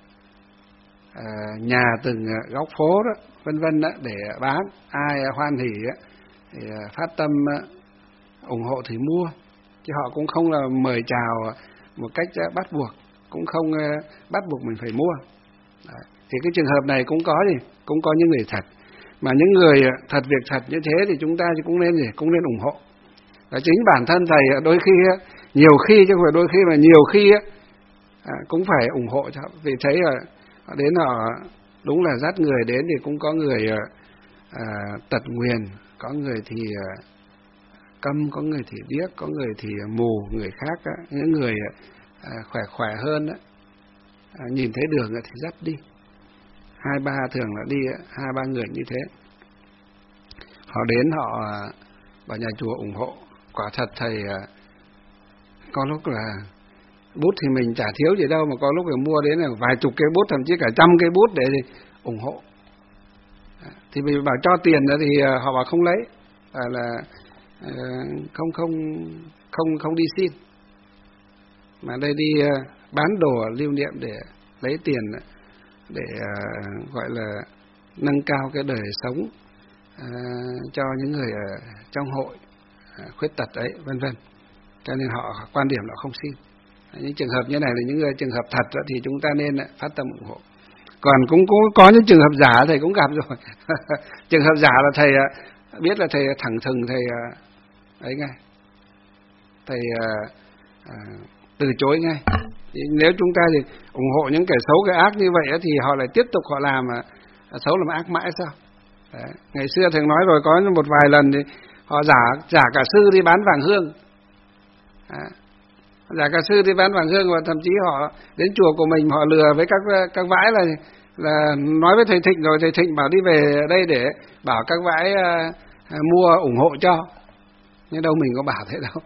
à, nhà, từng góc phố đó, vân vân đó, để bán. Ai hoan hỉ thì phát tâm ủng hộ thì mua, chứ họ cũng không là mời chào một cách bắt buộc, cũng không bắt buộc mình phải mua. Đấy. Thì cái trường hợp này cũng có gì, cũng có những người thật, mà những người thật việc thật như thế thì chúng ta cũng nên gì, cũng nên ủng hộ. Và chính bản thân thầy đôi khi, nhiều khi chứ không phải đôi khi mà nhiều khi cũng phải ủng hộ cho, vì thấy là họ đến họ đúng là dắt người đến thì cũng có người à, tật nguyền, có người thì à, câm, có người thì điếc, có người thì mù, người khác á, những người à, khỏe khỏe hơn á, à, nhìn thấy đường thì dắt đi, hai ba thường là đi hai ba người như thế. Họ đến họ vào nhà chùa ủng hộ. Quả thật thầy à, có lúc là bút thì mình chả thiếu gì đâu, mà có lúc phải mua đến là vài chục cây bút, thậm chí cả trăm cây bút để ủng hộ. Thì mình bảo cho tiền nữa thì họ bảo không lấy, à, là không không không không đi xin, mà đây đi bán đồ lưu niệm để lấy tiền, để uh, gọi là nâng cao cái đời sống uh, cho những người ở trong hội uh, khuyết tật ấy, vân vân. Cho nên họ quan điểm là không xin. Những trường hợp như này là những người trường hợp thật đó, thì chúng ta nên phát tâm ủng hộ. Còn cũng, cũng có những trường hợp giả thầy cũng gặp rồi. Trường hợp giả là thầy biết là thầy thẳng thừng thầy ấy ngay, thầy à, à, từ chối ngay. Nếu chúng ta thì ủng hộ những kẻ xấu cái ác như vậy thì họ lại tiếp tục họ làm à, xấu làm ác mãi sao? Đấy. Ngày xưa thầy nói rồi, có một vài lần thì họ giả giả cả sư đi bán vàng hương. Đấy. Giả cả sư đi bán vàng hương, và thậm chí họ đến chùa của mình họ lừa với các các vãi là là nói với thầy Thịnh rồi, thầy Thịnh bảo đi về đây để bảo các vãi uh, mua ủng hộ cho, nhưng đâu mình có bảo thế đâu.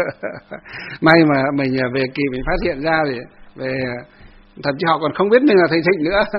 May mà mình về kịp mình phát hiện ra thì về, thậm chí họ còn không biết mình là thầy Thịnh nữa.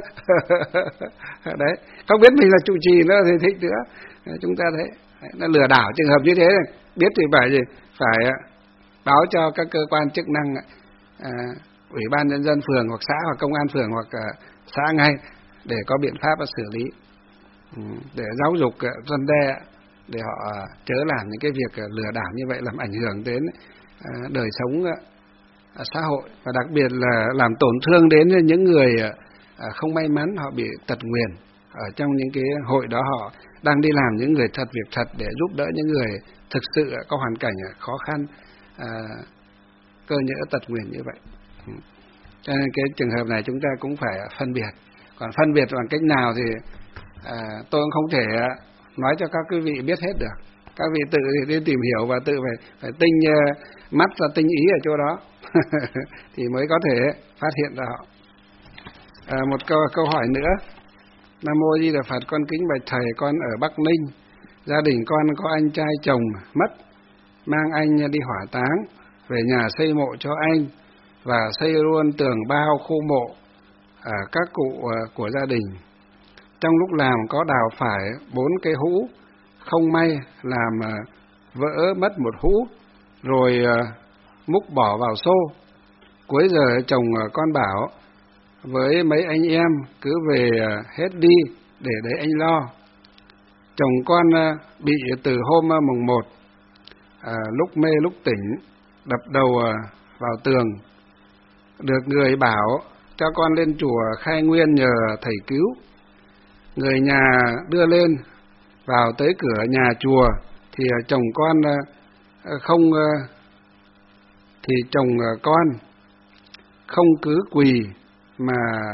Đấy, không biết mình là trụ trì nữa, thầy Thịnh nữa. Chúng ta thấy nó lừa đảo trường hợp như thế này, biết thì phải gì phải báo cho các cơ quan chức năng, à, ủy ban nhân dân phường hoặc xã hoặc công an phường hoặc à, xã ngay để có biện pháp xử lý, để giáo dục răn đe, để họ chớ làm những cái việc lừa đảo như vậy, làm ảnh hưởng đến à, đời sống à, xã hội, và đặc biệt là làm tổn thương đến những người à, không may mắn họ bị tật nguyền ở trong những cái hội đó. Họ đang đi làm những người thật việc thật để giúp đỡ những người thực sự có hoàn cảnh khó khăn, à, cơ nhỡ tật nguyền như vậy. Cho nên cái trường hợp này chúng ta cũng phải phân biệt. Còn phân biệt bằng cách nào thì à, tôi cũng không thể nói cho các quý vị biết hết được. Các vị tự thì đi tìm hiểu và tự phải phải tinh uh, mắt và tinh ý ở chỗ đó thì mới có thể phát hiện ra họ. À, một câu câu hỏi nữa. Nam mô Di Đà Phật, con kính bạch thầy, con ở Bắc Ninh, gia đình con có anh trai chồng mất, mang anh đi hỏa táng, về nhà xây mộ cho anh và xây luôn tường bao khu mộ à, các cụ à, của gia đình. Trong lúc làm có đào phải bốn cái hũ, không may làm à, vỡ mất một hũ, rồi à, múc bỏ vào xô. Cuối giờ chồng à, con bảo với mấy anh em cứ về à, hết đi để đấy anh lo. Chồng con à, bị từ hôm à, mùng một, à, lúc mê lúc tỉnh, đập đầu à, vào tường. Được người bảo cho con lên chùa khai nguyên nhờ thầy cứu. Người nhà đưa lên, vào tới cửa nhà chùa thì chồng con không thì chồng con không cứ quỳ mà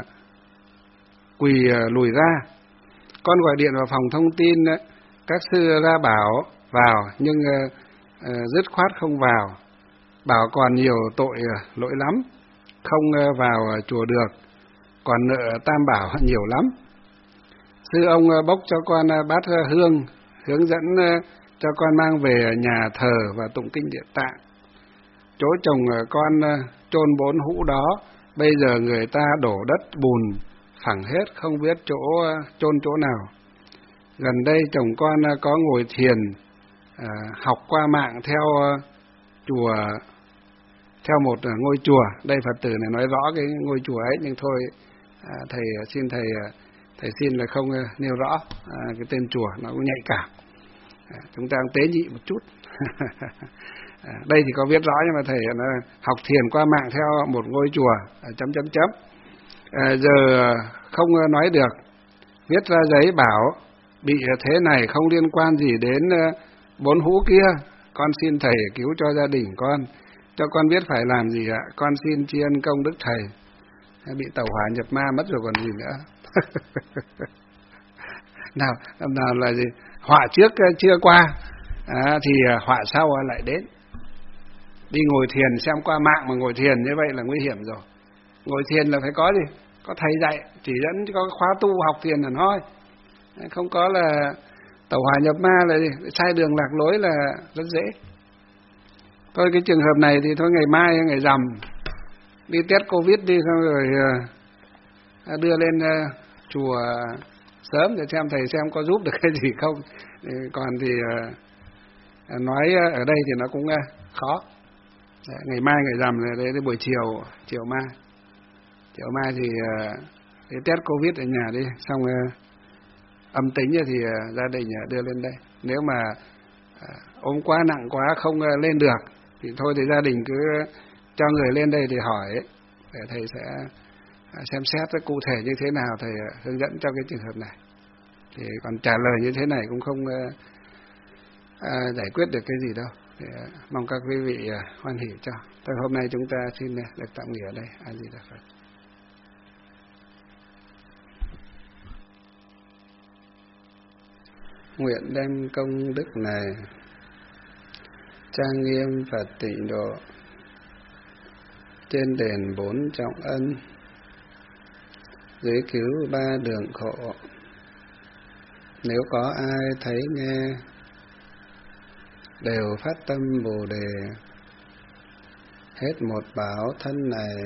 quỳ lùi ra. Con gọi điện vào phòng thông tin, các sư ra bảo vào nhưng dứt khoát không vào, bảo còn nhiều tội lỗi lắm, không vào chùa được, còn nợ tam bảo nhiều lắm. Sư ông bốc cho con bát hương, hướng dẫn cho con mang về nhà thờ và tụng kinh Địa Tạng. chỗ trồng con chôn bốn hũ đó, bây giờ người ta đổ đất bùn phẳng hết, không biết chỗ chôn chỗ nào. Gần đây chồng con có ngồi thiền, à, học qua mạng theo chùa, theo một ngôi chùa. Đây Phật tử này nói rõ cái ngôi chùa ấy, nhưng thôi à, thầy xin thầy thầy xin là không nêu rõ à, cái tên chùa, nó cũng nhạy cảm. À, chúng ta cũng tế nhị một chút. À, đây thì có viết rõ, nhưng mà thầy nó học thiền qua mạng theo một ngôi chùa, à, chấm chấm chấm. À, giờ không nói được, viết ra giấy bảo bị thế này không liên quan gì đến bốn hũ kia, con xin thầy cứu cho gia đình con, cho con biết phải làm gì ạ, con xin tri ân công đức thầy. Bị tẩu hỏa nhập ma mất rồi còn gì nữa. nào nào là gì, họa trước chưa qua à, thì họa sau lại đến. Đi ngồi thiền xem qua mạng mà ngồi thiền như vậy là nguy hiểm rồi. Ngồi thiền là phải có gì, có thầy dạy chỉ dẫn, có khóa tu học thiền là thôi, không có là tẩu hỏa nhập ma là gì, sai đường lạc lối là rất dễ. Thôi cái trường hợp này thì thôi ngày mai ngày rằm đi test covid đi, xong rồi đưa lên chùa sớm để xem thầy xem có giúp được cái gì không. Còn thì nói ở đây thì nó cũng khó. Đấy, ngày mai ngày rằm là đến buổi chiều, chiều mai chiều mai thì đi test covid ở nhà đi, xong âm tính thì gia đình đưa lên đây. Nếu mà ốm quá nặng quá không lên được thì thôi thì gia đình cứ cho người lên đây thì hỏi ấy, để thầy sẽ xem xét cụ thể như thế nào, thầy hướng dẫn cho cái trường hợp này. Thì còn trả lời như thế này cũng không à, giải quyết được cái gì đâu. Thì, à, mong các quý vị à, hoan hỷ cho. Thôi hôm nay chúng ta xin được tạm nghỉ ở đây. A Di Đà Phật. Nguyện đem công đức này trang nghiêm Phật tịnh độ trên đền bốn trọng ân, dưới cứu ba đường khổ. Nếu có ai thấy nghe đều phát tâm Bồ đề, hết một báo thân này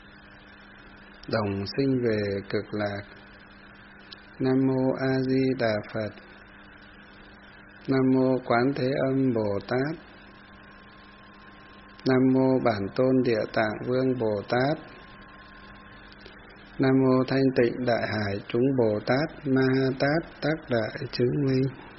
đồng sinh về cực lạc. Nam mô A Di Đà Phật. Nam mô Quán Thế Âm Bồ Tát. Nam mô Bản Tôn Địa Tạng Vương Bồ Tát. Nam mô Thanh Tịnh Đại Hải chúng Bồ Tát Ma Ha Tát Tác Đại Chứng Minh.